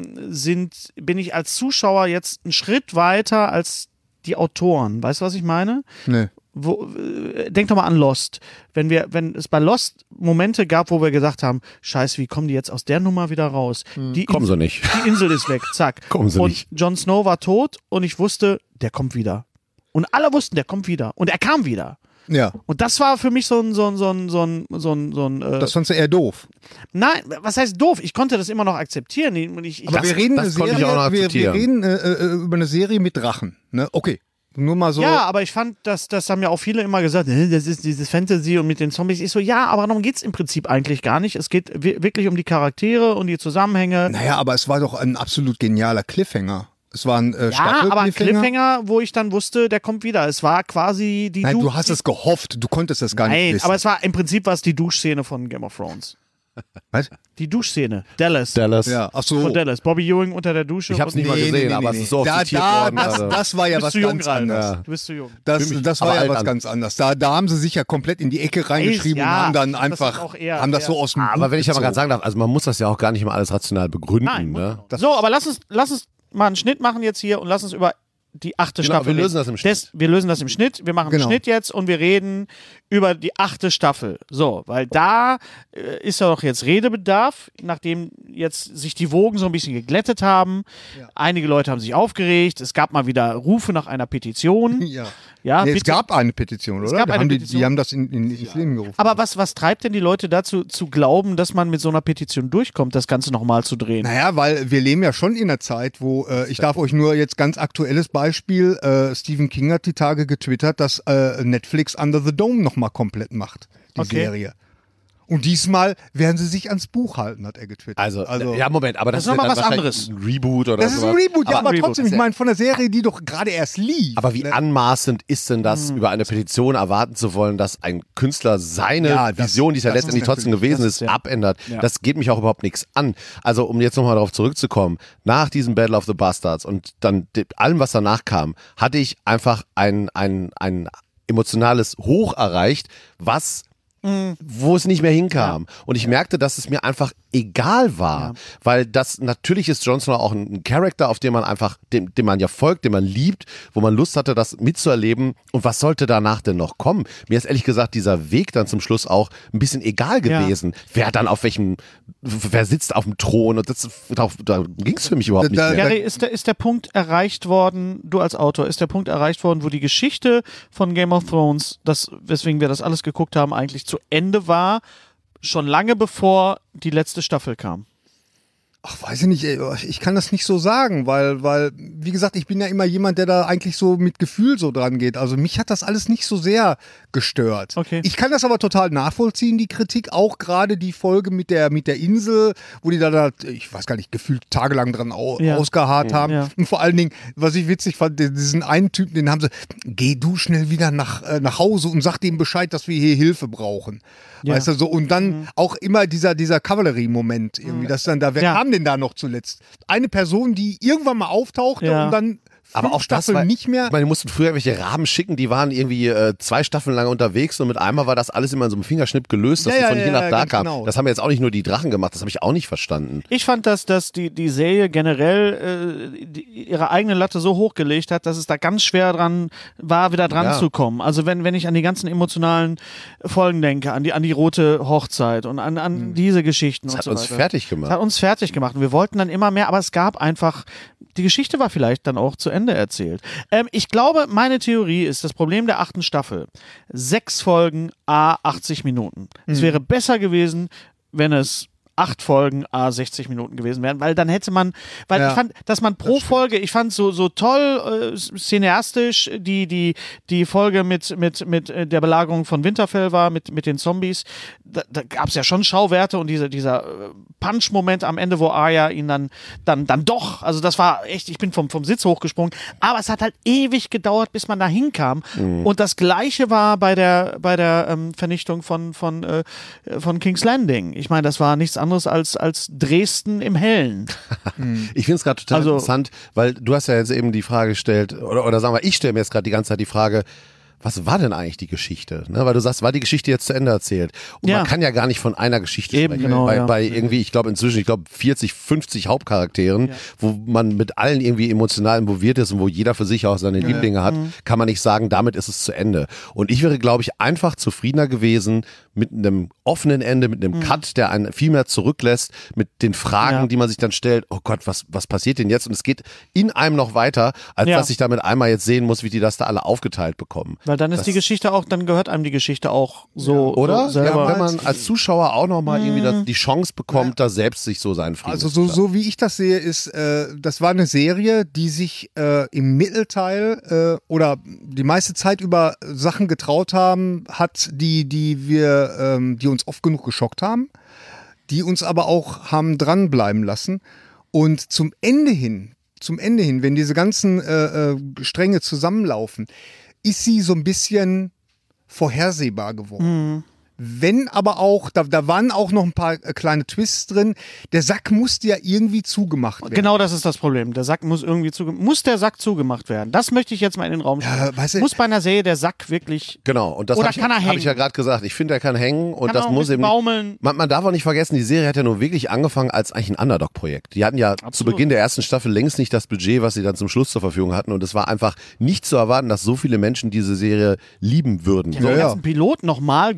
bin ich als Zuschauer jetzt einen Schritt weiter als die Autoren. Weißt du, was ich meine? Nee. Denk doch mal an Lost. Wenn es bei Lost Momente gab, wo wir gesagt haben, scheiße, wie kommen die jetzt aus der Nummer wieder raus? Kommen sie nicht. Die Insel ist weg, zack. Kommen sie nicht. Und Jon Snow war tot und ich wusste, der kommt wieder. Und alle wussten, der kommt wieder. Und er kam wieder. Ja. Und das war für mich so ein das fandst du eher doof. Nein, was heißt doof? Ich konnte das immer noch akzeptieren. Aber wir reden wir reden über eine Serie mit Drachen. Ne? Okay. Nur mal so. Ja, aber ich fand, das haben ja auch viele immer gesagt, das ist dieses Fantasy und mit den Zombies. Ich so, ja, aber darum geht es im Prinzip eigentlich gar nicht. Es geht wirklich um die Charaktere und die Zusammenhänge. Naja, aber es war doch ein absolut genialer Cliffhanger. Es war ein aber ein Cliffhanger, wo ich dann wusste, der kommt wieder. Es war quasi die Nein, du hast es gehofft. Du konntest es gar nicht wissen. Aber es war im Prinzip die Duschszene von Game of Thrones. Was? Die Duschszene. Dallas. Ja, ach so. Von Dallas. Bobby Ewing unter der Dusche. Ich hab's nicht mal gesehen, aber es ist so oft zitiert worden. Das war ja was ganz anderes. Du bist zu jung. Das war ja was ganz anderes. Da haben sie sich ja komplett in die Ecke reingeschrieben und haben dann einfach, so aus dem Aber wenn ich aber gerade sagen darf, also man muss das ja auch gar nicht immer alles rational begründen. Nein, ne? So, aber lass uns mal einen Schnitt machen jetzt hier und lass uns über die 8. Staffel. Wir lösen das im Schnitt. Wir lösen das im Schnitt. Wir machen einen Schnitt jetzt und wir reden über die 8. Staffel. So, weil da ist ja doch jetzt Redebedarf, nachdem jetzt sich die Wogen so ein bisschen geglättet haben. Einige Leute haben sich aufgeregt. Es gab mal wieder Rufe nach einer Petition. Ja, es gab eine Petition, oder? gab eine Petition. Die haben das ins Leben gerufen. Aber was treibt denn die Leute dazu, zu glauben, dass man mit so einer Petition durchkommt, das Ganze nochmal zu drehen? Naja, weil wir leben ja schon in einer Zeit, wo, ich darf euch nur jetzt ganz aktuelles Beispiel, Stephen King hat die Tage getwittert, dass Netflix Under the Dome nochmal komplett macht, die Serie. Und diesmal werden sie sich ans Buch halten, hat er getwittert. Also ja, Moment, aber das ist nochmal dann was wahrscheinlich anderes. ein Reboot oder Das ist ein sowas. Reboot, ja, aber Reboot. trotzdem, ich meine, von der Serie, die doch gerade erst lief. Aber wie anmaßend ist denn das, über eine Petition erwarten zu wollen, dass ein Künstler seine Ja, das- Vision, die es ja das letztendlich ist trotzdem natürlich- gewesen das ist, ist, ja. abändert? Ja. Das geht mich auch überhaupt nichts an. Also um jetzt nochmal darauf zurückzukommen, nach diesem Battle of the Bastards und dann allem, was danach kam, hatte ich einfach ein emotionales Hoch erreicht, wo es nicht mehr hinkam. Und ich merkte, dass es mir einfach egal war, weil das natürlich ist Jon Snow auch ein Charakter, auf den man einfach, dem man ja folgt, den man liebt, wo man Lust hatte, das mitzuerleben. Und was sollte danach denn noch kommen? Mir ist ehrlich gesagt dieser Weg dann zum Schluss auch ein bisschen egal gewesen. Wer sitzt auf dem Thron und da ging es für mich überhaupt nicht mehr. Gary, ist der Punkt erreicht worden, du als Autor, ist der Punkt erreicht worden, wo die Geschichte von Game of Thrones, weswegen wir das alles geguckt haben, eigentlich zu Ende war, schon lange bevor die letzte Staffel kam? Ach, weiß ich nicht, ich kann das nicht so sagen, weil, wie gesagt, ich bin ja immer jemand, der da eigentlich so mit Gefühl so dran geht. Also mich hat das alles nicht so sehr gestört. Okay. Ich kann das aber total nachvollziehen, die Kritik, auch gerade die Folge mit der Insel, wo die da, ich weiß gar nicht, gefühlt tagelang dran ausgeharrt haben. Ja. Und vor allen Dingen, was ich witzig fand, diesen einen Typen, den haben sie, geh du schnell wieder nach Hause und sag dem Bescheid, dass wir hier Hilfe brauchen. Ja. Weißt du, so, und dann auch immer dieser Kavallerie-Moment irgendwie, dass dann da, wer kam denn da noch zuletzt? Eine Person, die irgendwann mal auftauchte und dann aber auch Staffeln das war, nicht mehr. Ich meine, die mussten früher welche Raben schicken, die waren irgendwie 2 Staffeln lang unterwegs und mit einmal war das alles immer in so einem Fingerschnipp gelöst, dass die von hier nach da ganz kam. genau. Das haben jetzt auch nicht nur die Drachen gemacht, das habe ich auch nicht verstanden. Ich fand, dass die Serie generell ihre eigene Latte so hochgelegt hat, dass es da ganz schwer dran war, wieder dran zu kommen. Also wenn ich an die ganzen emotionalen Folgen denke, an die rote Hochzeit und an diese Geschichten und so weiter. Das hat uns fertig gemacht. Das hat uns fertig gemacht und wir wollten dann immer mehr, aber es gab einfach, die Geschichte war vielleicht dann auch zu Ende erzählt. Ich glaube, meine Theorie ist, das Problem der 8. Staffel, 6 Folgen, 80 Minuten. Es wäre besser gewesen, wenn es 8 Folgen, 60 Minuten gewesen wären, weil dann hätte man, ich fand, dass man pro Folge, ich fand so toll cineastisch die Folge mit der Belagerung von Winterfell war, mit den Zombies, da gab es ja schon Schauwerte und dieser Punch-Moment am Ende, wo Arya ihn dann doch, also das war echt, ich bin vom Sitz hochgesprungen, aber es hat halt ewig gedauert, bis man da hinkam und das Gleiche war bei der Vernichtung von King's Landing. Ich meine, das war nichts anderes als Dresden im Hellen. Ich finde es gerade total interessant, weil du hast ja jetzt eben die Frage gestellt, oder sagen wir, ich stelle mir jetzt gerade die ganze Zeit die Frage, was war denn eigentlich die Geschichte? Ne? Weil du sagst, war die Geschichte jetzt zu Ende erzählt? Und man kann ja gar nicht von einer Geschichte sprechen. Genau, bei irgendwie, ich glaube 40, 50 Hauptcharakteren, wo man mit allen irgendwie emotional involviert ist und wo jeder für sich auch seine Lieblinge hat, kann man nicht sagen, damit ist es zu Ende. Und ich wäre, glaube ich, einfach zufriedener gewesen mit einem offenen Ende, mit einem Cut, der einen viel mehr zurücklässt, mit den Fragen, die man sich dann stellt, oh Gott, was passiert denn jetzt? Und es geht in einem noch weiter, als dass ich damit einmal jetzt sehen muss, wie die das da alle aufgeteilt bekommen. Weil dann ist die Geschichte auch, dann gehört einem die Geschichte auch so. Oder? So selber. Ja, wenn man als Zuschauer auch nochmal irgendwie die Chance bekommt, da selbst sich so seinen Frieden Also zu machen. so wie ich das sehe, ist, das war eine Serie, die sich im Mittelteil oder die meiste Zeit über Sachen getraut hat, die uns oft genug geschockt haben, die uns aber auch haben dranbleiben lassen. Und zum Ende hin, wenn diese ganzen Stränge zusammenlaufen, ist sie so ein bisschen vorhersehbar geworden. Wenn aber auch, da waren auch noch ein paar kleine Twists drin. Der Sack musste ja irgendwie zugemacht werden. Genau, das ist das Problem. Der Sack muss irgendwie muss der Sack zugemacht werden? Das möchte ich jetzt mal in den Raum stellen. weißt du, muss bei einer Serie der Sack wirklich. Genau, und das Oder habe ich, kann er hab hängen? ich ja gerade gesagt. Ich finde, er kann hängen und Kann das auch muss ein eben. bisschen baumeln. Man darf auch nicht vergessen, die Serie hat ja nur wirklich angefangen als eigentlich ein Underdog-Projekt. Die hatten ja zu Beginn der ersten Staffel längst nicht das Budget, was sie dann zum Schluss zur Verfügung hatten. Und es war einfach nicht zu erwarten, dass so viele Menschen diese Serie lieben würden. Den ganzen Pilot nochmal gedreht,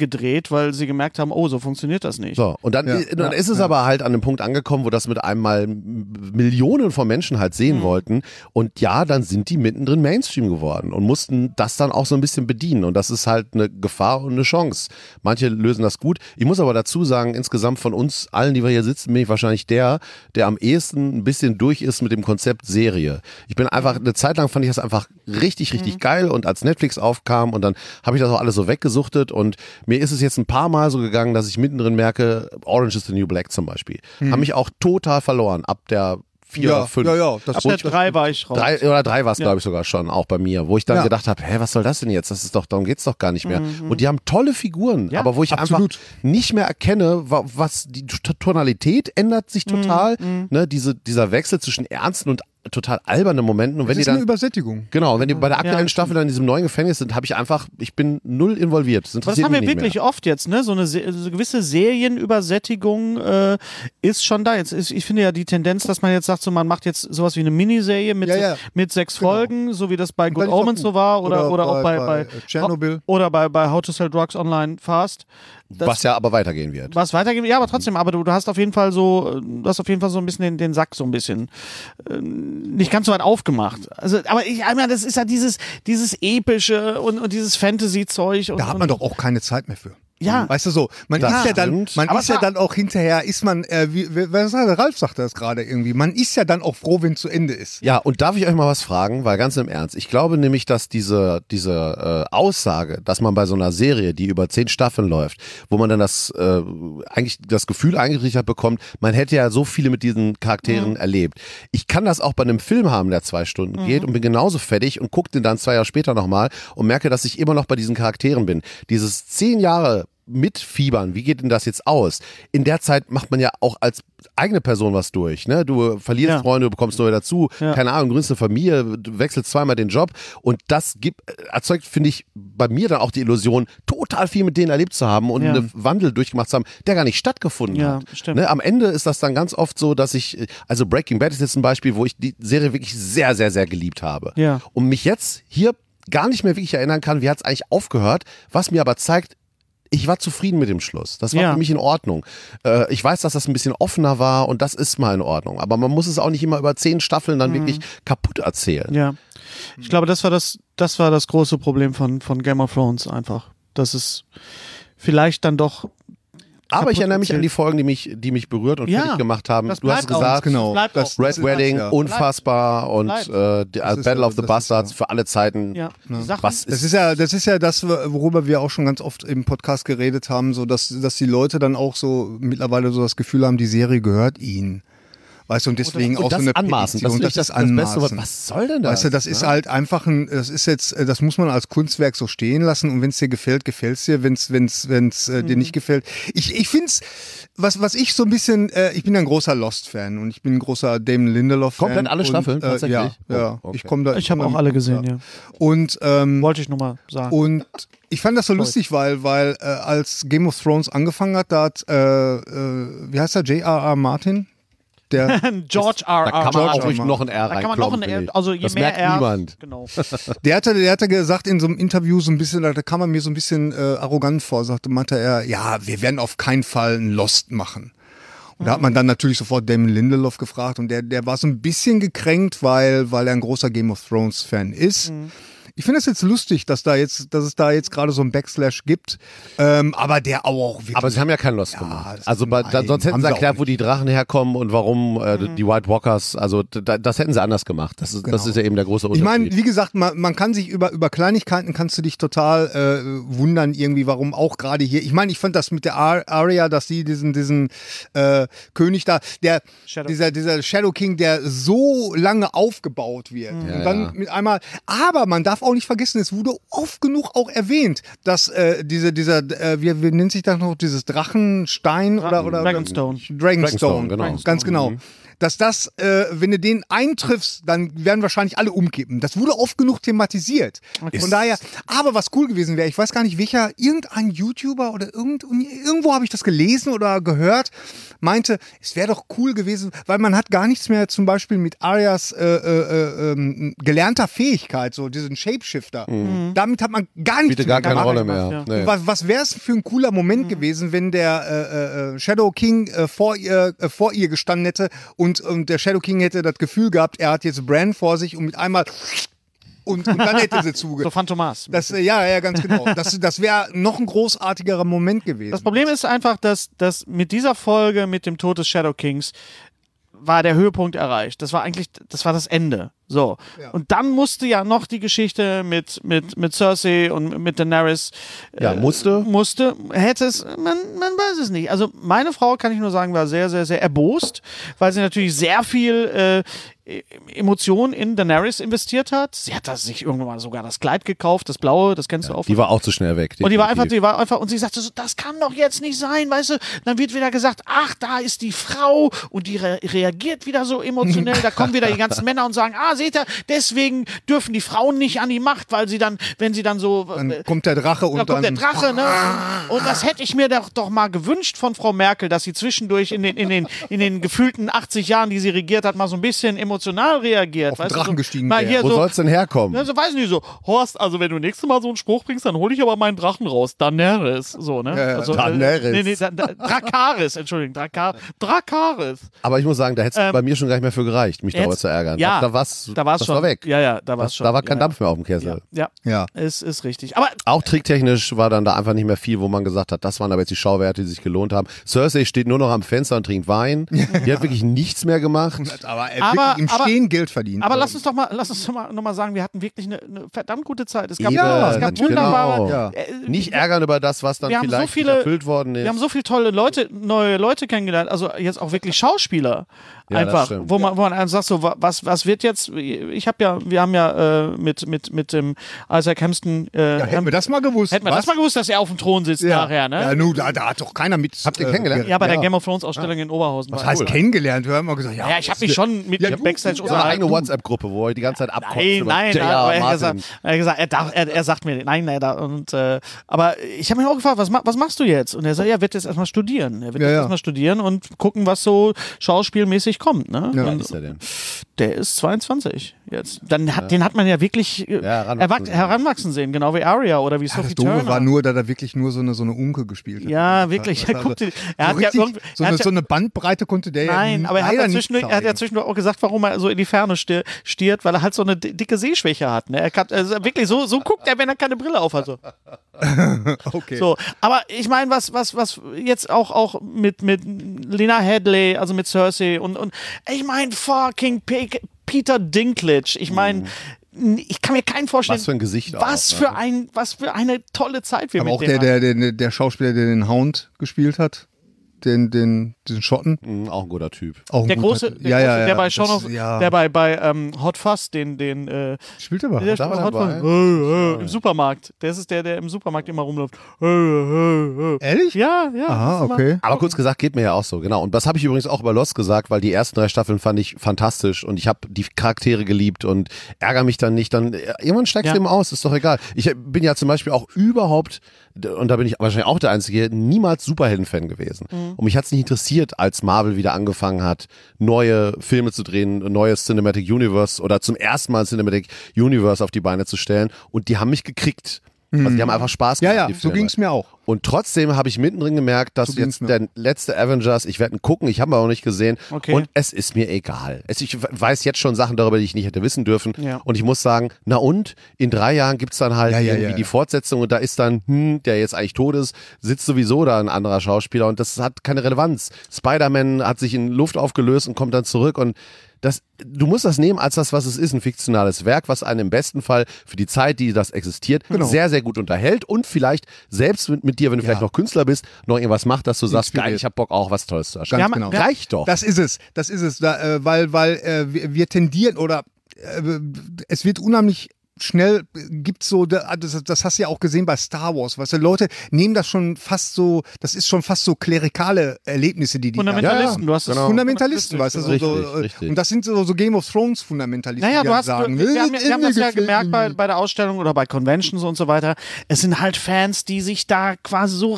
weil sie gemerkt haben, oh, so funktioniert das nicht. So, und dann ist es aber halt an einem Punkt angekommen, wo das mit einmal Millionen von Menschen halt sehen wollten. Und ja, dann sind die mittendrin Mainstream geworden und mussten das dann auch so ein bisschen bedienen. Und das ist halt eine Gefahr und eine Chance. Manche lösen das gut. Ich muss aber dazu sagen, insgesamt von uns allen, die wir hier sitzen, bin ich wahrscheinlich der am ehesten ein bisschen durch ist mit dem Konzept Serie. Ich bin einfach, eine Zeit lang fand ich das einfach richtig, richtig geil, und als Netflix aufkam und dann habe ich das auch alles so weggesuchtet, und mir ist es jetzt ein paar Mal so gegangen, dass ich mittendrin merke, Orange is the New Black zum Beispiel, haben mich auch total verloren ab der 4 oder 5. Ja, das Ab der 3 war ich raus. 3 war es, glaube ich, sogar schon, auch bei mir, wo ich dann gedacht habe, was soll das denn jetzt? Das ist doch, darum geht's doch gar nicht mehr. Und die haben tolle Figuren, aber wo ich einfach nicht mehr erkenne, was die Tonalität ändert sich total, ne, dieser Wechsel zwischen ernsten und total albernen Momenten. Und wenn das ist die dann eine Übersättigung. Genau, wenn die bei der aktuellen Staffel dann in diesem neuen Gefängnis sind, ich bin null involviert. Das interessiert haben wir mich nicht wirklich mehr. oft jetzt, ne? So eine gewisse Serienübersättigung ist schon da. Jetzt ich finde ja die Tendenz, dass man jetzt sagt, so man macht jetzt sowas wie eine Miniserie mit 6 Folgen, so wie das bei Good Omens so war oder auch bei Chernobyl. Oder bei How to Sell Drugs Online Fast. Was ja aber weitergehen wird. Was weitergehen, ja, aber trotzdem, aber du hast auf jeden Fall so ein bisschen den Sack so ein bisschen nicht ganz so weit aufgemacht. Also, aber ich meine, das ist ja dieses Epische und dieses Fantasy-Zeug. Da hat man doch auch keine Zeit mehr für. Ja. Weißt du so, man Das ist ja dann, stimmt. dann auch hinterher, Ralf sagte das gerade irgendwie, man ist ja dann auch froh, wenn es zu Ende ist. Ja, und darf ich euch mal was fragen? Weil ganz im Ernst, ich glaube nämlich, dass diese Aussage, dass man bei so einer Serie, die über 10 Staffeln läuft, wo man dann eigentlich das Gefühl eingerichtet bekommt, man hätte ja so viele mit diesen Charakteren erlebt. Ich kann das auch bei einem Film haben, der 2 Stunden geht, und bin genauso fertig und gucke den dann 2 Jahre später nochmal und merke, dass ich immer noch bei diesen Charakteren bin. Dieses 10 Jahre mitfiebern, wie geht denn das jetzt aus? In der Zeit macht man ja auch als eigene Person was durch, ne? Du verlierst Freunde, du bekommst neue dazu, keine Ahnung, gründest eine Familie, du wechselst zweimal den Job, und das erzeugt, finde ich, bei mir dann auch die Illusion, total viel mit denen erlebt zu haben und einen Wandel durchgemacht zu haben, der gar nicht stattgefunden hat. Stimmt. Ne? Am Ende ist das dann ganz oft so, dass also Breaking Bad ist jetzt ein Beispiel, wo ich die Serie wirklich sehr, sehr, sehr geliebt habe. Ja. Und mich jetzt hier gar nicht mehr wirklich erinnern kann, wie hat es eigentlich aufgehört, was mir aber zeigt, ich war zufrieden mit dem Schluss. Das war für mich in Ordnung. Ich weiß, dass das ein bisschen offener war, und das ist mal in Ordnung. Aber man muss es auch nicht immer über 10 Staffeln dann wirklich kaputt erzählen. Ja. Ich glaube, das war das große Problem von Game of Thrones einfach. Dass es vielleicht dann doch. Aber ich erinnere mich an die Folgen, die mich berührt und fertig gemacht haben. Das Du hast bleibt auch. gesagt, Genau. Das bleibt Das- auch. Red Wedding, unfassbar, und Battle of the das ist Bastards für alle Zeiten. Ja. Die Sachen- Was Das ist ja das, worüber wir auch schon ganz oft im Podcast geredet haben, so dass die Leute dann auch so mittlerweile so das Gefühl haben, die Serie gehört ihnen. Weißt du, und deswegen und auch das so eine anmaßen. Petition, Das ist das Beste. Was soll denn das? Weißt du, das ist halt einfach das muss man als Kunstwerk so stehen lassen, und wenn es dir gefällt, gefällt es dir, wenn es dir nicht gefällt. Ich finde es, was ich so ein bisschen, ich bin ein großer Lost-Fan und ich bin ein großer Damon Lindelof-Fan. Komplett alle Staffeln, tatsächlich? Ja. Oh, okay. Ich habe auch alle gesehen, ja. Und Wollte ich nochmal sagen. und ich fand das so lustig, weil als Game of Thrones angefangen hat, da hat, wie heißt er, J.R.R. Martin? Der, George Da R.R. kann man auch George ruhig R. noch ein R Da kann man noch reinkloppen, ein finde ich. also je Das mehr merkt R. niemand. Genau. der hatte gesagt in so einem Interview so ein bisschen, da kam er mir so ein bisschen arrogant vor, meinte er, ja, wir werden auf keinen Fall einen Lost machen. Und da hat man dann natürlich sofort Damon Lindelof gefragt, und der war so ein bisschen gekränkt, weil er ein großer Game of Thrones Fan ist. Ich finde es jetzt lustig, dass es da jetzt gerade so ein Backslash gibt, aber der auch wirklich. Aber sie haben ja keinen Lost gemacht. Also nein, sonst hätten haben sie sie erklärt, auch wo die Drachen herkommen und warum die White Walkers, also das hätten sie anders gemacht. Das ist ja eben der große Ich Unterschied. meine, wie gesagt, man kann sich über Kleinigkeiten kannst du dich total wundern irgendwie, warum auch gerade hier. Ich meine, ich fand das mit der Arya, dass sie diesen König da, dieser Shadow King, der so lange aufgebaut wird. Und dann mit einmal, aber man darf auch nicht vergessen, es wurde oft genug auch erwähnt, dass wie nennt sich das noch, dieses Drachenstein oder Dragonstone. Dragonstone, genau. ganz genau. dass das, wenn du den eintriffst, dann werden wahrscheinlich alle umkippen. Das wurde oft genug thematisiert. Von daher, aber was cool gewesen wäre, ich weiß gar nicht welcher, irgendein YouTuber oder irgendwo habe ich das gelesen oder gehört, meinte, es wäre doch cool gewesen, weil man hat gar nichts mehr zum Beispiel mit Aryas gelernter Fähigkeit, so diesen Shapeshifter. Damit hat man gar nichts Bietet gar keine Rolle gemacht, mehr. ja. Nee. Was wäre es für ein cooler Moment gewesen, wenn der Shadow King vor ihr gestanden hätte und der Shadow King hätte das Gefühl gehabt, er hat jetzt Bran vor sich und mit einmal und dann hätte sie zuge. So Phantomas. Ja, ganz genau. Das wäre noch ein großartigerer Moment gewesen. Das Problem ist einfach, dass mit dieser Folge, mit dem Tod des Shadow Kings, war der Höhepunkt erreicht. Das war das Ende. So. Ja. Und dann musste ja noch die Geschichte mit Cersei und mit Daenerys. Musste. Hätte es, man weiß es nicht. Also meine Frau, kann ich nur sagen, war sehr, sehr, sehr erbost, weil sie natürlich sehr viel Emotionen in Daenerys investiert hat. Sie hat sich irgendwann mal sogar das Kleid gekauft, das blaue, das kennst du auch. Die war auch zu schnell weg. Und die war definitiv. einfach, und sie sagte so, das kann doch jetzt nicht sein, weißt du? Dann wird wieder gesagt, ach, da ist die Frau und die reagiert wieder so emotionell. Da kommen wieder die ganzen Männer und sagen, seht ihr, deswegen dürfen die Frauen nicht an die Macht, weil sie dann, wenn sie dann so... Dann kommt der Drache und dann kommt der Drache, ne? Und das hätte ich mir doch mal gewünscht von Frau Merkel, dass sie zwischendurch in den gefühlten 80 Jahren, die sie regiert hat, mal so ein bisschen emotional reagiert. auf den Weißt Drachen du, so, gestiegen mal wäre. hier Wo so, soll's denn herkommen? ne, so weiß ich nicht, so, Horst, also wenn du nächstes Mal so einen Spruch bringst, dann hole ich aber meinen Drachen raus. Daenerys, so, ne? Also, Daenerys. Dracarys, Entschuldigung, Dracarys. Aber ich muss sagen, da hätte es bei mir schon gar nicht mehr für gereicht, mich darüber jetzt- zu ärgern. ja, da war's das war weg. Ja, da war es schon. Da war kein ja, Dampf mehr auf dem Kessel. Ja, Ja. ist richtig. Aber Auch tricktechnisch war dann da einfach nicht mehr viel, wo man gesagt hat, das waren aber jetzt die Schauwerte, die sich gelohnt haben. Cersei steht nur noch am Fenster und trinkt Wein. Die hat wirklich nichts mehr gemacht. Aber wirklich im Stehen Geld verdient. Aber lass uns doch noch mal sagen, wir hatten wirklich eine verdammt gute Zeit. Es gab, Eben, es gab genau. wunderbare. Ja. Nicht ärgern über das, was dann wir haben so vielleicht viele- nicht erfüllt worden ist. Wir haben so viele tolle neue Leute kennengelernt, also jetzt auch wirklich Schauspieler. Ja, das Einfach, stimmt. wo man einem sagt, so, was wird jetzt, wir haben ja mit dem Isaac Hampton, hätten wir das mal gewusst. hätten wir das mal gewusst, dass er auf dem Thron sitzt nachher, ne? Ja, nu, da hat doch keiner mit. Habt ihr kennengelernt? Ja, bei der Game of Thrones Ausstellung in Oberhausen. Was heißt kennengelernt? Wir haben immer gesagt, Ja, ich habe mich schon mit Backstage So eine eigene WhatsApp-Gruppe, wo er die ganze Zeit abkotzt. Nein, über aber J.R. Martin. er hat gesagt, er sagt mir, aber ich habe ihn auch gefragt, was machst du jetzt? Und er sagt, er wird jetzt erstmal studieren. Er wird jetzt erstmal studieren und gucken, was so schauspielmäßig kommt. Ne? Ja. Wie alt Und ist er denn? der ist 22 jetzt. Den hat man ja wirklich heranwachsen sehen, genau wie Arya oder wie das Sophie Doofe Turner. war nur, dass er wirklich nur so eine Unke gespielt hat. Ja, wirklich. Also, Er hat ja irgendwie. so eine Bandbreite konnte der Nein, ja aber er hat, leider ja nicht zwischendurch, er hat ja zeigen. zwischendurch auch gesagt, warum er so in die Ferne stiert, weil er halt so eine dicke Sehschwäche hat. Ne? Er kann, also wirklich, so guckt er, wenn er keine Brille auf hat. So. Okay. So, aber ich meine, was jetzt auch mit Lena Headey, also mit Cersei und ich meine, fucking Peter Dinklage. Ich meine, ich kann mir keinen vorstellen, Was für ein Gesicht was auch, ne? für eine tolle Zeit wir Aber mit auch dem haben. der Schauspieler, der den Hound gespielt hat, diesen Schotten. Auch ein guter Typ. Auch ein Der guter große, Typ. der bei Shaun of, ja. der bei Hot Fuzz, den Spielt aber. der da war Hot dabei. Fuzz, im Supermarkt. Der ist der im Supermarkt immer rumläuft. Ehrlich? Ja. Aha, das ist immer- okay. Aber kurz gesagt, geht mir ja auch so, genau. Und das habe ich übrigens auch über Lost gesagt, weil die ersten 3 Staffeln fand ich fantastisch und ich habe die Charaktere geliebt und ärgere mich dann nicht. Dann irgendwann steigst Ja. du eben aus, ist doch egal. Ich bin ja zum Beispiel auch überhaupt, und da bin ich wahrscheinlich auch der Einzige, niemals Superhelden-Fan gewesen. Und mich hat es nicht interessiert, als Marvel wieder angefangen hat, neue Filme zu drehen, ein neues Cinematic Universe oder zum ersten Mal ein Cinematic Universe auf die Beine zu stellen. Und die haben mich gekriegt. Also die haben einfach Spaß Ja, gemacht, ja, die so Filme. ging es mir auch. Und trotzdem habe ich mittendrin gemerkt, dass So ging's jetzt mir. der letzte Avengers, ich werde ihn gucken, ich habe ihn auch nicht gesehen Okay. und es ist mir egal. Ich weiß jetzt schon Sachen darüber, die ich nicht hätte wissen dürfen Ja. und ich muss sagen, na und, in 3 Jahren gibt es dann halt irgendwie ja. die Fortsetzung und da ist dann, der jetzt eigentlich tot ist, sitzt sowieso da ein anderer Schauspieler und das hat keine Relevanz. Spider-Man hat sich in Luft aufgelöst und kommt dann zurück und du musst das nehmen als das, was es ist, ein fiktionales Werk, was einen im besten Fall für die Zeit, die das existiert, sehr, sehr gut unterhält und vielleicht selbst mit dir, wenn du vielleicht noch Künstler bist, noch irgendwas macht, dass du sagst, geil, ich hab Bock auch was Tolles zu erschaffen. Ganz genau. Reicht doch. Das ist es. Weil wir tendieren oder es wird unheimlich schnell gibt's so, das hast du ja auch gesehen bei Star Wars, weißt du, Leute nehmen das schon fast so, das ist schon fast so klerikale Erlebnisse, die Fundamentalisten, du hast es Fundamentalisten, weißt du, Richtig. und das sind so Game of Thrones Fundamentalisten, Naja, die du halt hast, sagen, wir haben das ja gemerkt bei der Ausstellung oder bei Conventions und so weiter. Es sind halt Fans, die sich da quasi so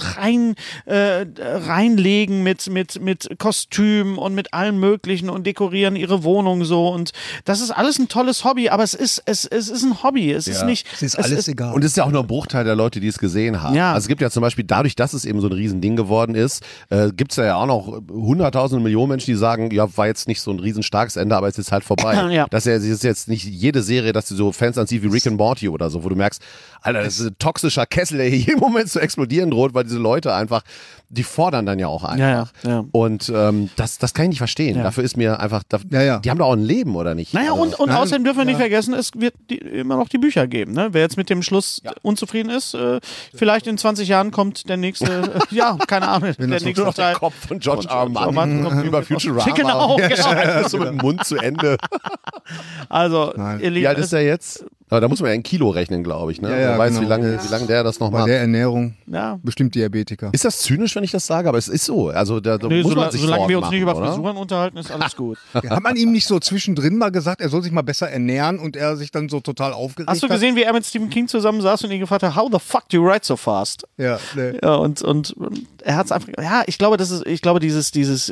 reinlegen mit Kostüm und mit allem Möglichen und dekorieren ihre Wohnung so. Und das ist alles ein tolles Hobby, aber es ist ein Hobby. Es ist nicht. es ist alles egal. Und es ist ja auch nur ein Bruchteil der Leute, die es gesehen haben. Ja. Also es gibt ja zum Beispiel, dadurch, dass es eben so ein Riesending geworden ist, gibt es ja auch noch hunderttausende Millionen Menschen, die sagen, ja, war jetzt nicht so ein riesenstarkes Ende, aber es ist halt vorbei. Ja. Das ist jetzt nicht jede Serie, dass du so Fans anziehst wie Rick and Morty oder so, wo du merkst, Alter, das ist ein toxischer Kessel, der hier jeden Moment zu explodieren droht, weil diese Leute einfach, die fordern dann ja auch einfach. Ja. Und das kann ich nicht verstehen. Ja. Dafür ist mir einfach, die Ja. haben doch auch ein Leben, oder nicht? Naja, Also, und außerdem dürfen wir nicht vergessen, es wird immer noch die Bücher geben. Ne? Wer jetzt mit dem Schluss unzufrieden ist, vielleicht in 20 Jahren kommt der nächste, keine Ahnung, der nächste nur noch der Teil. Kopf von George R. Martin über Futurama. Genau. So mit dem Mund zu Ende. Also, ihr Lieben, Wie alt ist der jetzt? Aber da muss man ja in Kilo rechnen, glaube ich. Ne? Ja, Wer weiß, genau. wie lange der das noch Bei macht. der Ernährung ja. bestimmt Diabetiker. Ist das zynisch, wenn ich das sage? Aber es ist so. Also da Nee, muss man sich solange Sorgen wir uns nicht über machen, oder? Frisuren unterhalten, ist alles gut. Hat man ihm nicht so zwischendrin mal gesagt, er soll sich mal besser ernähren und er sich dann so total aufgeregt Hast du gesehen, wie er mit Stephen King zusammen saß und ihn gefragt hat, how the fuck do you write so fast? hat? Ja, nee. Ja, und er hat es einfach, ich glaube, dieses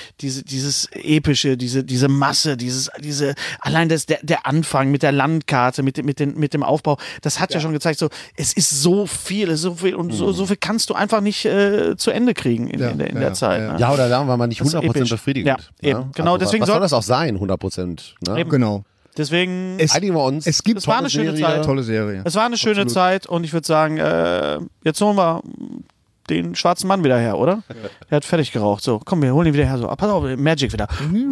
epische, diese Masse, allein der Anfang mit der Landkarte, mit dem Aufbau, das hat ja schon gezeigt, so, es ist so viel und so viel kannst du einfach nicht zu Ende kriegen in der Zeit. ja. Ne? Ja, oder da war man nicht Das ist 100% episch. befriedigend. Ja, eben. Genau, also, deswegen was soll soll- das auch sein, 100%? Ne? Eben. Genau. Deswegen, Einigen wir uns. Es gibt Es war eine schöne Zeit. tolle Serie. es war eine schöne Absolut. Zeit und ich würde sagen, jetzt holen wir den schwarzen Mann wieder her, oder? Der hat fertig geraucht. So, komm, wir holen ihn wieder her. So, pass auf, Magic wieder.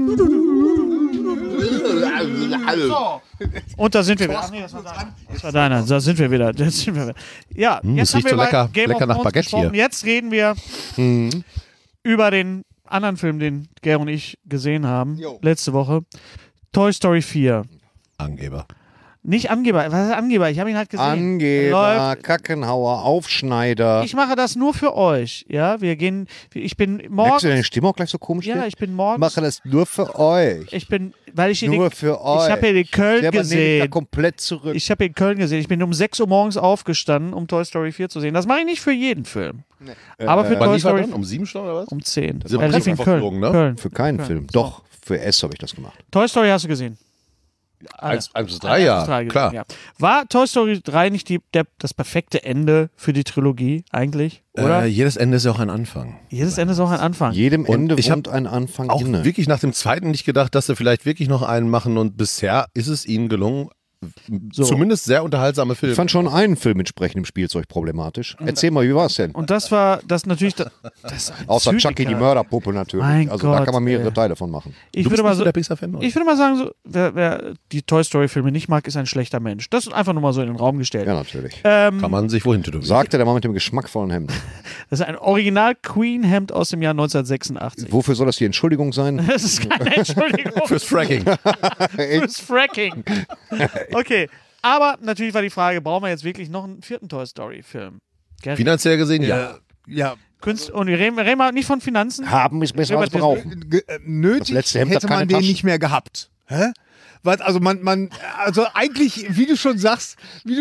Und da sind wir wieder. Ach nee, das war deiner. Da sind wir wieder. Ja, es jetzt haben riecht wir so über lecker- Game lecker of nach Thrones Baguette gesprochen. hier. Jetzt reden wir über den anderen Film, den Ger und ich gesehen haben, letzte Woche. Toy Story 4. Angeber. Nicht Angeber. Was ist Angeber? Ich habe ihn halt gesehen. Angeber, Läuft. Kackenhauer, Aufschneider. Ich mache das nur für euch. Ja, ich bin Merkst morgens. du deine Stimme auch gleich so komisch? Ja, wird? ich bin Ich morgens. mache das nur für euch. Weil ich Nur für euch. Ich habe hier in Köln Selber nehme ich da gesehen. komplett zurück. Ich habe in Köln gesehen. Ich bin um 6 Uhr morgens aufgestanden, um Toy Story 4 zu sehen. Das mache ich nicht für jeden Film. Aber für Wann Toy lief er Story dann? Um 7 schon oder was? um 10. ist aber Er lief in Presseverführung, Köln. ne? Köln. Für keinen Film. Doch, für S habe ich das gemacht. Toy Story hast du gesehen. 1 bis 3, 1 ja. bis 3 gesehen, Klar. ja. War Toy Story 3 nicht das perfekte Ende für die Trilogie eigentlich? Oder? Jedes Ende ist ja auch ein Anfang. Jedes Ende ist auch ein Anfang. Jedem Und Ende ich hab wohnt ein Anfang Auch inne. wirklich nach dem zweiten nicht gedacht, dass sie vielleicht wirklich noch einen machen und bisher ist es ihnen gelungen, zumindest sehr unterhaltsame Filme. Ich fand schon einen Film mit entsprechendem Spielzeug problematisch. Erzähl mal, wie war es denn? Und das war das natürlich. Das ein Außer Zyniker. Chucky die Mörderpuppe natürlich. Mein Also da Gott, kann man mehrere ey. Teile von machen. Ich du würde bist mal nicht so so, der Pixar-Fan, oder? ich würde mal sagen, so, wer die Toy Story Filme nicht mag, ist ein schlechter Mensch. Das ist einfach nur mal so in den Raum gestellt. Ja, natürlich. Kann man sich wohin tun. Sagte der Mann mit dem geschmackvollen Hemd. Das ist ein Original Queen Hemd aus dem Jahr 1986. Wofür soll das die Entschuldigung sein? Das ist keine Entschuldigung Fürs Fracking. fürs Fracking. Okay, aber natürlich war die Frage, brauchen wir jetzt wirklich noch einen 4. Toy Story Film? Gell? Finanziell gesehen, ja. Ja, Und wir reden mal nicht von Finanzen. Haben ist besser als brauchen. nötig Das letzte Hemd hat hätte man keine den Taschen. nicht mehr gehabt. Hä? Was, also also eigentlich, wie du schon sagst,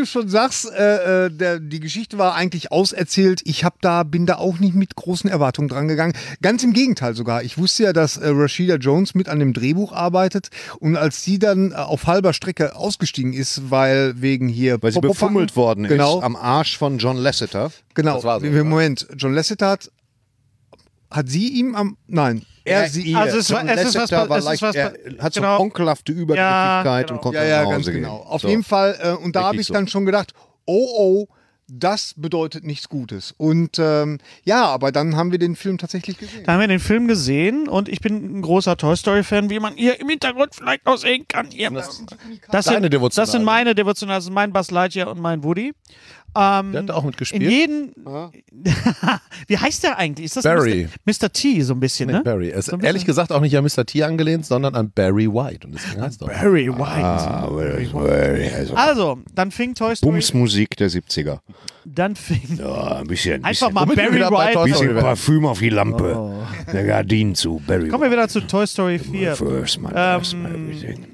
die Geschichte war eigentlich auserzählt. Ich bin da auch nicht mit großen Erwartungen dran gegangen. Ganz im Gegenteil sogar. Ich wusste ja, dass Rashida Jones mit an dem Drehbuch arbeitet und als sie dann auf halber Strecke ausgestiegen ist, weil wegen hier Weil sie Popopacken, befummelt worden genau, ist am Arsch von John Lasseter. genau. Das war so, Moment, John Lasseter hat sie ihm nein. Sie Also es John war- es ist was- Lasseter war es ist leicht, was- er hat so genau. onkelhafte Übergewichtigkeit genau. und konnte ja, nach ganz Hause gehen. genau. Auf So. jeden Fall. Und da habe Richtig ich so. dann schon gedacht, oh, das bedeutet nichts Gutes. Und ja, aber dann haben wir den Film tatsächlich gesehen. Da haben wir den Film gesehen und ich bin ein großer Toy Story Fan, wie man hier im Hintergrund vielleicht noch sehen kann. Hier. Das Deine sind Devotionale. meine Devotionale, das sind mein Buzz Lightyear und mein Woody. Der hat auch In mitgespielt. jedem. Wie heißt der eigentlich? Ist das Barry. Mr. T so ein bisschen, ne? Barry. Er ist So ein ehrlich bisschen. gesagt auch nicht an Mr. T angelehnt, sondern an Barry White. Und deswegen heißt er auch. Barry White. Also, dann fing Toy Story. Bumsmusik der 70er. Dann fing. Ja, ein bisschen. Einfach mal Womit wir Barry wieder bei Toy White. Story Bisschen Parfüm auf die Lampe. Der Gardinen zu. Barry Kommen wir wieder zu Toy Story 4. First, my last, my everything.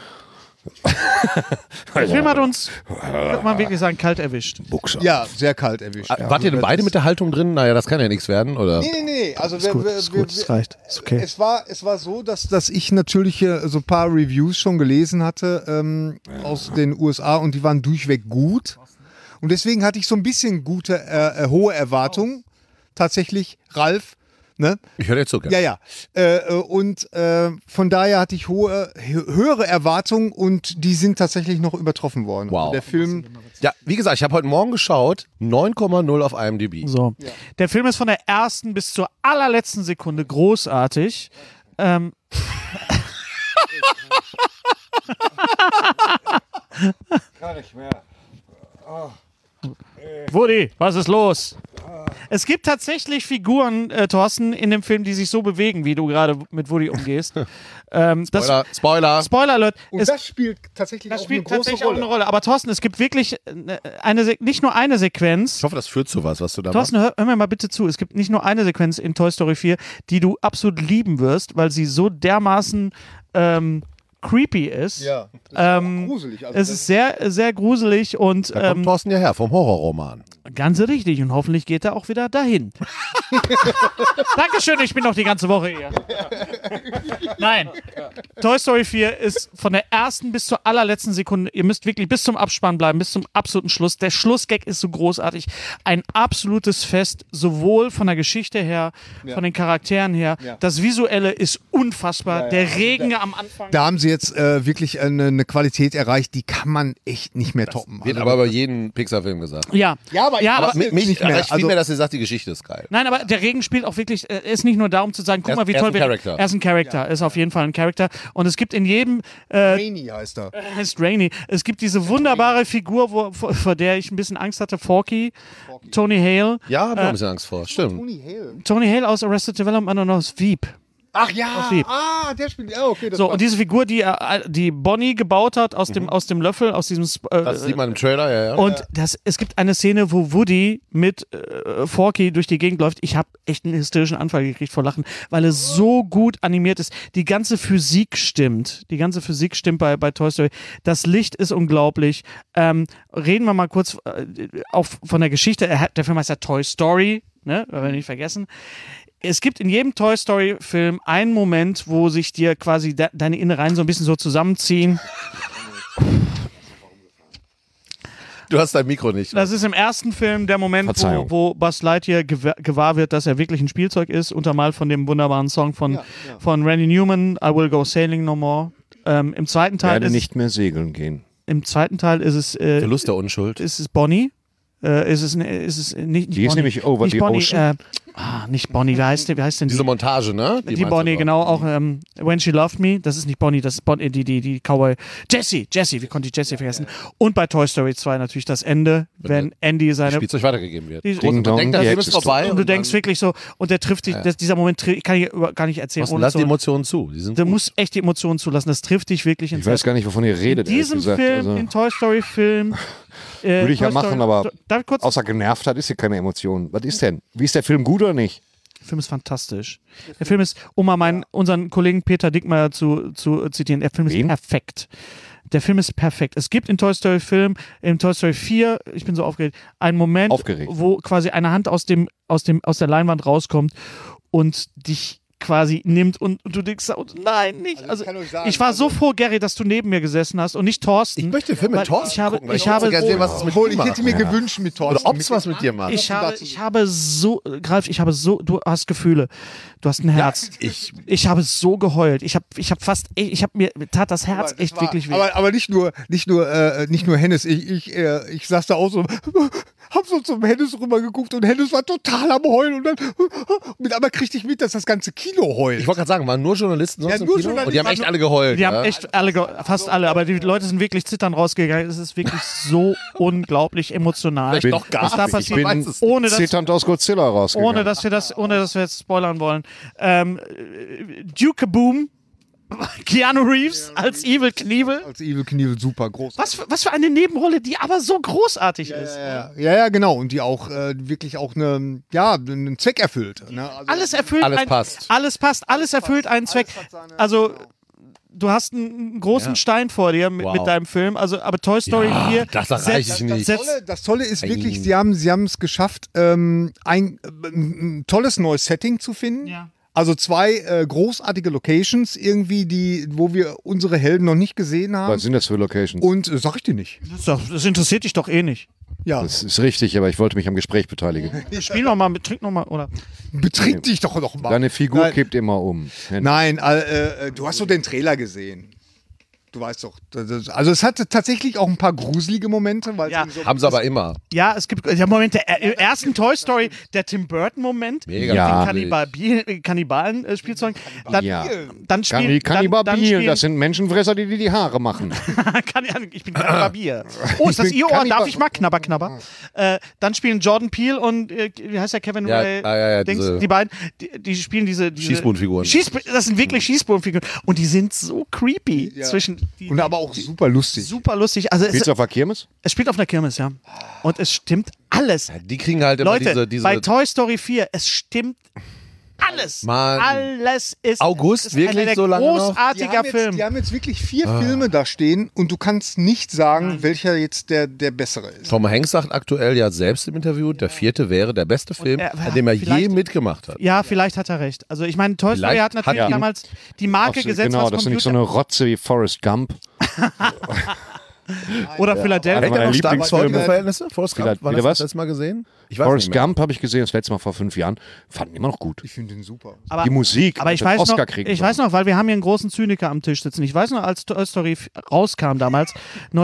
Der Film hat uns, kann man wirklich sagen, kalt erwischt. Buchser. Ja, sehr kalt erwischt. Wart ihr denn beide mit der Haltung drin? Naja, das kann ja nichts werden, oder? Nee. Also Ist gut, es reicht. Ist okay. Es war so, dass ich natürlich so ein paar Reviews schon gelesen hatte aus den USA und die waren durchweg gut. Und deswegen hatte ich so ein bisschen hohe Erwartungen. Tatsächlich, Ralf. Ne? Ich höre jetzt so gerne. Ja. Von daher hatte ich höhere Erwartungen und die sind tatsächlich noch übertroffen worden. Wow. Also der Film. Ja, wie gesagt, ich habe heute Morgen geschaut, 9,0 auf IMDb. So. Der Film ist von der ersten bis zur allerletzten Sekunde großartig. Kann nicht mehr. Woody, was ist los? Es gibt tatsächlich Figuren, Thorsten, in dem Film, die sich so bewegen, wie du gerade mit Woody umgehst. Spoiler. Spoiler Alert. Und das spielt tatsächlich Das auch spielt eine große tatsächlich auch Rolle. eine Rolle. Aber Thorsten, es gibt wirklich nicht nur eine Sequenz. Ich hoffe, das führt zu was du da Thorsten, hör mir mal bitte zu. Es gibt nicht nur eine Sequenz in Toy Story 4, die du absolut lieben wirst, weil sie so dermaßen creepy ist. Ja, das ist auch gruselig. Also Es ist sehr, sehr gruselig und Da kommt Thorsten ja her, vom Horrorroman. ganz richtig. Und hoffentlich geht er auch wieder dahin. Dankeschön, ich bin noch die ganze Woche hier. Nein. Toy Story 4 ist von der ersten bis zur allerletzten Sekunde, ihr müsst wirklich bis zum Abspann bleiben, bis zum absoluten Schluss. Der Schlussgag ist so großartig. Ein absolutes Fest, sowohl von der Geschichte her, von den Charakteren her. Ja. Das Visuelle ist unfassbar. Ja. Der Regen am Anfang. da haben sie jetzt wirklich eine Qualität erreicht, die kann man echt nicht mehr toppen. Wird Also, aber bei jedem Pixar-Film gesagt. Ja, aber Aber nicht mich mehr. reicht viel Also- mehr, dass ihr sagt, die Geschichte ist geil. nein, aber der Regen spielt auch wirklich, ist nicht nur darum zu sagen, guck mal, wie Er ist toll ein wir. Charakter. Er ist ein Charakter, ist auf jeden Fall ein Charakter. Und es gibt in jedem, Rainy heißt er. heißt Rainy, es gibt diese wunderbare Figur, vor der ich ein bisschen Angst hatte, Forky. Tony Hale. Ja, hab ich auch ein bisschen Angst vor. Stimmt. Tony Hale. Tony Hale aus Arrested Development und aus Veep. Ach ja, Veep. der spielt. Ja, okay, das So, passt. und diese Figur, die Bonnie gebaut hat aus dem Löffel, aus diesem. Das sieht man im Trailer, ja. Und es gibt eine Szene, wo Woody mit Forky durch die Gegend läuft. Ich habe echt einen hysterischen Anfall gekriegt vor Lachen, weil es so gut animiert ist. Die ganze Physik stimmt. Bei Toy Story. Das Licht ist unglaublich. Reden wir mal kurz auch von der Geschichte. Der Film heißt ja Toy Story, ne? Wollen wir nicht vergessen. Es gibt in jedem Toy Story Film einen Moment, wo sich dir quasi deine Innereien so ein bisschen so zusammenziehen. Du hast dein Mikro nicht. Das ist im ersten Film der Moment, Verzeihung. wo Buzz Lightyear gewahr wird, dass er wirklich ein Spielzeug ist, untermalt von dem wunderbaren Song von Randy Newman, I Will Go Sailing No More. Im zweiten Teil Werde ist nicht mehr segeln gehen. es Verlust der Unschuld. ist es Bonnie. Ist es nicht Die Bonnie. ist nämlich Over nicht the Bonnie, Ocean. nicht Bonnie, wie heißt denn die? Diese Montage, ne? Die meinst Bonnie, du genau, auch When She Loved Me, das ist nicht Bonnie, das ist Bonnie, die Cowboy. Jessie, wie konnte ich Jessie vergessen? Und bei Toy Story 2 natürlich das Ende, wenn Andy seine... Spielzeug weitergegeben wird. Die- Groß, man Ding denkt, der Dong, Film die ist vorbei. Und du denkst wirklich so, und der trifft dich, dieser Moment kann ich gar nicht erzählen. Thorsten, ohne lass so, die Emotionen zu. Die sind du gut. musst echt die Emotionen zulassen, das trifft dich wirklich Ich ins weiß gar nicht, wovon ihr redet. In diesem ehrlich gesagt. Film, Also, in Toy Story Film... würde ich ja machen, aber Darf ich kurz? außer genervt hat, ist hier keine Emotion. Was ist denn? Wie ist der Film gut oder nicht? Der Film ist fantastisch. Der Film ist, um mal unseren Kollegen Peter Dickmeyer zu zitieren, der Film ist Wen? perfekt. Der Film ist perfekt. Es gibt in Toy Story 4, ich bin so aufgeregt, einen Moment, Aufgeregt. wo quasi eine Hand aus der Leinwand rauskommt und dich quasi nimmt und du denkst, oh, nein, nicht. Also, ich kann euch sagen, ich war so froh, Gary, dass du neben mir gesessen hast und nicht Thorsten. Ich möchte den Film mit weil Thorsten ich habe, gucken, weil ich möchte habe, gerne sehen, was es mit Obwohl, ihm ich macht. hätte mir gewünscht mit Thorsten. Oder ob es was mit dir macht. ich habe so, Ralf, du hast Gefühle. Du hast ein Herz. Ich habe so geheult. Mir tat das Herz echt wirklich weh. Aber nicht nur Hennes. Ich saß da auch so, hab so zum Hennes rübergeguckt und Hennes war total am Heulen und dann mit einmal kriegte ich mit, dass das ganze Kino Kino heult. Ich wollte gerade sagen, waren nur Journalisten sonst Ja, im nur Kino? Und die haben Journalisten. echt alle geheult. Die haben ja? echt alle, fast alle, aber die Leute sind wirklich zittern rausgegangen. Es ist wirklich so unglaublich emotional. Vielleicht doch gar was da nicht. passiert, Ich weiß es nicht. ohne dass, Zitternd aus Godzilla rausgegangen. ohne dass wir jetzt spoilern wollen. Duke Boom, Keanu Reeves als Evil Knievel. Als Evil Knievel super groß. Was für eine Nebenrolle, die aber so großartig ist. Ja, genau. Und die auch wirklich auch einen Zweck erfüllt. Ne? Also, Alles erfüllt. Alles passt. Alles passt, alles erfüllt einen Zweck. Also, du hast einen großen Stein vor dir mit deinem Film, aber Toy Story 4 das erreiche ich nicht. Das Tolle ist wirklich, sie haben es geschafft, ein tolles neues Setting zu finden. Ja. Also 2 großartige Locations irgendwie, wo wir unsere Helden noch nicht gesehen haben. Was sind das für Locations? Und sag ich dir nicht. Das interessiert dich doch eh nicht. Ja, Das ist richtig, aber ich wollte mich am Gespräch beteiligen. Spiel noch mal, trink noch mal, oder? betrink dich doch noch mal. Deine Figur Nein. kippt immer um. Nein, du hast doch den Trailer gesehen. Du weißt doch. Also es hatte tatsächlich auch ein paar gruselige Momente, weil Ja. so Haben sie aber immer. Ja, es gibt der Moment der ersten Toy Story, der Tim Burton Moment Mega. Ja. mit den Kannibalen-Spielzeugen. Ja. Dann spielt Kannibabil, das sind Menschenfresser, die die Haare machen. ich bin Kannibabier. Oh, ist das ihr Ohr? Darf ich mal? Knabber, knabber. Dann spielen Jordan Peele und wie heißt der Kevin Ja, Ray? ja, Dings, die beiden, die spielen diese Schießbudenfiguren. Das sind wirklich Schießbudenfiguren und die sind so creepy zwischen. und aber auch super lustig. Super lustig. Also Spielst du auf der Kirmes? es spielt auf einer Kirmes, ja. Und es stimmt alles. Die kriegen halt immer Leute, diese bei Toy Story 4, es stimmt alles. Mann. Alles ist. August, ist wirklich ein so lange noch? großartiger Film. Die haben jetzt wirklich 4 Filme da stehen und du kannst nicht sagen, welcher jetzt der bessere ist. Tom Hanks sagt aktuell ja selbst im Interview, der 4. wäre der beste Film, an dem er je vielleicht- mitgemacht hat. Ja, vielleicht hat er recht. Also ich meine, Toy Story Vielleicht hat natürlich hat ihn- damals die Marke Absolut, gesetzt, genau, was das ist nicht so Computer eine Rotze wie Forrest Gump. oder Philadelphia. Hält er meine noch stark für heutige Lieblingsfilme. Verhältnisse? Forrest Gump, Wieder wann hast du was? das letzte Mal gesehen? Ich weiß Forrest nicht mehr. Gump habe ich gesehen, das letzte Mal vor 5 Jahren. Fand ihn immer noch gut. Ich finde den super. Aber, Die Musik, aber ich den weiß noch, Oscar kriegen sollen. weil wir haben hier einen großen Zyniker am Tisch sitzen. Ich weiß noch, als Toy Story rauskam damals,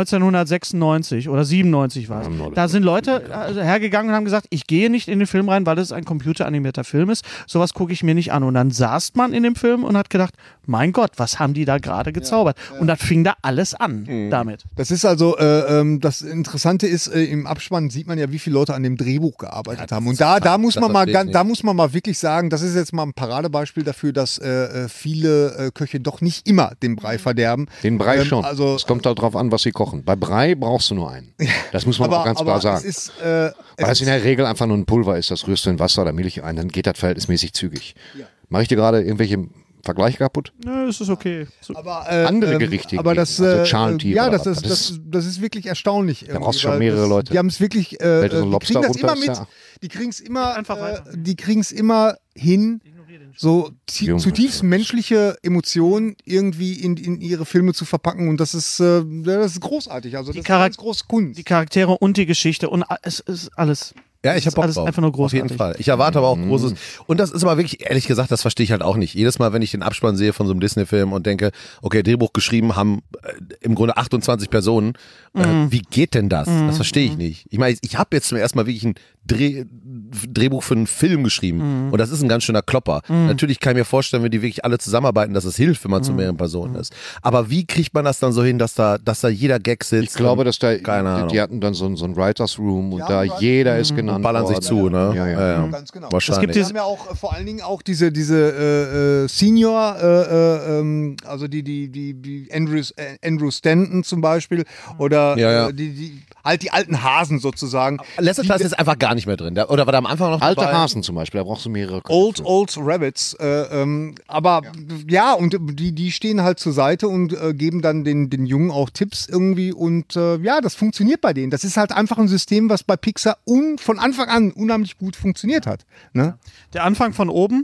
1996 oder 97 war es. Da sind Leute hergegangen und haben gesagt, ich gehe nicht in den Film rein, weil es ein computeranimierter Film ist. Sowas gucke ich mir nicht an. Und dann saß man in dem Film und hat gedacht, mein Gott, was haben die da gerade gezaubert? Und dann fing da alles an damit. Das ist also, das Interessante ist, im Abspann sieht man ja, wie viele Leute an dem Drehbuch gearbeitet haben. Und da muss man mal wirklich sagen, das ist jetzt mal ein Paradebeispiel dafür, dass viele Köche doch nicht immer den Brei verderben. Den Brei schon. Also, es kommt halt drauf an, was sie kochen. Bei Brei brauchst du nur einen. Das muss man auch ganz klar sagen. Es ist, Weil das in der Regel einfach nur ein Pulver ist, das rührst du in Wasser oder Milch ein, dann geht das verhältnismäßig zügig. Mache ich dir gerade irgendwelche Vergleiche kaputt? Nö, es ist okay. So, Andere Gerichte Aber geben, das, also Schalentiere ja, oder das was. das ist wirklich erstaunlich. Da brauchst du irgendwie, schon weil mehrere das, Leute. Die haben es wirklich, Fällt so ein die Lobster kriegen das runter, immer ist mit. ja- Die kriegen es immer, Einfach weiter. die kriegen es immer hin, so zutiefst menschliche Emotionen irgendwie in ihre Filme zu verpacken und das ist großartig. Also das ist ganz große Kunst. die Charaktere und die Geschichte und es ist alles. Ja, ich habe Bock alles drauf. einfach nur Auf jeden großartig. Fall. Ich erwarte aber auch Großes. Und das ist aber wirklich, ehrlich gesagt, das verstehe ich halt auch nicht. Jedes Mal, wenn ich den Abspann sehe von so einem Disney-Film und denke, okay, Drehbuch geschrieben haben im Grunde 28 Personen. Wie geht denn das? Das verstehe ich nicht. Ich meine, ich habe jetzt zum ersten Mal wirklich ein Drehbuch für einen Film geschrieben. Und das ist ein ganz schöner Klopper. Natürlich kann ich mir vorstellen, wenn die wirklich alle zusammenarbeiten, dass es hilft, wenn man zu mehreren Personen ist. Aber wie kriegt man das dann so hin, dass da jeder Gag sitzt? Ich glaube, dass da, Keine Ahnung. die hatten dann so ein Writers Room und da jeder ist genannt und ballern sich worden. zu, ne? Ja. Ganz genau. Wahrscheinlich. Wir haben ja auch vor allen Dingen auch diese Senior, also die Andrew Stanton zum Beispiel oder Ja. die alten Hasen sozusagen. Letzter Teil ist jetzt einfach gar nicht mehr drin. Oder war da am Anfang noch Alte dabei? Hasen zum Beispiel, da brauchst du mehrere Old Rabbits. Aber ja, und die stehen halt zur Seite und geben dann den Jungen auch Tipps irgendwie und ja, das funktioniert bei denen. Das ist halt einfach ein System, was bei Pixar von Anfang an unheimlich gut funktioniert hat. Ne? Der Anfang von oben,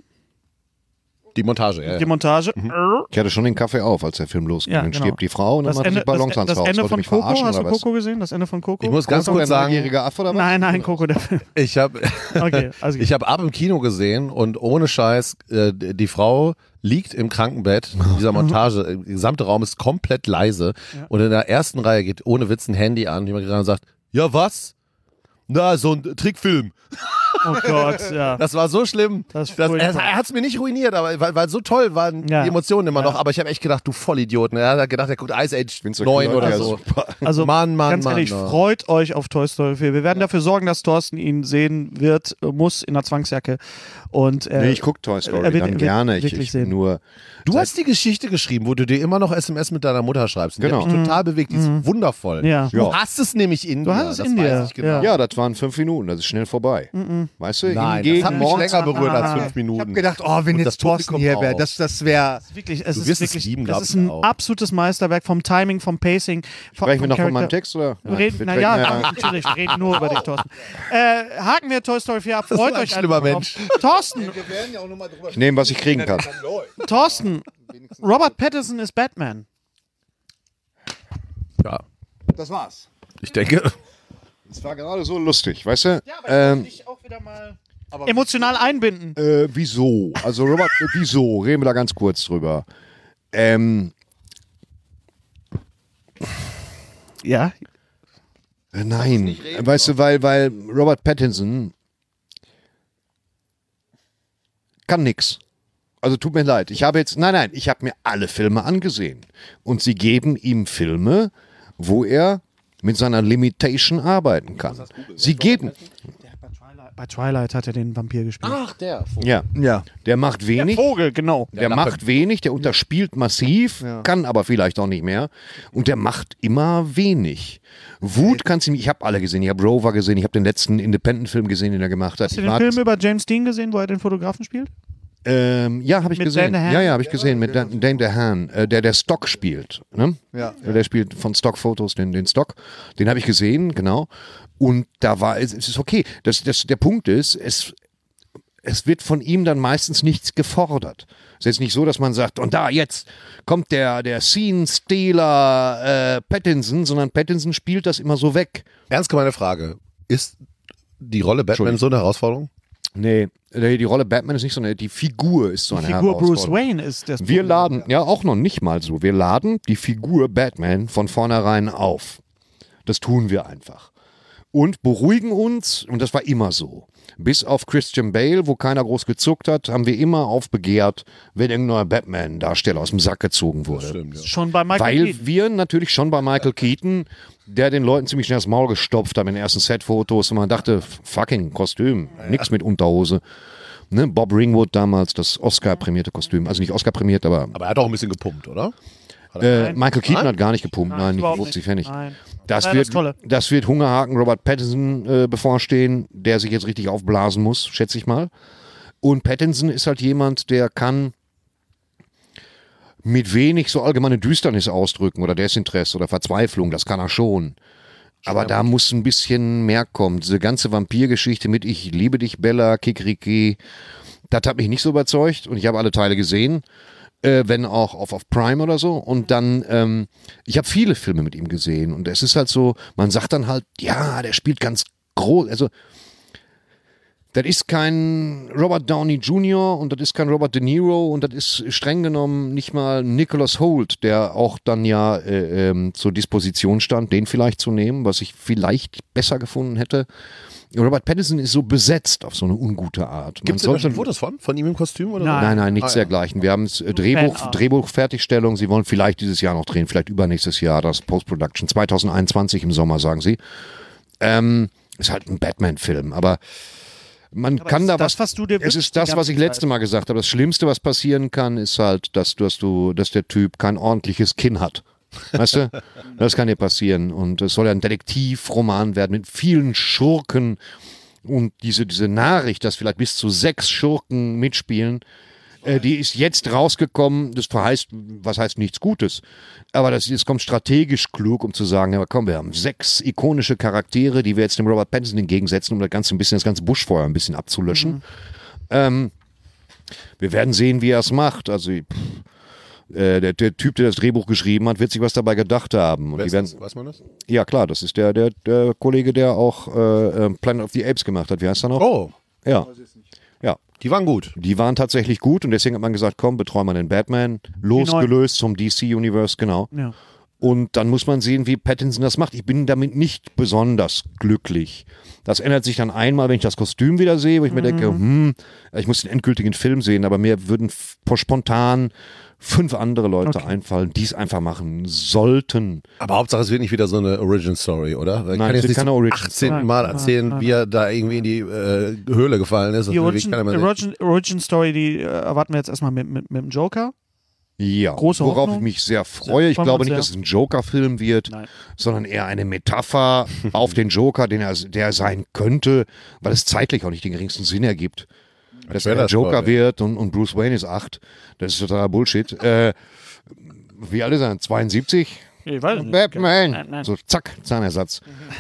Die Montage, ja. die Montage. Ich hatte schon den Kaffee auf, als der Film losging. Ja, Dann genau. stirbt die Frau und dann Das macht Ende, sich Ballons ans das Haus. Ende Wollt ihr von mich Coco, verarschen, hast du oder was? Coco gesehen? Das Ende von Coco? Ich muss ganz kurz sagen, Neunjähriger Affe oder was? Nein, Coco, der Film. ich habe Okay, also ich hab ab im Kino gesehen und ohne Scheiß, die Frau liegt im Krankenbett in dieser Montage, der gesamte Raum ist komplett leise und in der ersten Reihe geht ohne Witz ein Handy an, jemand gerade sagt, ja was? Na, so ein Trickfilm. Oh Gott, ja. Das war so schlimm. Das ist er furchtbar. hat es mir nicht ruiniert, aber weil so toll waren Ja. die Emotionen immer Ja. noch. Aber ich habe echt gedacht, du Vollidioten. Er hat gedacht, er guckt Ice Age Find's okay, 9 Leute, oder ja, so. super. Also Mann, ganz ehrlich, ja. freut euch auf Toy Story 4. Wir werden dafür sorgen, dass Thorsten ihn sehen wird, muss in der Zwangsjacke. Und, Nee, ich gucke Toy Story er wird- dann wird gerne. wirklich Ich sehen. nur Du hast die Geschichte geschrieben, wo du dir immer noch SMS mit deiner Mutter schreibst. Die Genau. hat mich total bewegt. Die ist wundervoll. Ja. Du hast es nämlich in Du dir. hast es das in weiß dir, ich genau. ja. Ja, das waren 5 Minuten, das ist schnell vorbei. Weißt du, Nein, das hingegen hat mich morgens länger berührt als Ah. 5 Minuten. Ich habe gedacht, oh, wenn Und jetzt das Thorsten Publikum hier wäre, auch. das wäre. Wirklich, Du wirst es lieben, glaub das ist ich ein auch. absolutes Meisterwerk vom Timing, vom Pacing. sprechen wir noch von meinem Charakter. Text, oder? Wir reden, Wir naja, treten- natürlich, wir reden nur über dich, Thorsten. Haken wir Toy Story 4 ab. Freut ein euch schlimmer einfach Mensch. drauf. Thorsten, Ich nehme, was ich kriegen kann. Thorsten, Robert Pattinson ist Batman. Ja, Das war's. ich denke. Das war gerade so lustig, weißt du? dich auch wieder mal emotional einbinden. Wieso? Also Robert, wieso? Reden wir da ganz kurz drüber. Ja, Nein, weißt du, weil Robert Pattinson kann nix. Also tut mir leid. Ich habe mir alle Filme angesehen. Und sie geben ihm Filme, wo er mit seiner Limitation arbeiten kann. Sie geben, bei Twilight hat er den Vampir gespielt. Ach, der. ja, Ja. der macht wenig. Vogel, genau. Der macht wenig, der unterspielt massiv, kann aber vielleicht auch nicht mehr. Und der macht immer wenig. Wut kannst du nicht, ich habe alle gesehen. Ich habe Rover gesehen, ich habe den letzten Independent-Film gesehen, den er gemacht hat. Hast du den Film über James Dean gesehen, wo er den Fotografen spielt? Ja, habe ich Mit gesehen. Dane DeHaan? Ja, habe ich gesehen, mit Dane DeHaan, der Stock spielt. Ne? Ja. Der spielt von Stock-Fotos den Stock. Den habe ich gesehen, genau. Und da war es ist okay. Der Punkt ist, es wird von ihm dann meistens nichts gefordert. Es ist jetzt nicht so, dass man sagt, und da jetzt kommt der Scene-Stealer Pattinson, sondern Pattinson spielt das immer so weg. Ernst gemeine Frage. Ist die Rolle Batman so eine Herausforderung? Nee, die Rolle Batman ist nicht so eine, die Figur ist so eine Figur Bruce Herausforderung. Wayne ist das. Wir laden, ja auch noch nicht mal so, wir laden die Figur Batman von vornherein auf. Das tun wir einfach. Und beruhigen uns, und das war immer so. Bis auf Christian Bale, wo keiner groß gezuckt hat, haben wir immer aufbegehrt, wenn irgendein neuer Batman-Darsteller aus dem Sack gezogen wurde. Stimmt, ja. Schon bei Michael Weil Keaton. wir natürlich schon bei Michael Keaton, der den Leuten ziemlich schnell das Maul gestopft hat in den ersten Set-Fotos und man dachte, fucking Kostüm, nix mit Unterhose. Ne? Bob Ringwood damals, das Oscar-prämierte Kostüm. Also nicht Oscar-prämiert, aber Aber er hat auch ein bisschen gepumpt, oder? Michael Keaton hat gar nicht gepumpt. Nein, nicht überhaupt 50 nicht. Pfennig. Nein. Das Das ist Tolle. wird Hungerhaken Robert Pattinson bevorstehen, der sich jetzt richtig aufblasen muss, schätze ich mal. Und Pattinson ist halt jemand, der kann mit wenig so allgemeine Düsternis ausdrücken oder Desinteresse oder Verzweiflung, das kann er schon. Aber da muss ein bisschen mehr kommen. Diese ganze Vampirgeschichte mit Ich liebe dich, Bella, Kikriki, das hat mich nicht so überzeugt und ich habe alle Teile gesehen, wenn auch auf Prime oder so. Und dann, ich habe viele Filme mit ihm gesehen und es ist halt so, man sagt dann halt, ja, der spielt ganz groß, also das ist kein Robert Downey Jr. und das ist kein Robert De Niro und das ist streng genommen nicht mal Nicholas Hoult, der auch dann ja zur Disposition stand, den vielleicht zu nehmen, was ich vielleicht besser gefunden hätte. Robert Pattinson ist so besetzt auf so eine ungute Art. Gibt es da schon Fotos von ihm im Kostüm? Oder Nein. Nein, nichts dergleichen. Wir haben Drehbuchfertigstellung. Sie wollen vielleicht dieses Jahr noch drehen, vielleicht übernächstes Jahr, das Post-Production. 2021 im Sommer, sagen sie. Ist halt ein Batman-Film, aber man kann ist da das, was du dir es wünschst ist die das, was ganze ich letzte Mal gesagt habe. Das Schlimmste, was passieren kann, ist halt, dass der Typ kein ordentliches Kinn hat. Weißt du? Das kann dir passieren. Und es soll ja ein Detektivroman werden mit vielen Schurken. Und diese Nachricht, dass vielleicht bis zu 6 Schurken mitspielen, die ist jetzt rausgekommen. Das heißt, was heißt nichts Gutes? Aber das kommt strategisch klug, um zu sagen, ja komm, wir haben 6 ikonische Charaktere, die wir jetzt dem Robert Pattinson entgegensetzen, um das ganze Buschfeuer ein bisschen abzulöschen. Wir werden sehen, wie er es macht. Also der Typ, der das Drehbuch geschrieben hat, wird sich was dabei gedacht haben. Und Wer die ist werden, das? Weiß man das? ja klar, das ist der Kollege, der auch Planet of the Apes gemacht hat. Wie heißt er noch? Oh, Ja. Ja, die waren gut. die waren tatsächlich gut und deswegen hat man gesagt, komm, betreuen wir den Batman, losgelöst zum DC-Universe, genau. Ja. Und dann muss man sehen, wie Pattinson das macht. Ich bin damit nicht besonders glücklich. Das ändert sich dann einmal, wenn ich das Kostüm wieder sehe, wo ich mir denke, ich muss den endgültigen Film sehen, aber mir würden spontan 5 andere Leute einfallen, die es einfach machen sollten. Aber Hauptsache, es wird nicht wieder so eine Origin Story, oder? Ich Nein, kann es jetzt wird nicht keine zum Origin 18. Mal erzählen, wie er da irgendwie in die Höhle gefallen ist. Die Origin Story, die erwarten wir jetzt erstmal mit dem Joker. Ja, Große worauf Hoffnung. ich mich sehr freue. Ich Freuen wir glaube uns nicht, sehr. dass es ein Joker-Film wird, Nein. sondern eher eine Metapher auf den Joker, der sein könnte, weil es zeitlich auch nicht den geringsten Sinn ergibt. Dass er Trailer ist Joker toll, wird und Bruce Wayne ist 8. Das ist totaler Bullshit. Wie alt ist er? 72? Ich weiß nicht. Batman. Nein. So, zack, Zahnersatz.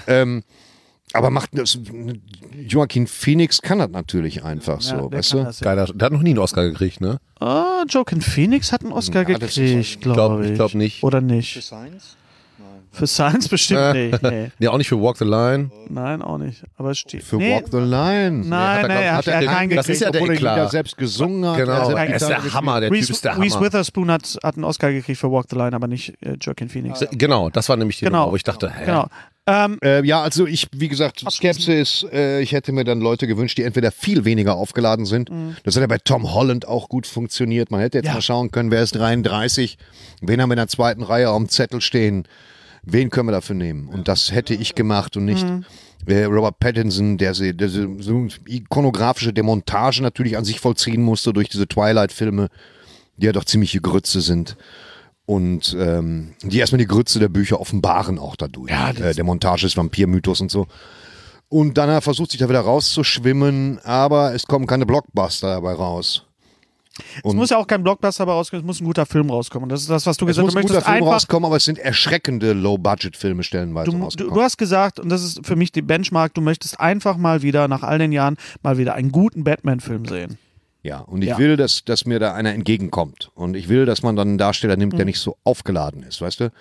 Aber macht das, Joaquin Phoenix kann das natürlich einfach Ja, so, der weißt kann du? das ja. Geiler, der hat noch nie einen Oscar gekriegt, ne? Joaquin Phoenix hat einen Oscar Ja, das ist gekriegt, glaube ich. Ich glaub nicht. Oder nicht? Science? Für Science bestimmt nicht. Nee. Nee, auch nicht für Walk the Line. Nein, auch nicht. Aber es steht. Für nee. Walk the Line. Nein, er hat keinen das ist ja der Obwohl er Eklat. wieder selbst gesungen hat. Genau, Also, er ist der Hammer, der Typ Reese, ist der Reese Hammer. Witherspoon hat einen Oscar gekriegt für Walk the Line, aber nicht Joaquin Phoenix. Genau, das war nämlich die Genau. Nummer, wo ich dachte, hä? Genau. ja, also ich, wie gesagt, Skepsis, ich hätte mir dann Leute gewünscht, die entweder viel weniger aufgeladen sind. Das hat ja bei Tom Holland auch gut funktioniert. Man hätte jetzt mal schauen können, wer ist 33, wen haben wir in der zweiten Reihe auf dem Zettel stehen, wen können wir dafür nehmen? Und das hätte ich gemacht und nicht Robert Pattinson, der so ikonografische Demontage natürlich an sich vollziehen musste durch diese Twilight-Filme, die ja doch ziemliche Grütze sind. Und die erstmal die Grütze der Bücher offenbaren auch dadurch. Ja, der Montage des Vampirmythos und so. Und dann versucht sich da wieder rauszuschwimmen, aber es kommen keine Blockbuster dabei raus. Es muss ja auch kein Blockbuster dabei rauskommen, es muss ein guter Film rauskommen. Und das ist das, was du Es gesagt muss hast. ein Du guter möchtest Film einfach. rauskommen, aber es sind erschreckende Low-Budget-Filme stellenweise rausgekommen. Du hast gesagt, und das ist für mich die Benchmark, du möchtest einfach mal wieder, nach all den Jahren, mal wieder einen guten Batman-Film sehen. Ja, und ich will, dass mir da einer entgegenkommt. Und ich will, dass man dann einen Darsteller nimmt, der nicht so aufgeladen ist, weißt du?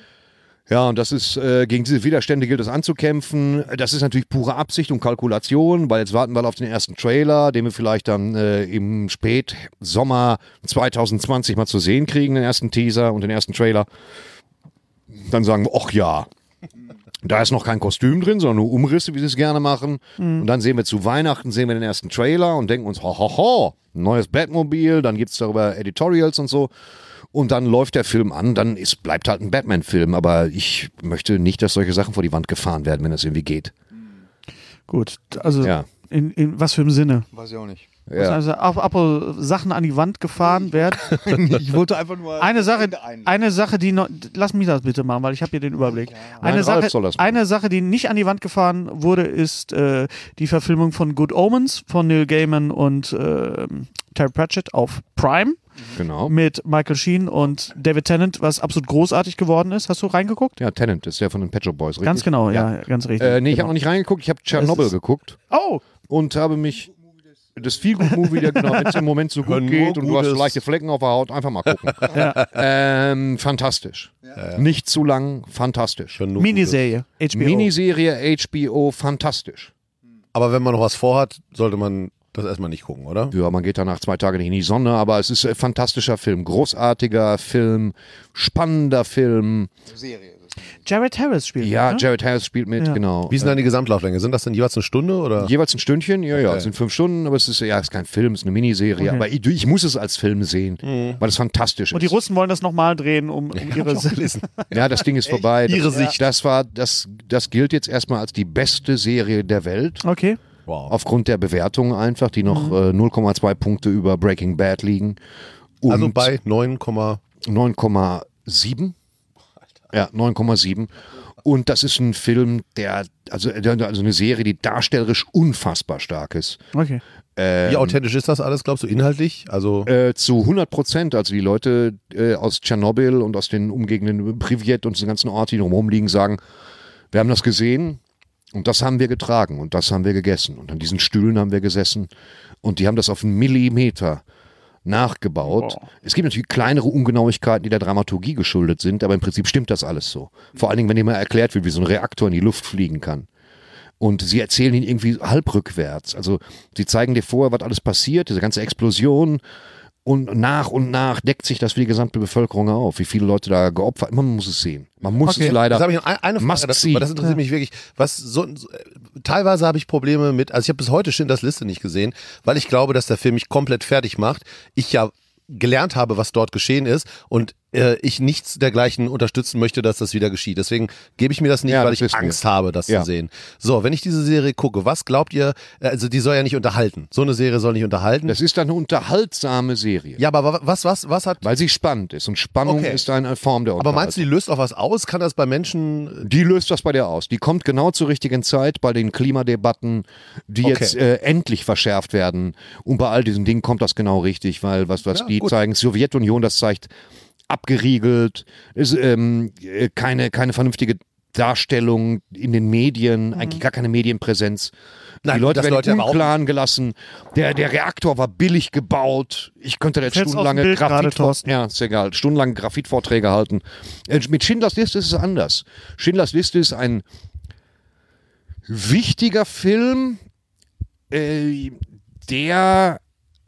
Ja, und das ist, gegen diese Widerstände gilt es anzukämpfen. Das ist natürlich pure Absicht und Kalkulation, weil jetzt warten wir auf den ersten Trailer, den wir vielleicht dann im Spätsommer 2020 mal zu sehen kriegen, den ersten Teaser und den ersten Trailer. Dann sagen wir, ach ja, da ist noch kein Kostüm drin, sondern nur Umrisse, wie sie es gerne machen. Und dann sehen wir zu Weihnachten, sehen wir den ersten Trailer und denken uns, ein neues Batmobil, dann gibt es darüber Editorials und so. Und dann läuft der Film an, dann bleibt halt ein Batman-Film. Aber ich möchte nicht, dass solche Sachen vor die Wand gefahren werden, wenn das irgendwie geht. Gut, also Ja. in was für einem Sinne? Weiß ich auch nicht. Ja. Also ob Sachen an die Wand gefahren werden. Ich wollte einfach nur Eine Sache, die noch, lass mich das bitte machen, weil ich habe hier den Überblick. Nein, Ralf soll das machen. Eine Sache, die nicht an die Wand gefahren wurde, ist die Verfilmung von Good Omens von Neil Gaiman und Terry Pratchett auf Prime Genau. mit Michael Sheen und David Tennant, was absolut großartig geworden ist. Hast du reingeguckt? Ja, Tennant ist der von den Pet Shop Boys, richtig? Ganz genau, ja, ganz richtig. Nee, ich genau. habe noch nicht reingeguckt. Ich habe Tschernobyl Das ist- geguckt Oh, und habe mich das Feel-Good-Movie, genau, wenn es im Moment so gut Nur geht und du hast Gutes. leichte Flecken auf der Haut, einfach mal gucken. Fantastisch. Nicht zu lang, fantastisch. Schon nur Miniserie, HBO. Miniserie HBO, fantastisch. Aber wenn man noch was vorhat, sollte man das erstmal nicht gucken, oder? Ja, man geht danach 2 Tage nicht in die Sonne, aber es ist ein fantastischer Film, großartiger Film, spannender Film. Jared Harris spielt. Ja, ne? Jared Harris spielt mit, Ja. genau. Wie ist denn dann die Gesamtlauflänge? Sind das denn jeweils eine Stunde oder? Jeweils ein Stündchen, ja, Okay. es sind 5 Stunden, aber es ist kein Film, es ist eine Miniserie. Aber ich muss es als Film sehen, weil es fantastisch Und die ist. Russen wollen das nochmal drehen, um ihre Ja, das Ding ist vorbei. Ihre Sicht. Das gilt jetzt erstmal als die beste Serie der Welt. Okay. Wow. Aufgrund der Bewertungen einfach, die noch 0,2 Punkte über Breaking Bad liegen. Und Also bei 9,7. Ja, 9,7. Und das ist ein Film, also eine Serie, die darstellerisch unfassbar stark ist. Okay. wie authentisch ist das alles, glaubst du, inhaltlich? Also Zu 100%. Also die Leute aus Tschernobyl und aus den Umgegenden Pripyat und den ganzen Orten, die drumherum liegen, sagen, wir haben das gesehen und das haben wir getragen und das haben wir gegessen. Und an diesen Stühlen haben wir gesessen und die haben das auf einen Millimeter nachgebaut. Wow. Es gibt natürlich kleinere Ungenauigkeiten, die der Dramaturgie geschuldet sind, aber im Prinzip stimmt das alles so. Vor allen Dingen, wenn dir mal erklärt wird, wie so ein Reaktor in die Luft fliegen kann. Und sie erzählen ihn irgendwie halb rückwärts. Also sie zeigen dir vorher, was alles passiert, diese ganze Explosion. und nach deckt sich das für die gesamte Bevölkerung auf, wie viele Leute da geopfert. Man muss es sehen. Man muss es leider. Jetzt habe ich eine Frage dazu, weil das interessiert mich wirklich. Teilweise habe ich Probleme mit, also ich habe bis heute Schindlers Liste nicht gesehen, weil ich glaube, dass der Film mich komplett fertig macht. Ich ja gelernt habe, was dort geschehen ist und ich nichts dergleichen unterstützen möchte, dass das wieder geschieht. Deswegen gebe ich mir das nicht, weil ich Angst habe, das zu sehen. So, wenn ich diese Serie gucke, was glaubt ihr, also die soll ja nicht unterhalten. So eine Serie soll nicht unterhalten. Das ist eine unterhaltsame Serie. Ja, aber was hat... Weil sie spannend ist und Spannung ist eine Form der Unterhaltung. Aber meinst du, die löst auch was aus? Kann das bei Menschen... Die löst was bei dir aus. Die kommt genau zur richtigen Zeit bei den Klimadebatten, die jetzt endlich verschärft werden. Und bei all diesen Dingen kommt das genau richtig, weil was die zeigen, die Sowjetunion, das zeigt abgeriegelt, ist keine vernünftige Darstellung in den Medien, eigentlich gar keine Medienpräsenz. Nein, die Leute werden unklaren gelassen. Der Reaktor war billig gebaut. Ich könnte jetzt stundenlange Graphitvorträge halten. Mit Schindlers Liste ist es anders. Schindlers Liste ist ein wichtiger Film, der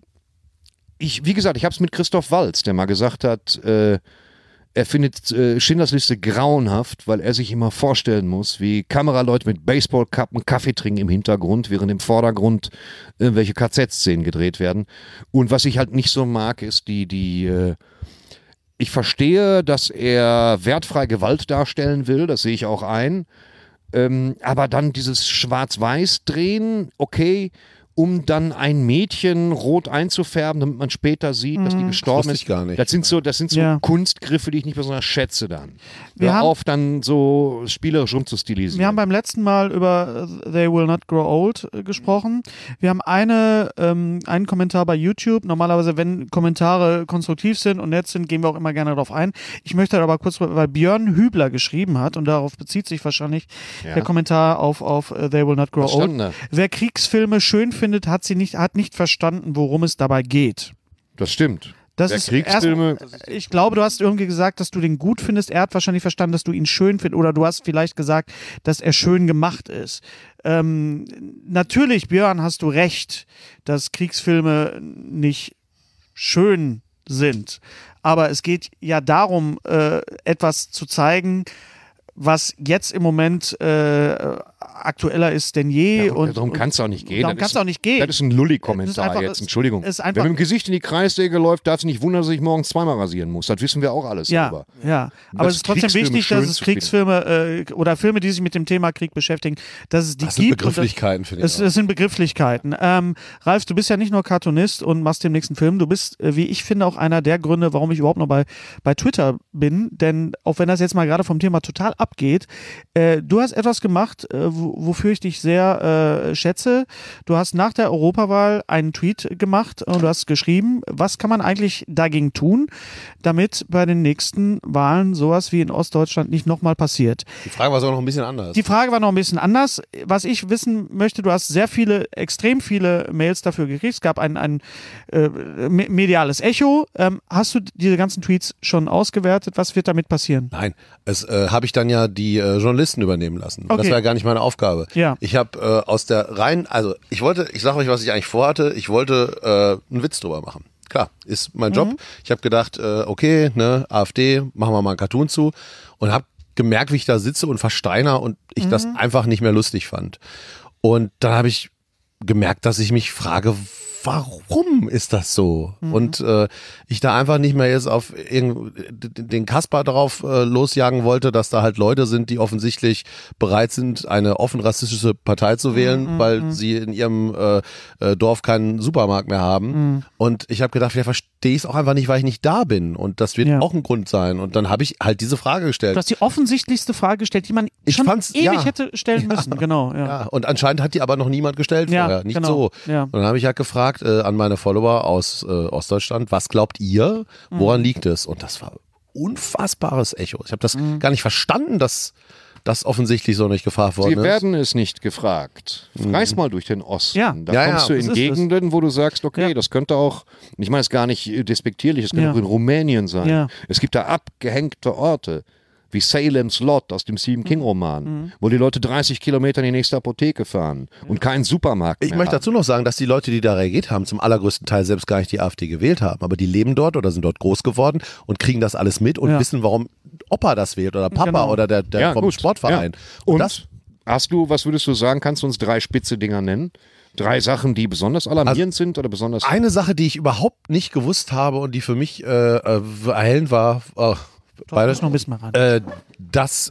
wie gesagt, ich habe es mit Christoph Waltz, der mal gesagt hat, er findet Schindlers Liste grauenhaft, weil er sich immer vorstellen muss, wie Kameraleute mit Baseballkappen Kaffee trinken im Hintergrund, während im Vordergrund irgendwelche KZ-Szenen gedreht werden. Und was ich halt nicht so mag, ist ich verstehe, dass er wertfrei Gewalt darstellen will, das sehe ich auch ein, aber dann dieses Schwarz-Weiß-Drehen, okay, um dann ein Mädchen rot einzufärben, damit man später sieht, dass die gestorben ist. Gar nicht. Das sind so Kunstgriffe, die ich nicht besonders schätze dann. Wir haben dann so spielerisch rumzustilisieren. Wir haben beim letzten Mal über They Will Not Grow Old gesprochen. Wir haben einen Kommentar bei YouTube. Normalerweise, wenn Kommentare konstruktiv sind und nett sind, gehen wir auch immer gerne darauf ein. Ich möchte aber kurz, weil Björn Hübler geschrieben hat, und darauf bezieht sich wahrscheinlich der Kommentar auf They Will Not Grow Old. Wer Kriegsfilme schön findet, hat nicht verstanden, worum es dabei geht. Das stimmt. Ich glaube, du hast irgendwie gesagt, dass du den gut findest. Er hat wahrscheinlich verstanden, dass du ihn schön findest. Oder du hast vielleicht gesagt, dass er schön gemacht ist. Natürlich, Björn, hast du recht, dass Kriegsfilme nicht schön sind. Aber es geht ja darum, etwas zu zeigen, was jetzt im Moment aktueller ist denn je. Ja, und darum kann es auch nicht gehen. Das ist ein Lulli-Kommentar jetzt, Entschuldigung. Wenn man mit dem Gesicht in die Kreissäge läuft, darf es nicht wundern, dass ich morgens zweimal rasieren muss. Das wissen wir auch alles selber. Ja, aber es ist trotzdem wichtig, dass es Kriegsfilme oder Filme, die sich mit dem Thema Krieg beschäftigen, dass es die gibt. Das sind Begrifflichkeiten, finde ich. Das sind Begrifflichkeiten. Ralf, du bist ja nicht nur Cartoonist und machst den nächsten Film, du bist, wie ich finde, auch einer der Gründe, warum ich überhaupt noch bei Twitter bin, denn auch wenn das jetzt mal gerade vom Thema total abgeht, du hast etwas gemacht, wofür ich dich sehr schätze. Du hast nach der Europawahl einen Tweet gemacht und du hast geschrieben, was kann man eigentlich dagegen tun, damit bei den nächsten Wahlen sowas wie in Ostdeutschland nicht nochmal passiert. Die Frage war so noch ein bisschen anders. Was ich wissen möchte, du hast extrem viele Mails dafür gekriegt. Es gab ein mediales Echo. Hast du diese ganzen Tweets schon ausgewertet? Was wird damit passieren? Nein, es habe ich dann ja die Journalisten übernehmen lassen. Okay. Das war ja gar nicht meine Aufgabe. Ja. Ich habe ich sage euch, was ich eigentlich vorhatte. Ich wollte einen Witz drüber machen. Klar, ist mein Job. Ich habe gedacht, okay, AfD, machen wir mal einen Cartoon zu und habe gemerkt, wie ich da sitze und versteiner und ich das einfach nicht mehr lustig fand. Und dann habe ich gemerkt, dass ich mich frage, warum ist das so? Und ich da einfach nicht mehr jetzt auf den Kasper drauf losjagen wollte, dass da halt Leute sind, die offensichtlich bereit sind, eine offen rassistische Partei zu wählen, weil sie in ihrem Dorf keinen Supermarkt mehr haben. Und ich habe gedacht, vielleicht verstehe ich es auch einfach nicht, weil ich nicht da bin. Und das wird auch ein Grund sein. Und dann habe ich halt diese Frage gestellt. Du hast die offensichtlichste Frage gestellt, die man schon ewig hätte stellen müssen. Genau. Ja. Und anscheinend hat die aber noch niemand gestellt vorher. Nicht so. Ja. Und dann habe ich halt gefragt an meine Follower aus Ostdeutschland, was glaubt ihr, woran liegt es? Und das war unfassbares Echo. Ich habe das gar nicht verstanden, dass das offensichtlich so nicht gefragt worden ist. Sie werden es nicht gefragt. Reis mal durch den Osten. Ja. Da kommst du in Gegenden, wo du sagst, okay, das könnte auch, ich meine es gar nicht despektierlich, es könnte auch in Rumänien sein. Ja. Es gibt da abgehängte Orte, wie Salem's Lot aus dem Stephen King-Roman, wo die Leute 30 Kilometer in die nächste Apotheke fahren und keinen Supermarkt Ich mehr möchte haben. dazu noch sagen, dass die Leute, die da reagiert haben, zum allergrößten Teil selbst gar nicht die AfD gewählt haben, aber die leben dort oder sind dort groß geworden und kriegen das alles mit und wissen, warum Opa das wählt oder Papa Genau. oder der Ja, vom gut. Sportverein. Ja. Und das was würdest du sagen, kannst du uns 3 spitze Dinger nennen? 3 Sachen, die besonders alarmierend sind oder besonders... eine Sache, die ich überhaupt nicht gewusst habe und die für mich erhellend war, beide, Muss noch ein bisschen mal ran. dass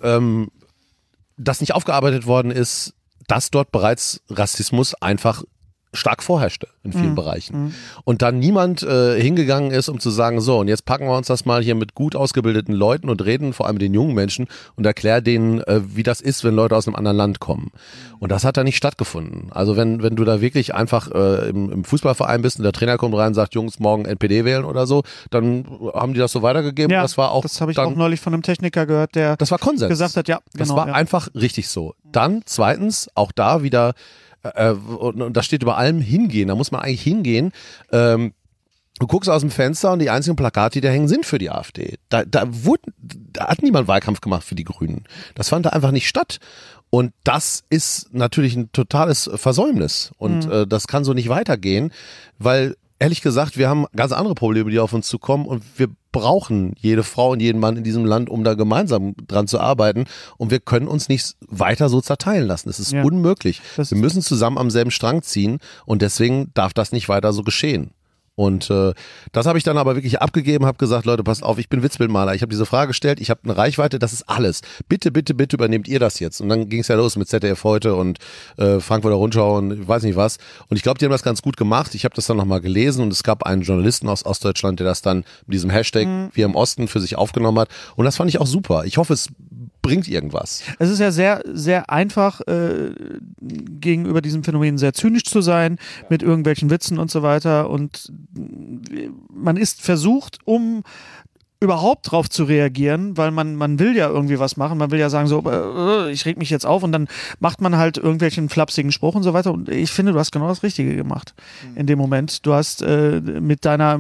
das nicht aufgearbeitet worden ist, dass dort bereits Rassismus einfach stark vorherrschte in vielen Bereichen. Und dann niemand hingegangen ist, um zu sagen, so, und jetzt packen wir uns das mal hier mit gut ausgebildeten Leuten und reden vor allem mit den jungen Menschen und erklären denen, wie das ist, wenn Leute aus einem anderen Land kommen. Und das hat da nicht stattgefunden. Also wenn du da wirklich einfach im Fußballverein bist und der Trainer kommt rein und sagt, Jungs, morgen NPD wählen oder so, dann haben die das so weitergegeben. Ja, das war auch das habe ich dann, auch neulich von einem Techniker gehört, der das war Konsens. gesagt hat, ja, Das genau. war ja. einfach richtig so. Dann zweitens, auch da wieder, und das steht über allem, hingehen. Da muss man eigentlich hingehen. Du guckst aus dem Fenster und die einzigen Plakate, die da hängen, sind für die AfD. Da hat niemand Wahlkampf gemacht für die Grünen. Das fand da einfach nicht statt. Und das ist natürlich ein totales Versäumnis. Und das kann so nicht weitergehen, weil ehrlich gesagt, wir haben ganz andere Probleme, die auf uns zukommen und wir brauchen jede Frau und jeden Mann in diesem Land, um da gemeinsam dran zu arbeiten und wir können uns nicht weiter so zerteilen lassen. Es ist Ja. unmöglich. Das- Wir müssen zusammen am selben Strang ziehen und deswegen darf das nicht weiter so geschehen. Und das habe ich dann aber wirklich abgegeben, habe gesagt, Leute, passt auf, ich bin Witzbildmaler. Ich habe diese Frage gestellt, ich habe eine Reichweite, das ist alles. Bitte, bitte, bitte übernehmt ihr das jetzt. Und dann ging es ja los mit ZDF heute und Frankfurter Rundschau und ich weiß nicht was. Und ich glaube, die haben das ganz gut gemacht. Ich habe das dann nochmal gelesen und es gab einen Journalisten aus Ostdeutschland, der das dann mit diesem Hashtag Wir im Osten für sich aufgenommen hat. Und das fand ich auch super. Ich hoffe, es bringt irgendwas. Es ist ja sehr, sehr einfach, gegenüber diesem Phänomen sehr zynisch zu sein, mit irgendwelchen Witzen und so weiter. Und man ist versucht, um überhaupt drauf zu reagieren, weil man will ja irgendwie was machen, man will ja sagen so, ich reg mich jetzt auf und dann macht man halt irgendwelchen flapsigen Spruch und so weiter und ich finde, du hast genau das Richtige gemacht in dem Moment. Du hast mit deiner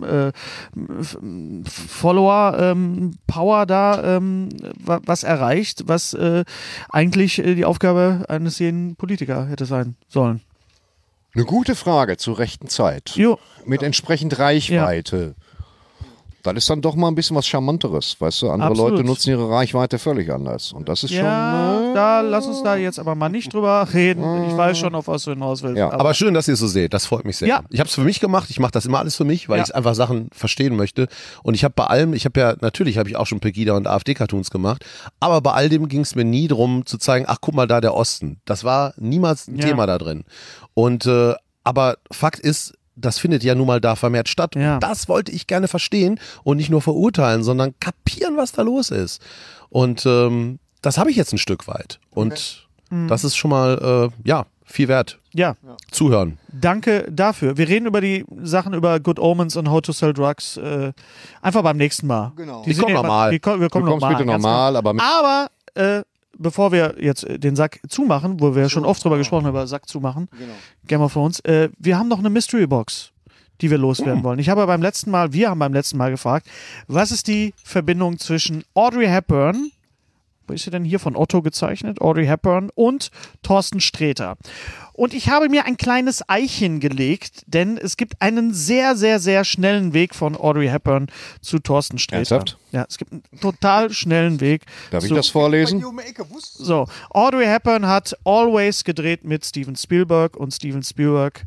Follower-Power da was erreicht, was eigentlich die Aufgabe eines jeden Politiker hätte sein sollen. Eine gute Frage zur rechten Zeit. Jo. Mit entsprechend Reichweite. Das ist dann doch mal ein bisschen was Charmanteres, weißt du? Andere Absolut. Leute nutzen ihre Reichweite völlig anders. Und das ist Ja, schon... da lass uns da jetzt aber mal nicht drüber reden. Ich weiß schon, auf was du hinaus willst. Ja. Aber schön, dass ihr es so seht. Das freut mich sehr. Ja. Ich habe es für mich gemacht. Ich mache das immer alles für mich, weil Ja. ich einfach Sachen verstehen möchte. Und ich habe bei allem, natürlich habe ich auch schon Pegida und AfD-Cartoons gemacht, aber bei all dem ging es mir nie darum zu zeigen, ach guck mal da, der Osten. Das war niemals ein Ja. Thema da drin. Und aber Fakt ist, das findet ja nun mal da vermehrt statt. Ja. Und das wollte ich gerne verstehen und nicht nur verurteilen, sondern kapieren, was da los ist. Und das habe ich jetzt ein Stück weit. Und das ist schon mal, viel wert. Ja, Zuhören. danke dafür. Wir reden über die Sachen über Good Omens und How to Sell Drugs einfach beim nächsten Mal. Genau. Die sind kommen ja normal. Wir kommen Du kommst normal. bitte ganz normal, aber mit Aber bevor wir jetzt den Sack zumachen, wo wir schon oft drüber gesprochen haben, über Sack zumachen, Game of Thrones, wir haben noch eine Mystery Box, die wir loswerden wollen. Wir haben beim letzten Mal gefragt, was ist die Verbindung zwischen Audrey Hepburn, wo ist sie denn hier von Otto gezeichnet? Audrey Hepburn und Thorsten Sträter. Und ich habe mir ein kleines Eichen gelegt, denn es gibt einen sehr, sehr, sehr schnellen Weg von Audrey Hepburn zu Thorsten Sträter. Ernsthaft? Ja, es gibt einen total schnellen Weg. Darf ich zu- das vorlesen? So, Audrey Hepburn hat Always gedreht mit Steven Spielberg und Steven Spielberg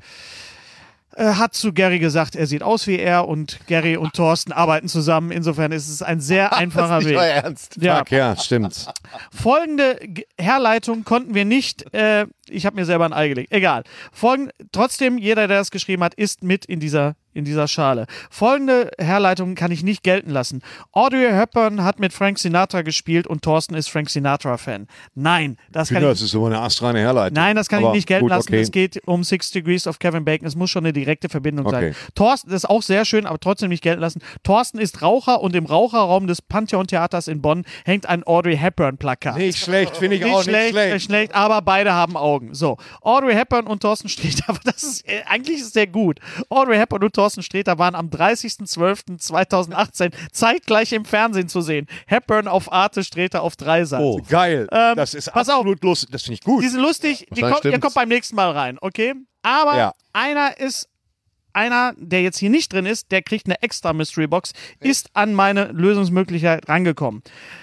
hat zu Gary gesagt, er sieht aus wie er und Gary und Thorsten arbeiten zusammen. Insofern ist es ein sehr einfacher Weg. Ernst. Ja. Fuck, ja, stimmt. Folgende Herleitung konnten wir nicht, ich habe mir selber ein Ei gelegt, egal. Trotzdem, jeder, der das geschrieben hat, ist mit in dieser Schale. Folgende Herleitung kann ich nicht gelten lassen. Audrey Hepburn hat mit Frank Sinatra gespielt und Thorsten ist Frank Sinatra-Fan. Nein, das kann Das ich ist so eine astreine Herleitung. Nein, das kann ich Aber nicht gelten gut, lassen. okay. Es geht um 6 Degrees of Kevin Bacon. Es muss schon eine direkte Verbindung Okay. sein. Thorsten, das ist auch sehr schön, aber trotzdem nicht gelten lassen. Thorsten ist Raucher und im Raucherraum des Pantheon-Theaters in Bonn hängt ein Audrey Hepburn-Plakat. Nicht schlecht, finde ich auch nicht schlecht. Schlecht, aber beide haben Augen. Augen. So, Audrey Hepburn und Thorsten Sträter, aber das ist, eigentlich ist der gut. Audrey Hepburn und Thorsten Sträter waren am 30.12.2018 zeitgleich im Fernsehen zu sehen. Hepburn auf Arte, Sträter auf Dreisat. Oh, geil. Das ist pass auf. absolut lustig. Das finde ich gut. Die sind lustig, ihr kommt beim nächsten Mal rein, okay? Aber einer, der jetzt hier nicht drin ist, der kriegt eine extra Mystery Box, ist an meine Lösungsmöglichkeit rangekommen.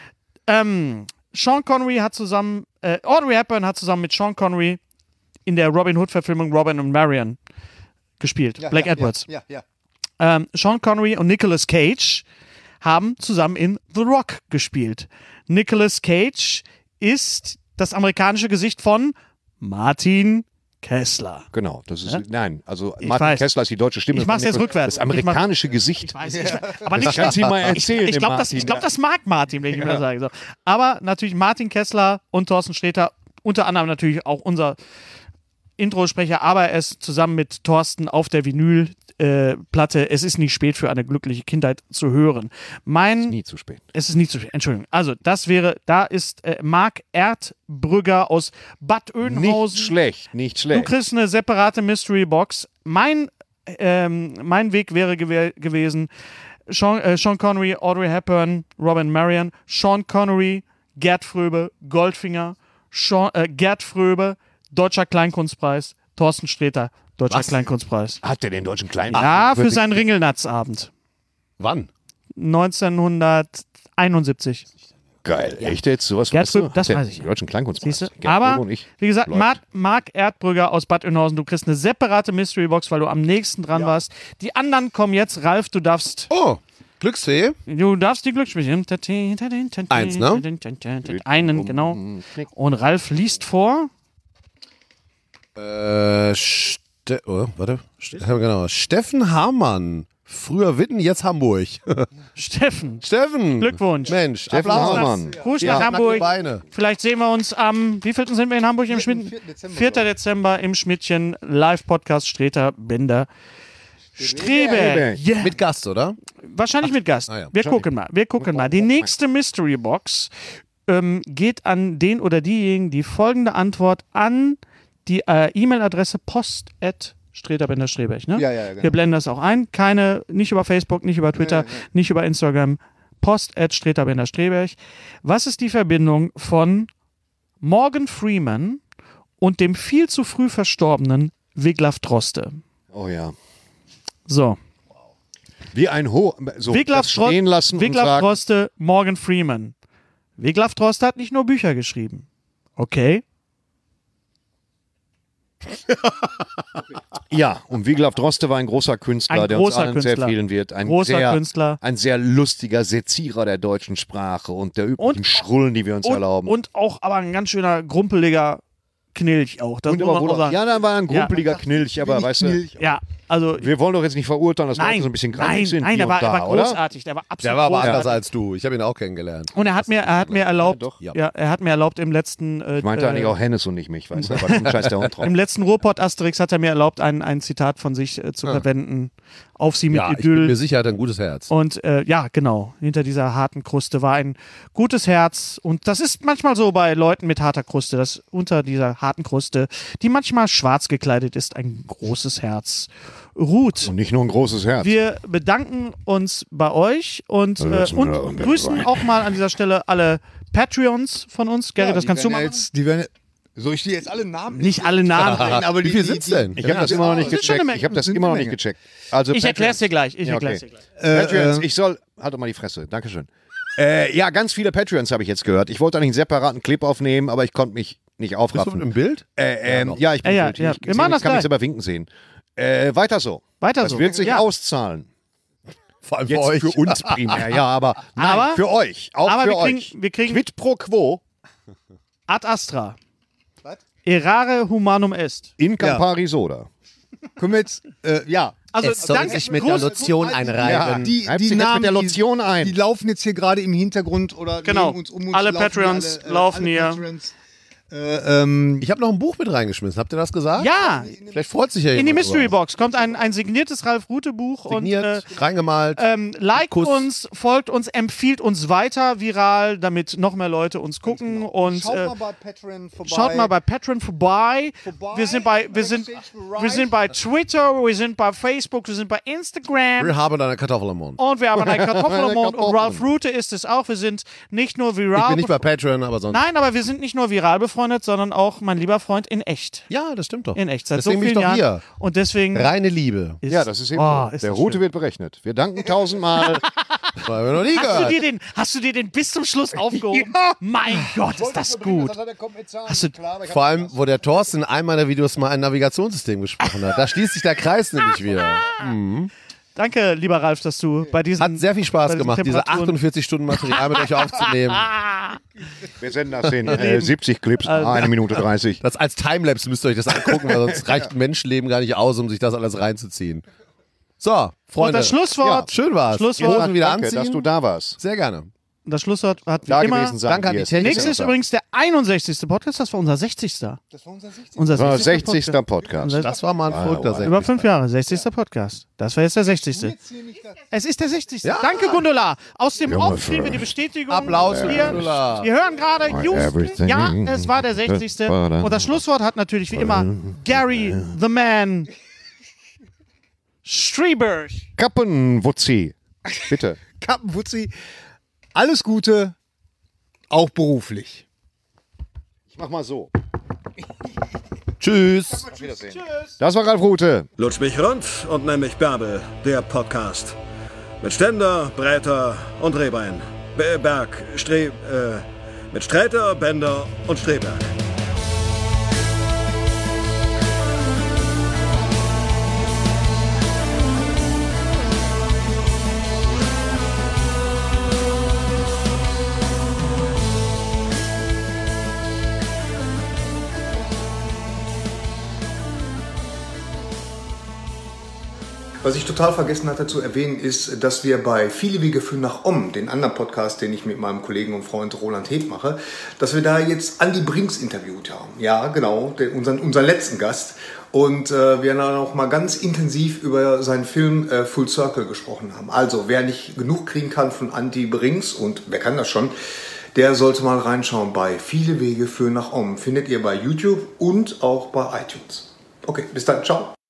Sean Connery hat Audrey Hepburn hat zusammen mit Sean Connery in der Robin Hood-Verfilmung Robin und Marion gespielt. Black Edwards. Sean Connery und Nicolas Cage haben zusammen in The Rock gespielt. Nicolas Cage ist das amerikanische Gesicht von Martin Kessler. Genau, das ist, also Ich Martin weiß. Kessler ist die deutsche Stimme. Ich mach's von jetzt Nicolas- rückwärts. Das amerikanische Gesicht. Aber nicht, Das kannst du ihm mal erzählen, ich glaube, Martin, das mag Martin, wenn ich mir das sage. So. Aber natürlich Martin Kessler und Thorsten Sträter, unter anderem natürlich auch unser Introsprecher, aber er ist zusammen mit Thorsten auf der Vinylplatte Es ist nicht spät für eine glückliche Kindheit zu hören. Nie zu spät. Es ist nie zu spät, Entschuldigung. Also, da ist Marc Erdbrügger aus Bad Oeynhausen. Nicht Du schlecht. kriegst eine separate Mystery Box. Mein Weg wäre gewesen, Sean Connery, Audrey Hepburn, Robin Marion, Sean Connery, Gerd Fröbe, Goldfinger, Gerd Fröbe, Deutscher Kleinkunstpreis, Thorsten Sträter, Deutscher Kleinkunstpreis. Hat der den deutschen kleinen? Ja, für seinen Ringelnatzabend. Wann? 1971. Geil. Echt jetzt? Sowas Gerd weißt du? Fröbe, das Der weiß ich. Deutschen Kleinkunstpreis. Siehst du? Gerd Aber, Fröbe und ich. wie gesagt, Läuft. Marc Erdbrügger aus Bad Oeynhausen, du kriegst eine separate Mystery Box, weil du am nächsten dran warst. Die anderen kommen jetzt. Ralf, du darfst Oh, Glücksfee. die Glücksspielchen. Eins, ne? Einen, genau. Und Ralf liest vor. Genau. Steffen Hamann. Früher Witten, jetzt Hamburg. Steffen. Steffen. Glückwunsch. Mensch, Steffen Applaus. Hamann. Gruß Ja, nach nackte Hamburg. Beine. Vielleicht sehen wir uns am, wievielten sind wir in Hamburg? Im 4. Dezember im Schmidtchen Live-Podcast Streter Bender Strebe. Yeah. Mit Gast, oder? Wahrscheinlich mit Gast. ja. Wir gucken mal. Die nächste Mystery Box geht an den oder diejenigen, die folgende Antwort an die E-Mail-Adresse post@streterbender-streberg, ne? Ja, genau. Wir blenden das auch ein. Nicht über Facebook, nicht über Twitter, nicht über Instagram. post@streterbender-streberg. Was ist die Verbindung von Morgan Freeman und dem viel zu früh verstorbenen Wiglaf Droste? Oh ja. So. Wie ein so Wiglaf das stehen lassen und sagen, Droste, Morgan Freeman. Wiglaf Droste hat nicht nur Bücher geschrieben. Okay. ja, und Wiglaf Droste war ein großer Künstler, Ein der uns großer allen sehr Künstler. fehlen wird. Künstler. Ein sehr lustiger Sezierer der deutschen Sprache und der üblichen Schrullen, die wir uns erlauben. Und auch aber ein ganz schöner, grumpeliger Knilch auch. Das muss man auch sagen. Ja, da war ein grumpeliger Knilch, aber weißt du, Ja, also wir wollen doch jetzt nicht verurteilen, dass nein, Leute so ein bisschen krank sind. nein, hier der war, und da, er war oder? großartig, der war absolut Der war aber großartig. anders als du. Ich habe ihn auch kennengelernt. Und er hat mir erlaubt, Ja. er hat mir erlaubt im letzten Ich meinte eigentlich auch Hennes und nicht mich, weißt du, aber ein Scheiß der Hund drauf. im letzten Ruhrpott Asterix hat er mir erlaubt, ein Zitat von sich zu verwenden. Auf sie mit Ja, ich bin Idyll. mir sicher, er hat ein gutes Herz. Und ja, genau, hinter dieser harten Kruste war ein gutes Herz. Und das ist manchmal so bei Leuten mit harter Kruste, dass unter dieser harten Kruste, die manchmal schwarz gekleidet ist, ein großes Herz ruht. Und nicht nur ein großes Herz. Wir bedanken uns bei euch und grüßen auch mal an dieser Stelle alle Patreons von uns. Gary, das kannst du mal machen? Soll ich dir jetzt alle Namen? Nicht alle Namen. nennen, aber Wie viel sind's denn? Ich habe das immer noch nicht das ist schon gecheckt. eine Ich habe das Menge. immer noch nicht gecheckt. Also Ich erkläre es dir gleich. Ja, okay. Patreons, halt doch mal die Fresse. Dankeschön. Ja, ganz viele Patreons habe ich jetzt gehört. Ich wollte eigentlich einen separaten Clip aufnehmen, aber ich konnte mich nicht Bist du aufraffen. im Bild? Ja, ich bin Ja, gut. ja. Ich Wir machen das kann mich gleich. selber winken sehen. Weiter so. Weiter Das so. wird sich Ja. auszahlen. Vor allem Jetzt für uns primär, ja, aber, nein, Aber- für euch. Auch aber für wir kriegen- euch. Quid pro quo Ad Astra. Errare humanum est. in Campari Soda. Können wir jetzt, ja. Also Es soll danke, sich mit der Gruß- Lotion einreiben. Die Reibt sich jetzt Namen, mit der Lotion ein. die laufen jetzt hier gerade im Hintergrund oder Genau. neben uns um uns. Alle laufen Patreons alle, laufen alle hier. Patreons. Ich habe noch ein Buch mit reingeschmissen. Habt ihr das gesagt? Ja, Vielleicht freut sich ja in die jemand Mystery drüber. Box kommt ein signiertes Ralf-Rute-Buch. Signiert, reingemalt. Liked Kuss. uns, folgt uns, empfiehlt uns weiter viral, damit noch mehr Leute uns gucken. Und Schaut mal bei Patreon vorbei. schaut mal bei Patreon vorbei. Wir sind bei Twitter, wir sind bei Facebook, wir sind bei Instagram. Wir haben eine Kartoffel im Mund. Und wir haben eine Kartoffel im Mund. Und Ralf Rute ist es auch. Wir sind nicht nur Ich viral. bin nicht bei Patreon, aber sonst. Nein, aber wir sind nicht nur viral befreundet, sondern auch mein lieber Freund in echt. Ja, das stimmt doch. In echt. Seit Deswegen so bin ich vielen doch Jahren. hier. Und deswegen. Reine Liebe. Ja, das ist eben Oh, so. ist Der das Route schön. wird berechnet. Wir danken 1000-mal. Das haben wir noch nie gehört. Hast du dir den bis zum Schluss aufgehoben? Mein Gott, ist das gut. Hast du, Vor allem, wo der Thorsten in einem meiner Videos mal ein Navigationssystem gesprochen hat. Da schließt sich der Kreis nämlich wieder. danke, lieber Ralf, dass du bei diesen. Hat sehr viel bei Spaß diesen gemacht, diese Temperaturen- 48 Stunden Material mit euch aufzunehmen. Wir senden das in 70 Clips, 1 Minute 30. Das als Timelapse müsst ihr euch das angucken, weil sonst reicht ein Menschenleben gar nicht aus, um sich das alles reinzuziehen. So, Freunde. Und das Schlusswort. Ja, schön war's. Schlusswort. Die Hosen wieder Danke, anziehen. dass du da warst. Sehr gerne. Das Schlusswort hat wie Da immer. gewesen sein. Danke an die Hier. Technik. Nächstes ist übrigens der 61. Podcast. Das war unser 60. Das war unser 60. Unser Das war 60. 60. Podcast. Das war mal ein verrückter Sekt. Über 5 Jahre. 60. Podcast. Das war jetzt der 60. Es ist der 60. Danke, Gundula. Aus dem Junge Off kriegen wir die Bestätigung. Applaus für Wir, Gundula. wir hören gerade Houston. everything. Ja, es war der 60. Und das Schlusswort hat natürlich wie immer Gary the Man Strieberg. Kappenwutzi. Bitte. Kappenwutzi, alles Gute, auch beruflich. Ich mach mal so. Tschüss. Das war Ralf Rute. Lutsch mich rund und nenn mich Bärbel, der Podcast. Mit Ständer, Breiter und Rehbein. Mit Sträter, Bender und Streberg. Was ich total vergessen hatte zu erwähnen, ist, dass wir bei Viele Wege führen nach Om, den anderen Podcast, den ich mit meinem Kollegen und Freund Roland Heb mache, dass wir da jetzt Andi Brinks interviewt haben. Ja, genau, unseren letzten Gast. Und wir dann auch mal ganz intensiv über seinen Film Full Circle gesprochen haben. Also, wer nicht genug kriegen kann von Andi Brinks, und wer kann das schon, der sollte mal reinschauen bei Viele Wege führen nach Om. Findet ihr bei YouTube und auch bei iTunes. Okay, bis dann, ciao.